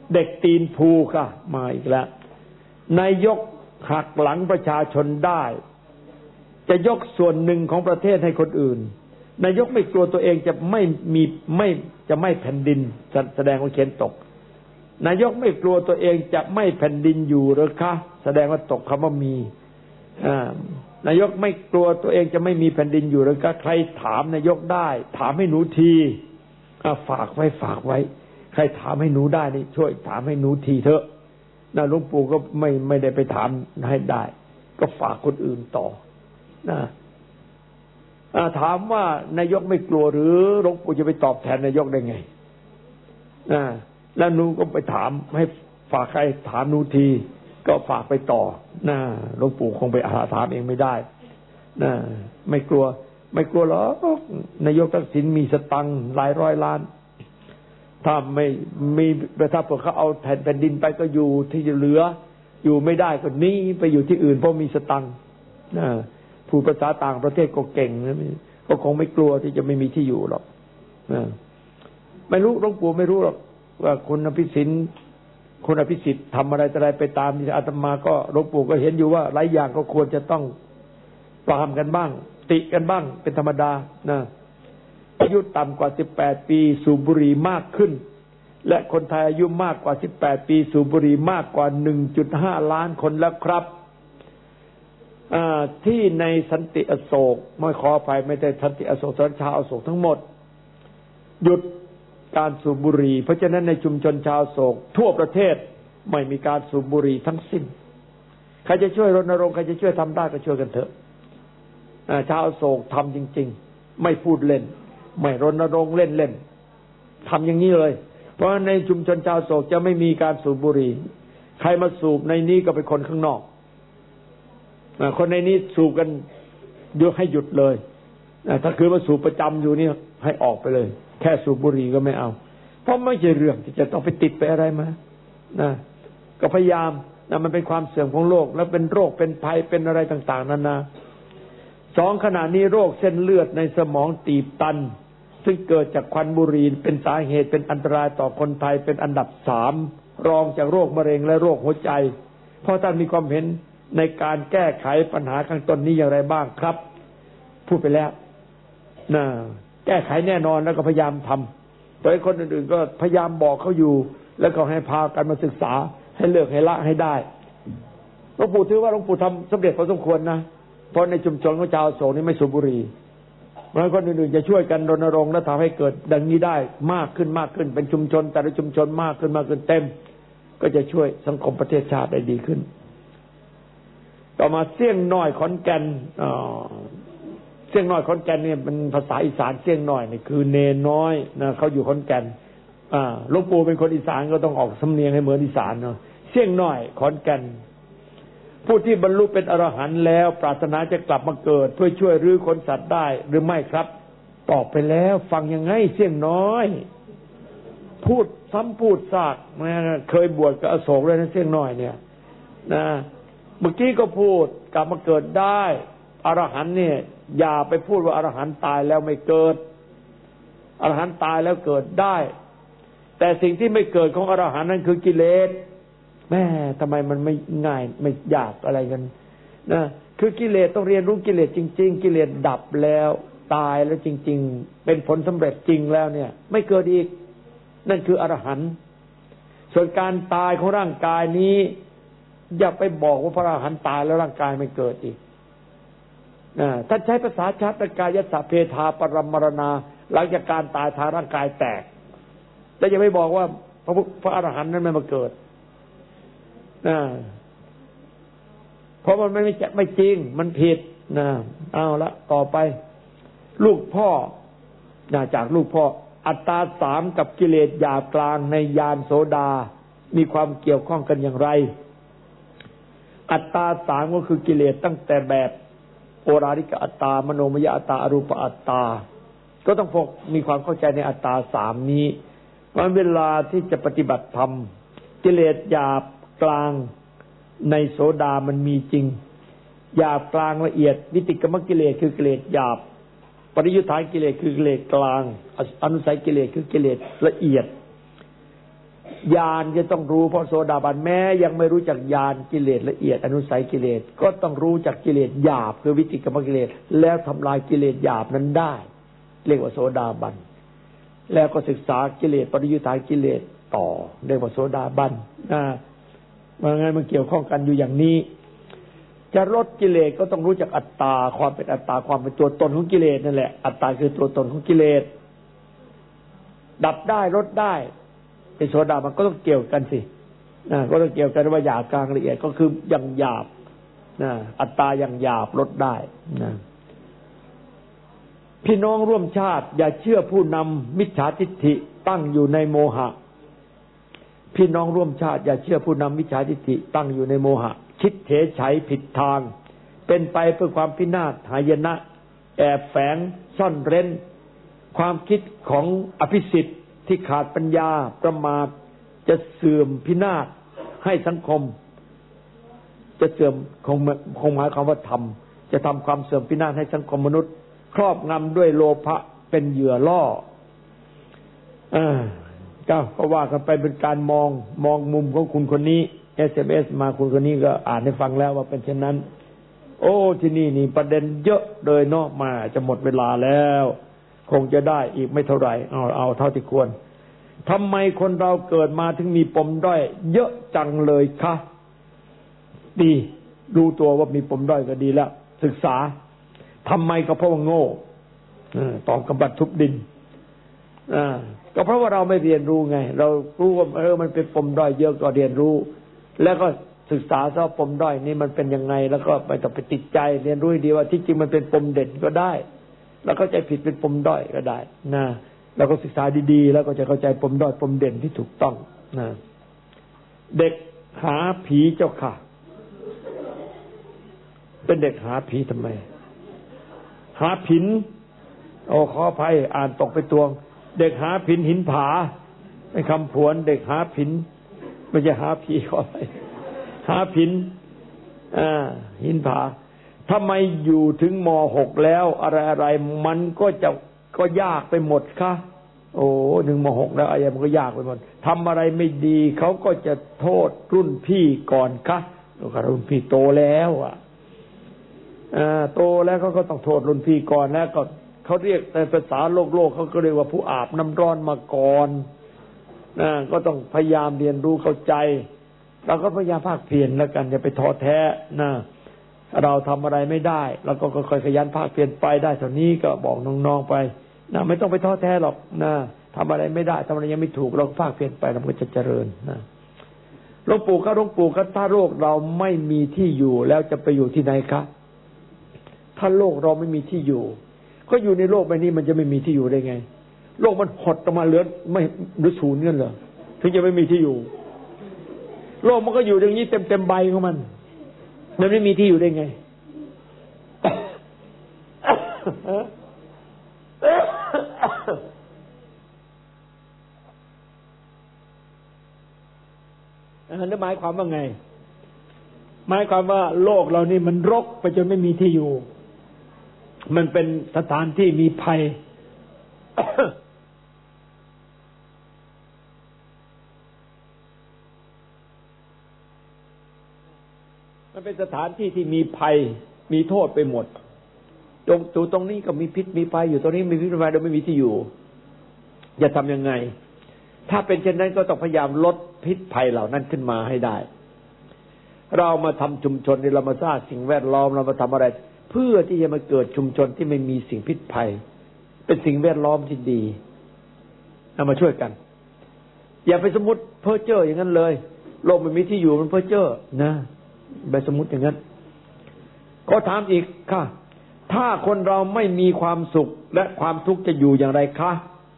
เด็กตีนภูค่ะมาอีกแล้วนายกหักหลังประชาชนได้จะยกส่วนหนึ่งของประเทศให้คนอื่นนายกไม่กลัวตัวเองจะไม่มีไม่จะไม่แผ่นดินแสดงว่าเขียนตกนายกไม่กลัวตัวเองจะไม่แผ่นดินอยู่หรือคะแสดงว่าตกคำว่ามีนายกไม่กลัวตัวเองจะไม่มีแผ่นดินอยู่หรือคะใครถามนายกได้ถามให้หนูทีฝากไว้ฝากไว้ใครถามให้หนูได้นี่ช่วยถามให้หนูทีเถอะนะหลวงปู่ก็ไม่ไม่ได้ไปถามให้ได้ก็ฝากคนอื่นต่อนะถามว่านายกไม่กลัวหรือหลวงปู่จะไปตอบแทนนายกได้ไงนะแล้วหนูก็ไปถามให้ฝากใครถามหนูทีก็ฝากไปต่อนะหลวงปู่คงไปหาถามเองไม่ได้นะไม่กลัวไม่กลัวหรอกนายกทักษิณมีสตังค์หลายร้อยล้านถ้าไม่มีถ้าพวกเขาเอาแผ่นดินไปก็อยู่ที่จะเหลืออยู่ไม่ได้ก็หนีไปอยู่ที่อื่นเพราะมีสตังค์นะพูดภาษาต่างประเทศก็เก่งนะก็คงไม่กลัวที่จะไม่มีที่อยู่หรอกนะไม่รู้หลวงปู่ไม่รู้หรอกว่าคุณอภิสิทธิ์คุณอภิสิทธิ์ทำอะไรอะไรไปตามที่อาตมาก็หลวงปู่ก็เห็นอยู่ว่าหลายอย่างก็ควรจะต้องปรามกันบ้างติกันบ้างเป็นธรรมดานะอายุต่ำกว่าสิบแปดปีสูบบุหรี่มากขึ้นและคนไทยอายุมากกว่าสิบแปดปีสูบบุหรี่มากกว่า หนึ่งจุดห้า ล้านคนแล้วครับที่ในสันติอโศกไม่ขออภัยไม่ได้สันติอโศกสชาวอโศกทั้งหมดหยุดการสูบบุหรี่เพราะฉะนั้นในชุมชนชาวอโศกทั่วประเทศไม่มีการสูบบุหรี่ทั้งสิ้นใครจะช่วยรณรงค์ใครจะช่วยทำได้ก็ช่วยกันเถอะชาวอโศกทำจริงๆไม่พูดเล่นไม่รณรงค์เล่นๆทำอย่างนี้เลยเพราะในชุมชนชาวอโศกจะไม่มีการสูบบุหรี่ใครมาสูบในนี้ก็เป็นคนข้างนอกคนในนี้สูบกันเดี๋ยวให้หยุดเลยถ้าคือมาสูบประจำอยู่นี่ให้ออกไปเลยแค่สูบบุหรี่ก็ไม่เอาเพราะไม่ใช่เรื่องที่จะต้องไปติดไปอะไรมานะก็พยายามนะมันเป็นความเสื่อมของโลกแล้วเป็นโรคเป็นภัยเป็นอะไรต่างๆนานาสองขณะนี้โรคเส้นเลือดในสมองตีบตันซึ่งเกิดจากควันบุหรี่เป็นสาเหตุเป็นอันตรายต่อคนไทยเป็นอันดับสามรองจากโรคมะเร็งและโรคหัวใจเพราะท่านมีความเห็นในการแก้ไขปัญหาข้างต้นนี้อย่างไรบ้างครับพูดไปแล้วนะแก้ไขแน่นอนแล้วก็พยายามทำแต่คนอื่นๆก็พยายามบอกเขาอยู่แล้วก็ให้พากันมาศึกษาให้เลิกให้ละให้ได้หลวงปู่ถือว่าหลวงปู่ทำสำเร็จพอสมควรนะเพราะในชุมชนของชาวโศกนี่ไม่สูบบุหรี่เพราะคนอื่นๆจะช่วยกันรณรงค์และทำให้เกิดดังนี้ได้มากขึ้นมากขึ้นเป็นชุมชนแต่ละชุมชนมากขึ้นมากขึ้นเต็มก็จะช่วยสังคมประเทศชาติได้ดีขึ้นต่อมาเสี่ยงน้อยขอนแก่นเสี่ยงน้อยขอนแก่นเนี่ยเป็นภาษาอีสานเสี่ยงน้อยนี่คือเนน้อยนะเขาอยู่ขอนแก่นหลวงปู่เป็นคนอีสานก็ต้องออกสำเนียงให้เหมือนอีสานเนาะเสี่ยงน้อยขอนแก่นผู้ที่บรรลุเป็นอรหันต์แล้วปรารถนาจะกลับมาเกิดเพื่อช่วยรื้อคนสัตว์ได้หรือไม่ครับตอบไปแล้วฟังยังไงเสี่ยงน้อยพูดซ้ำพูดซากนะเคยบวชกับอโศกเลยนะเสี่ยงน้อยเนี่ยนะเมื่อกี้ก็พูดกลับมาเกิดได้อรหันต์เนี่ยอย่าไปพูดว่าอรหันต์ตายแล้วไม่เกิดอรหันต์ตายแล้วเกิดได้แต่สิ่งที่ไม่เกิดของอรหันต์นั้นคือกิเลสแม่ทำไมมันไม่ง่ายไม่ยากอะไรกันนะคือกิเลสต้องเรียนรู้กิเลสจริงๆกิเลสดับแล้วตายแล้วจริงๆเป็นผลสำเร็จจริงแล้วเนี่ยไม่เกิดอีกนั่นคืออรหันต์ส่วนการตายของร่างกายนี้อย่าไปบอกว่าพระอรหันต์ตายแล้วร่างกายไม่เกิดอีกนะถ้าใช้ภาษาชาติกายยัสสะเพทาปรมรณาหลังจากการตายทางร่างกายแตกแต่อย่าไปบอกว่าพระพระอรหันต์นั้นไม่มาเกิดนะเพราะมันไม่ไม่ไม่จริงมันผิดนะเอาละต่อไปลูกพ่อนะจากลูกพ่ออัตตาสามกับกิเลสหยาบกลางในญาณโสดามีความเกี่ยวข้องกันอย่างไรอัตตาสามก็คือกิเลสตั้งแต่แบบโอราริกอัตตามโนมยอัตตาอรูปอัตตาก็ต้องพกมีความเข้าใจในอัตตาสามนี้วันเวลาที่จะปฏิบัติธรรมกิเลสหยาบกลางในโสดามันมีจริงหยาบกลางละเอียดวิติกรรมกิเลสคือกิเลสหยาบปริยุทธานกิเลสคือกิเลสกลางอนุสัยกิเลสคือกิเลสละเอียดญาณจะต้องรู้เพราะโสดาบันแม้ยังไม่รู้จักญาณกิเลสละเอียดอนุสัยกิเลสก็ต้องรู้จักกิเลสหยาบคือวิจิกิรรมกิเลสแล้วทำลายกิเลสหยาบนั้นได้เรียกว่าโสดาบันแล้วก็ศึกษากิเลสปริยุทธากิเลสต่อเรียกว่าโสดาบันนะว่าไงมันเกี่ยวข้องกันอยู่อย่างนี้จะลดกิเลสก็ต้องรู้จักอัตตาความเป็นอัตตาความเป็นตัวตนของกิเลสนั่นแหละอัตตาคือตัวตนของกิเลสดับได้ลดได้เป็นโสดาบันก็ต้องเกี่ยวกันสินะก็ต้องเกี่ยวกันว่าหยาบกลางละเอียดก็คืออย่างหยาบนะอัตตาอย่างหยาบลดได้นะพี่น้องร่วมชาติอย่าเชื่อผู้นำมิจฉาทิฏฐิตั้งอยู่ในโมหะพี่น้องร่วมชาติอย่าเชื่อผู้นำมิจฉาทิฏฐิตั้งอยู่ในโมหะคิดเถไฉผิดทางเป็นไปเพื่อความพินาศหายนะแอบแฝงซ่อนเร้นความคิดของอภิสิทธิ์ที่ขาดปัญญาประมาทจะเสื่อมพินาศให้สังคมจะเสื่อมคงคงหมายความว่าทำจะทำความเสื่อมพินาศให้สังคมมนุษย์ครอบงำด้วยโลภะเป็นเหยื่อล่ออ่าก็ก็ว่ากันไปเป็นการมองมองมุมของคุณคนนี้ เอส เอ็ม เอส มาคุณคนนี้ก็อ่านให้ฟังแล้วว่าเป็นเช่นนั้นโอ้ที่นี่นี่ประเด็นเยอะเลยเนาะมาจะหมดเวลาแล้วคงจะได้อีกไม่เท่าไหร่เอาเอาเท่าที่ควรทำไมคนเราเกิดมาถึงมีปมด้อยเยอะจังเลยคะดีดูตัวว่ามีปมด้อยก็ดีแล้วศึกษาทำไมก็เพราะว่าโง่ตอกกำบัดทุบดินก็เพราะว่าเราไม่เรียนรู้ไงเรารู้ว่าเออมันเป็นปมด้อยเยอะก็เรียนรู้แล้วก็ศึกษาซะปมด้อยนี่มันเป็นยังไงแล้วก็ไม่ต้องไปติดใจเรียนรู้ให้ดีว่าที่จริงมันเป็นปมเด่นก็ได้แล้วเข้าใจผิดเป็นปมด้อยก็ได้นะแล้วก็ศึกษาดีๆแล้วก็จะเข้าใจปมด้อยปมเด่นที่ถูกต้องนะเด็กหาผีเจ้าค่ะเป็นเด็กหาผีทำไมหาผินโอ้ขออภัยอ่านตกไปตวงเด็กหาผินหินผาเป็นคำผวนเด็กหาผินไม่ใช่หาผีขออภัยหาผินอ่าหินผาทำไมอยู่ถึงม.หกแล้วอะไรอะไรมันก็จะก็ยากไปหมดคะโอ้หนึ่งม.หกแล้วอะไรมันก็ยากไปหมดทำอะไรไม่ดีเขาก็จะโทษรุ่นพี่ก่อนคะรุ่นพี่โตแล้วอ่ะโตแล้วเขาก็ต้องโทษรุ่นพี่ก่อนแล้วก็เขาเรียกในภาษาโลกโลกเขาก็เรียกว่าผู้อาบน้ำร้อนมาก่อนนะก็ต้องพยายามเรียนรู้เข้าใจเราก็พยายามภาคเพียรแล้วกันอย่าไปท้อแท้นะเราทำอะไรไม่ได้เราก็ค่อยๆขยันภาคเพียรไปได้เท่านี้ก็บอกน้องๆไปนะไม่ต้องไปท้อแท้หรอกนะทำอะไรไม่ได้ทำอะไรยังไม่ถูกเราภาคเพียรไปเราก็จะเจริญนะหลวงปู่ก็หลวงปู่ก็ถ้าโลกเราไม่มีที่อยู่แล้วจะไปอยู่ที่ไหนครับถ้าโลกเราไม่มีที่อยู่ก็อยู่ในโลกใบนี้มันจะไม่มีที่อยู่ได้ไงโลกมันหดออกมาเหลือไม่หรือศูนย์กันเหรอถึงจะไม่มีที่อยู่โลกมันก็อยู่อย่างนี้เต็มเต็มใบของมันมันไม่มีที่อยู่ได้ไงนั่นหมายความว่าไงหมายความว่าโลกเรานี่มันรกไปจนไม่มีที่อยู่มันเป็นสถานที่มีภัย มันเป็นสถานที่ที่มีภัยมีโทษไปหมดตรงตรงนี้ก็มีพิษมีภัยอยู่ตรงนี้มีพิษมีภัยโดยไม่มีที่อยู่จะทำยังไงถ้าเป็นเช่นนั้นก็ต้องพยายามลดพิษภัยเหล่านั้นขึ้นมาให้ได้เรามาทำชุมชนเรามาสร้างสิ่งแวดล้อมเรามาทำอะไรเพื่อที่จะมาเกิดชุมชนที่ไม่มีสิ่งพิษภัยเป็นสิ่งแวดล้อมที่ดีเอามาช่วยกันอย่าไปสมมติเพ้อเจ้ออย่างนั้นเลยโลกไม่มีที่อยู่มันเพ้อเจ้อนะไปสมมติอย่างนั้นก็ถามอีกค่ะถ้าคนเราไม่มีความสุขและความทุกข์จะอยู่อย่างไรคะ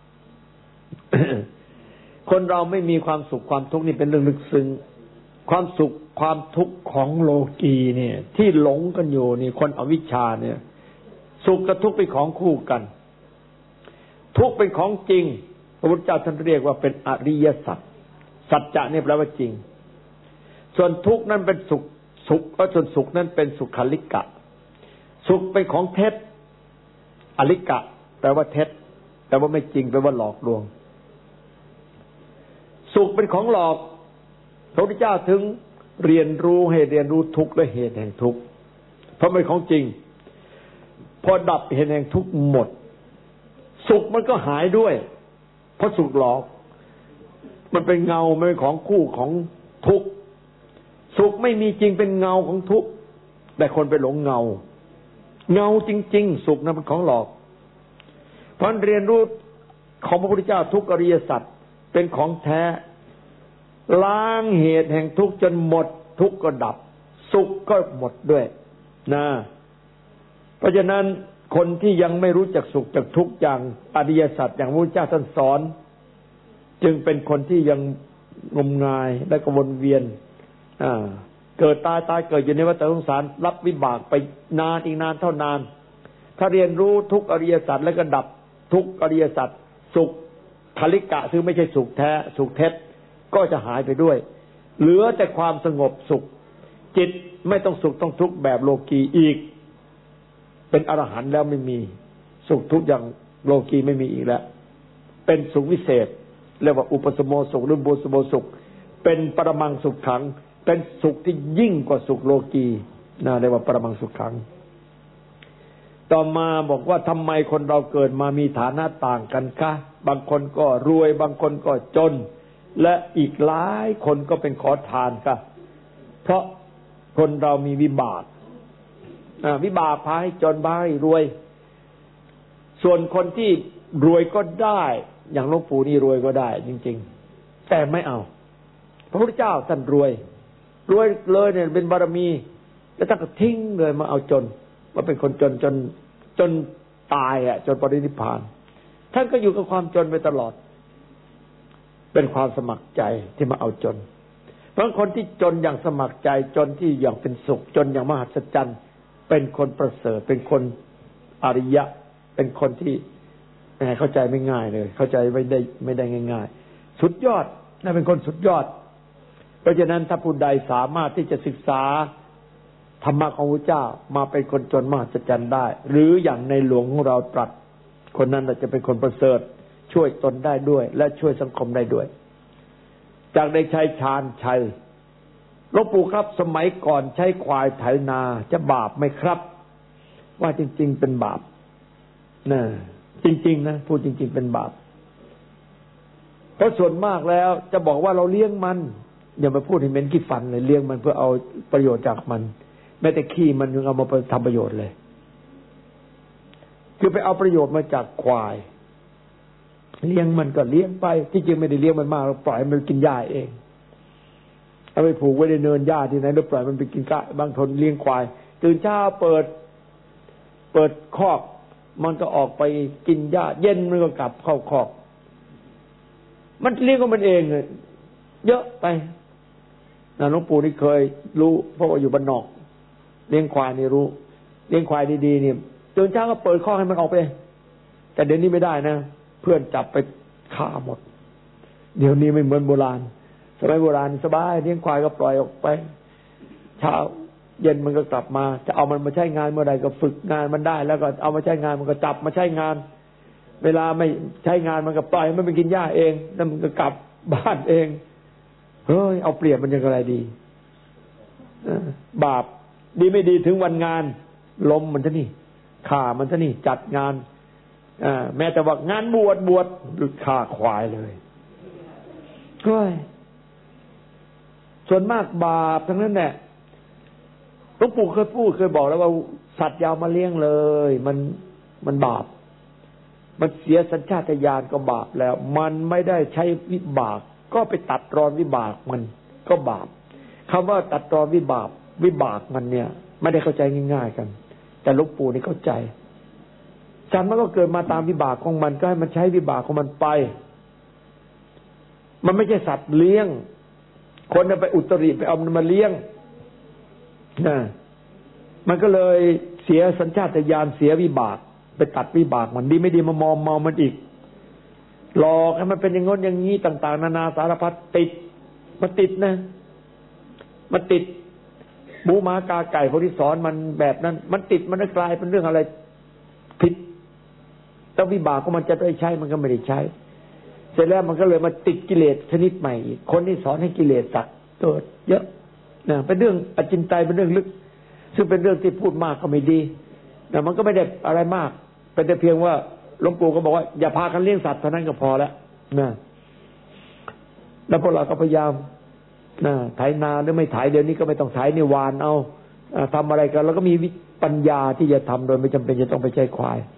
คนเราไม่มีความสุขความทุกข์นี่เป็นเรื่องลึกซึ้งความสุขความทุกข์ของโลกีเนี่ยที่หลงกันอยู่นี่คนอวิชชาเนี่ยสุขกับทุกข์เป็นของคู่กันทุกข์เป็นของจริงพระพุทธเจ้าท่านเรียกว่าเป็นอริยสัจสัจจะเนี่ยแปลว่าจริงส่วนทุกข์นั้นเป็นสุขสุขก็ส่วนสุขนั้นเป็นสุขลิกะสุขเป็นของเท็จอลิกะแปลว่าเท็จแปลว่าไม่จริงแปลว่าหลอกลวงสุขเป็นของหลอกพระพุทธเจ้าถึงเรียนรู้ให้เรียนรู้ทุกข์และเหตุแห่งทุกข์เพราะเป็นของจริงพอดับเหตุแห่งทุกข์หมดสุขมันก็หายด้วยเพราะสุขหลอกมันเป็นเงาไม่เป็นของคู่ของทุกข์สุขไม่มีจริงเป็นเงาของทุกข์แต่คนไปหลงเงาเงาจริงๆสุขนั้นเป็นของหลอกเพราะเรียนรู้ของพระพุทธเจ้าทุกอริยสัจเป็นของแท้ล้างเหตุแห่งทุกข์จนหมดทุกข์ก็ดับสุขก็หมดด้วยนะเพราะฉะนั้นคนที่ยังไม่รู้จักสุขจากทุกข์อย่างอริยสัจอย่างพระพุทธเจ้าท่านสอนจึงเป็นคนที่ยังงมงายและก็วนเวียนอ่าเกิดตายตายเกิดอยู่ในวัฏสงสารรับวิบากไปนานอีกนานเท่านานถ้าเรียนรู้ทุกอริยสัจแล้วก็ดับทุกอริยสัจสุขคลิกะซึ่งไม่ใช่สุขแท้สุขเท็จก็จะหายไปด้วยเหลือแต่ความสงบสุขจิตไม่ต้องสุขต้องทุกข์แบบโลกีอีกเป็นอรหันต์แล้วไม่มีสุขทุกข์อย่างโลกีไม่มีอีกแล้วเป็นสุขวิเศษเรียกว่าอุปสมโมสุขหรือบุสโมสุขเป็นปรมังสุขขังเป็นสุขที่ยิ่งกว่าสุขโลกีนะเรียกว่าปรมังสุขขังต่อมาบอกว่าทำไมคนเราเกิดมามีฐานะต่างกันคะบางคนก็รวยบางคนก็จนและอีกหลายคนก็เป็นขอทานค่ะเพราะคนเรามีวิบากวิบากพาให้จนพาให้รวยส่วนคนที่รวยก็ได้อย่างหลวงปู่นี่รวยก็ได้จริงๆแต่ไม่เอาพระพุทธเจ้าท่านรวยรวยเลยเนี่ยเป็นบารมีแล้วท่านก็ทิ้งเลยมาเอาจนมาเป็นคนจนจนจนตายอ่ะจนปรินิพพานท่านก็อยู่กับความจนไปตลอดเป็นความสมัครใจที่มาเอาจนเพราะคนที่จนอย่างสมัครใจจนที่อย่างเป็นสุขจนอย่างมหัศจรรย์เป็นคนประเสริฐเป็นคนอริยะเป็นคนที่เข้าใจไม่ง่ายเลยเข้าใจไม่ได้ไม่ได้ง่ายๆสุดยอดน่าเป็นคนสุดยอดเพราะฉะนั้นถ้าผู้ใดสามารถที่จะศึกษาธรรมะของพระเจ้ามาเป็นคนจนมหัศจรรย์ได้หรืออย่างในหลวงของเราตรัสคนนั้นจะเป็นคนประเสริฐช่วยตนได้ด้วยและช่วยสังคมได้ด้วยจากได้ใช้ชาญชัยหลวงปู่ครับสมัยก่อนใช้ควายไถนาจะบาปไหมครับว่าจริงๆเป็นบาปนะจริงๆนะพูดจริงๆเป็นบาปเพราะส่วนมากแล้วจะบอกว่าเราเลี้ยงมันอย่ามาพูดให้เหม็นขี้ฟันเลยเลี้ยงมันเพื่อเอาประโยชน์จากมันแม้แต่ขี้มันยังเอามาทำประโยชน์เลยคือไปเอาประโยชน์มาจากควายเลี้ยงมันก็เลี้ยงไปที่จริงไม่ได้เลี้ยงมันมากเราปล่อยมันกินหญ้าเองเอาไปผูกไว้ในเนินหญ้าที่ไหนแล้วปล่อยมันไปกินกะบางคนเลี้ยงควายตื่นเช้าเปิดเปิดคอกมันก็ออกไปกินหญ้าเย็นมันก็กลับเข้าคอกมันเลี้ยงของมันเองเลยเยอะไปนะหลวงปู่นี่เคยรู้เพราะว่าอยู่บ้านนอกเลี้ยงควายนี่รู้เลี้ยงควายดีๆนี่ตื่นเช้าก็เปิดคอกให้มันออกไปแต่เดี๋ยวนี้ไม่ได้นะเพื่อนจับไปฆ่าหมดเดี๋ยวนี้ไม่เหมือนโบราณสมัยโบราณสบายเลี้ยงควายก็ปล่อยออกไปเช้าเย็นมันก็กลับมาจะเอามันมาใช้งานเมื่อใดก็ฝึกงานมันได้แล้วก็เอามาใช้งานมันก็จับมาใช้งานเวลาไม่ใช้งานมันก็ปล่อยมันไปกินหญ้าเองแล้วมันก็กลับบ้านเองเฮ้ยเอาเปรียบมันยังไงดีบาปดีไม่ดีถึงวันงานลมมันซะนี่ฆ่ามันซะนี่จัดงานแม้แต่ว่างานบวชบวชฆ่าควายเลยก็ส่วนมากบาปทั้งนั้นแหละหลวงปู่เคยพูดเคยบอกแล้วว่าสัตว์ยาวมาเลี้ยงเลยมันมันบาปมันเสียสัญชาตญาณก็บาปแล้วมันไม่ได้ใช้วิบากก็ไปตัดรอนวิบากมันก็บาปคำว่าตัดรอนวิบากวิบากมันเนี่ยไม่ได้เข้าใจง่ายๆกันแต่หลวงปู่นี่เข้าใจจันมันก็เกิดมาตามวิบากของมันก็ให้มันใช้วิบากของมันไปมันไม่ใช่สัตว์เลี้ยงคนไปอุตริไปเอามันมาเลี้ยงนะมันก็เลยเสียสัญชาตญาณเสียวิบากไปตัดวิบากมันดีไม่ดีมามอมเมามันอีกหลอกให้มันเป็นอย่างงนอย่างนี้ต่างๆนานาสารพัดติดมันติดนะมันติดหมูหมากาไก่พวกที่สอนมันแบบนั้นมันติดมันกลายเป็นเรื่องอะไรผิดแต่วิบากของมันจะได้ใช้มันก็ไม่ได้ใช้เสร็จแล้วมันก็เลยมาติดกิเลสชนิดใหม่อีกคนที่สอนให้กิเลสสักเกิดเยอะนะเป็นเรื่องอจินไตยเป็นเรื่องลึกซึ่งเป็นเรื่องที่พูดมากก็ไม่ดีแต่มันก็ไม่ได้อะไรมากเป็นแต่เพียงว่าหลวงปู่ก็บอกว่าอย่าพากันเลี้ยงสัตว์เท่านั้นก็พอแล้วนะแล้วพวกเราก็พยายามนะไถนาหรือไม่ไถเดี๋ยวนี้ก็ไม่ต้องไถนี่หวานเอาทำอะไรกันแล้วก็มีปัญญาที่จะทำโดยไม่จำเป็นจะต้องไปใช้ควาย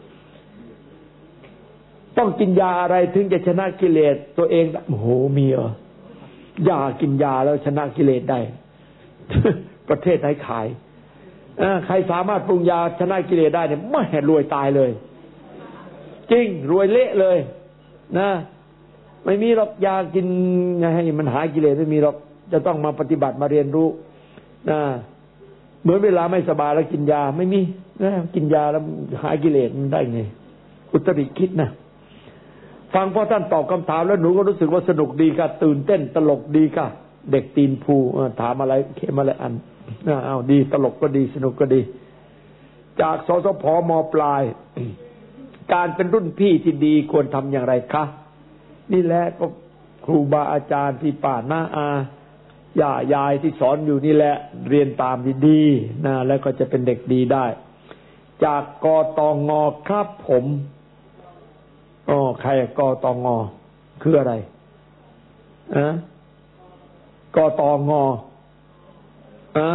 ต้องกินยาอะไรถึงจะชนะกิเลสตัวเองโอ้โหมีเหรอยากินยาแล้วชนะกิเลสได้ ประเทศไหนขายใครสามารถปรุงยาชนะกิเลสได้เนี่ยไม่แห่รวยตายเลยจริงรวยเละเลยนะไม่มีหรอกยากินให้มันหายกิเลสไม่มีหรอกจะต้องมาปฏิบัติมาเรียนรู้นะเหมือนเวลาไม่สบายแล้วกินยาไม่มีนะกินยาแล้วหายกิเลสมันได้ไงอุตริคิดนะฟังพ่อท่านตอบคำถามแล้วหนูก็รู้สึกว่าสนุกดีค่ะตื่นเต้นตลกดีค่ะเด็กตีนภูถามอะไรเข้มอะไรอันอ้าวดีตลกก็ดีสนุกก็ดี จากสสพมปลาย การเป็นรุ่นพี่ที่ดีควรทำอย่างไรคะนี่แหละก็ครูบาอาจารย์พี่ป้าน้าอาย่ายายที่สอนอยู่นี่แหละเรียนตามดีๆนะแล้วก็จะเป็นเด็กดีได้จากกตงครับผมอ๋อใครกตงคืออะไรอะกตงอะ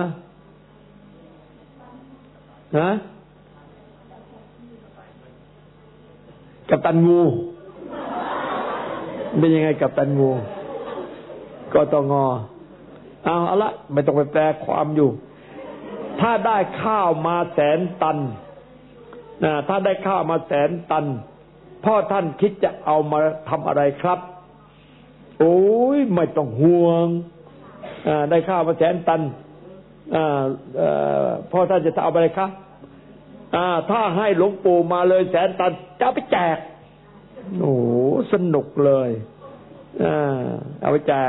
ฮะกัปตันงูเป็นยังไงกัปตันงูกตงเอาเอาละไม่ต้องไปแปลความอยู่ถ้าได้ข้าวมาแสนตันนะถ้าได้ข้าวมาแสนตันพ่อท่านคิดจะเอามาทำอะไรครับโอ้ยไม่ต้องห่วงได้ข้าวมาแสนตันพ่อท่านจะเอาอะไรครับถ้าให้หลวงปู่มาเลยแสนตันจะไปแจกโอ้สนุกเลยเอาไปแจก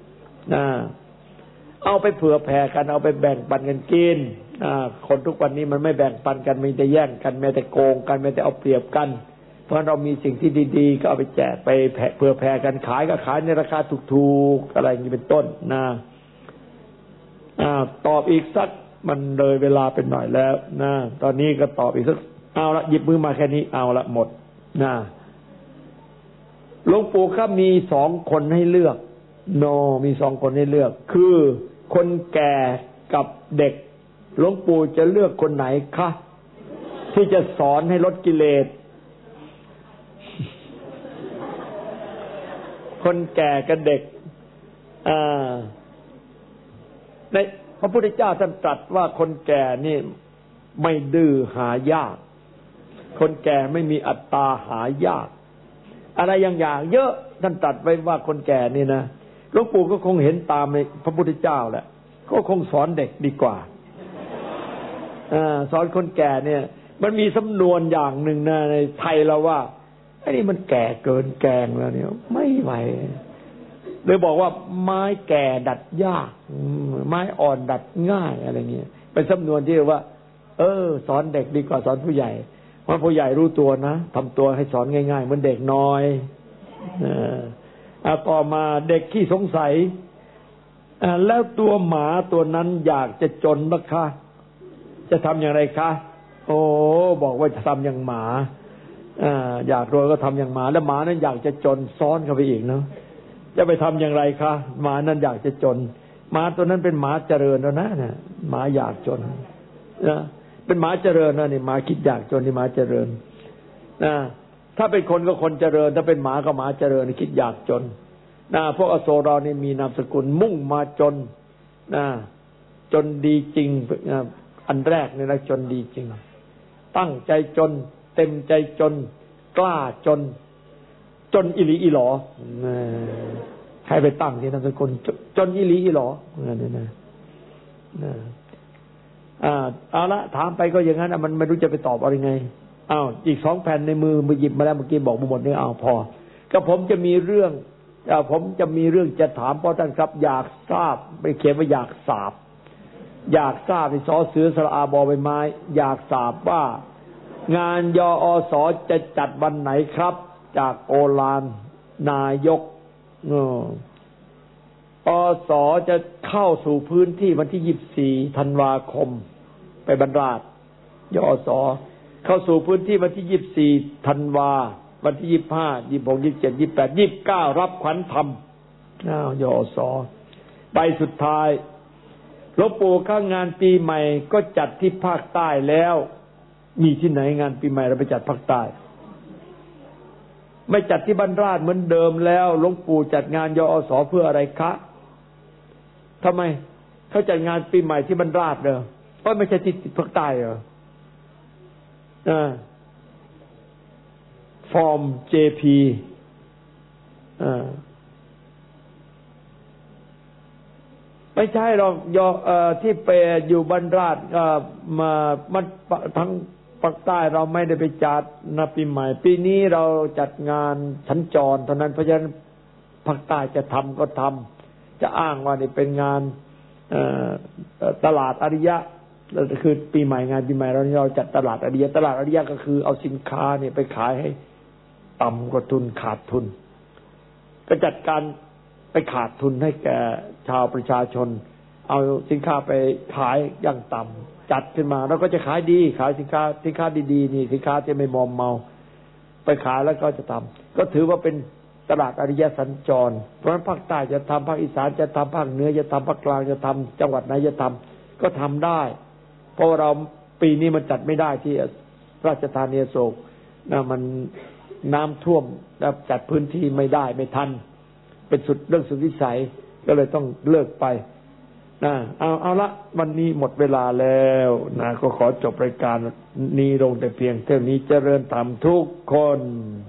เอาไปเผื่อแผ่กันเอาไปแบ่งปันกันกินคนทุกวันนี้มันไม่แบ่งปันกันมีแต่แย่งกันแม้แต่โกงกันแม้แต่เอาเปรียบกันเพราะเรามีสิ่งที่ดีๆก็เอาไปแจกไปเผื่อแผ่กันขายก็ขายในราคาถูกๆอะไรอย่างนี้เป็นต้นนะตอบอีกสักมันเลยเวลาเป็นหน่อยแล้วนะตอนนี้ก็ตอบอีกสักเอาละหยิบมือมาแค่นี้เอาละหมดนะหลวงปู่ครับมีสองคนให้เลือกโน มีสองคนให้เลือกคือคนแก่กับเด็กหลวงปู่จะเลือกคนไหนคะที่จะสอนให้ลดกิเลสคนแก่กับเด็กอ่าในพระพุทธเจ้าท่านตรัสว่าคนแก่นี่ไม่ดื้อหายากคนแก่ไม่มีอัตตาหายากอะไรอย่างๆเยอะท่านตรัสไว้ว่าคนแก่นี่นะหลวงปู่ก็คงเห็นตามพระพุทธเจ้าแหละก็คงสอนเด็กดีกว่าอ่าสอนคนแก่เนี่ยมันมีสำนวนอย่างหนึ่งนะในไทยเราว่าไอ้นี่มันแก่เกินแกงแล้วเนี่ยไม่ไหวเลยบอกว่าไม้แก่ดัดยากไม้อ่อนดัดง่ายอะไรเงี้ยเป็นสำนวนที่ว่าเออสอนเด็กดีกว่าสอนผู้ใหญ่เพราะผู้ใหญ่รู้ตัวนะทำตัวให้สอนง่ายๆเหมือนเด็กน้อยเออเอาต่อมาเด็กขี้สงสัยแล้วตัวหมาตัวนั้นอยากจะจนบ้างคะจะทำอย่างไรคะโอ้บอกว่าจะทำอย่างหมาอยากรวยก็ทำอย่างหมาแล้วหมานั้นอยากจะจนซ้อนเข้าไปอีกเนาะจะไปทำอย่างไรคะหมานั้นอยากจะจนหมาตัวนั้นเป็นหมาเจริญแล้วนะเนี่ยหมาอยากจนนะเป็นหมาเจริญนะนี่หมาคิดอยากจนนี่หมาเจริญนะถ้าเป็นคนก็คนเจริญถ้าเป็นหมาก็หมาเจริญคิดอยากจนนะพวกอโศกเรานี่มีนามสกุลมุ่งมาจนนะจนดีจริงอันแรกเนี่ยนะจนดีจริงตั้งใจจนเต็มใจจนกล้าจนจนอิหลีอิหลอใครไปตั้งที่นามสกุลจนอิหลีอิหลอนี่นะอ่าเอาละถามไปก็อย่างนั้นมันไม่รู้จะไปตอบอะไรไงอ้าวอีกสองแผ่นในมือมือหยิบมาแล้วเมื่อกี้บอกมาหมดนี่เอาพอก็ผมจะมีเรื่องผมจะมีเรื่องจะถามพ่อท่านครับอยากทราบไปเขียนว่าอยากทราบอยากทราบในซอเสือสระอาบอใบไม้อยากทราบว่างานยอสจะจัดวันไหนครับจากโอลานนายกอสจะเข้าสู่พื้นที่วันที่ยี่สิบสี่ธันวาคมไปบรรดาศยอสเข้าสู่พื้นที่วันที่ยี่สิบสี่ธันวาวันที่ยี่สิบห้า ยี่สิบหก ยี่สิบเจ็ด ยี่สิบแปด ยี่สิบเก้ารับขวัญธรรมอ้าวยอสไปสุดท้ายหลวงปู่ข้างงานปีใหม่ก็จัดที่ภาคใต้แล้วมีที่ไหนงานปีใหม่เราไปจัดภาคใต้ไม่จัดที่บรรดาศเหมือนเดิมแล้วหลวงปู่จัดงานยอสเพื่ออะไรคะทำไมเขาจัดงานปีใหม่ที่บรรดาศเหรอเพราะไม่ใช่ที่ภาคใต้เหรออ่าฟอร์ม เจ พี อ่าไม่ใช่หรอกยอเอ่อที่ไปอยู่บรรดาศเอ่อมามันทั้งภาคใต้เราไม่ได้ไปจัดนะปีใหม่ปีนี้เราจัดงานสัญจรเท่านั้นเพราะฉะนั้นภาคใต้จะทำก็ทำจะอ้างว่านี่เป็นงานตลาดอริยะคือปีใหม่งานปีใหม่เราเราจัดตลาดอริยะตลาดอริยะก็คือเอาสินค้าเนี่ยไปขายให้ต่ำกว่าทุนขาดทุนก็จัดการไปขาดทุนให้แก่ชาวประชาชนเอาสินค้าไปขายอย่างต่ำจัดขึ้นมาแล้วก็จะขายดีขายสินค้าสินค้าดีๆนี่สินค้าที่ไม่มอมเมาไปขายแล้วก็จะทำก็ถือว่าเป็นตลาดอริยสัญจรเพราะฉะนั้นภาคใต้จะทำภาคอีสานจะทำภาคเหนือจะทำภาคกลางจะทำจังหวัดไหนจะทำก็ทำได้เพราะเราปีนี้มันจัดไม่ได้ที่ราชธานีอโศกนะมันน้ำท่วมแล้วจัดพื้นที่ไม่ได้ไม่ทันเป็นสุดเรื่องสุดวิสัยก็เลยต้องเลิกไปนะเอาเอาละวันนี้หมดเวลาแล้วนะก็ขอจบรายการนี้ลงแต่เพียงเท่านี้เจริญธรรมทุกคน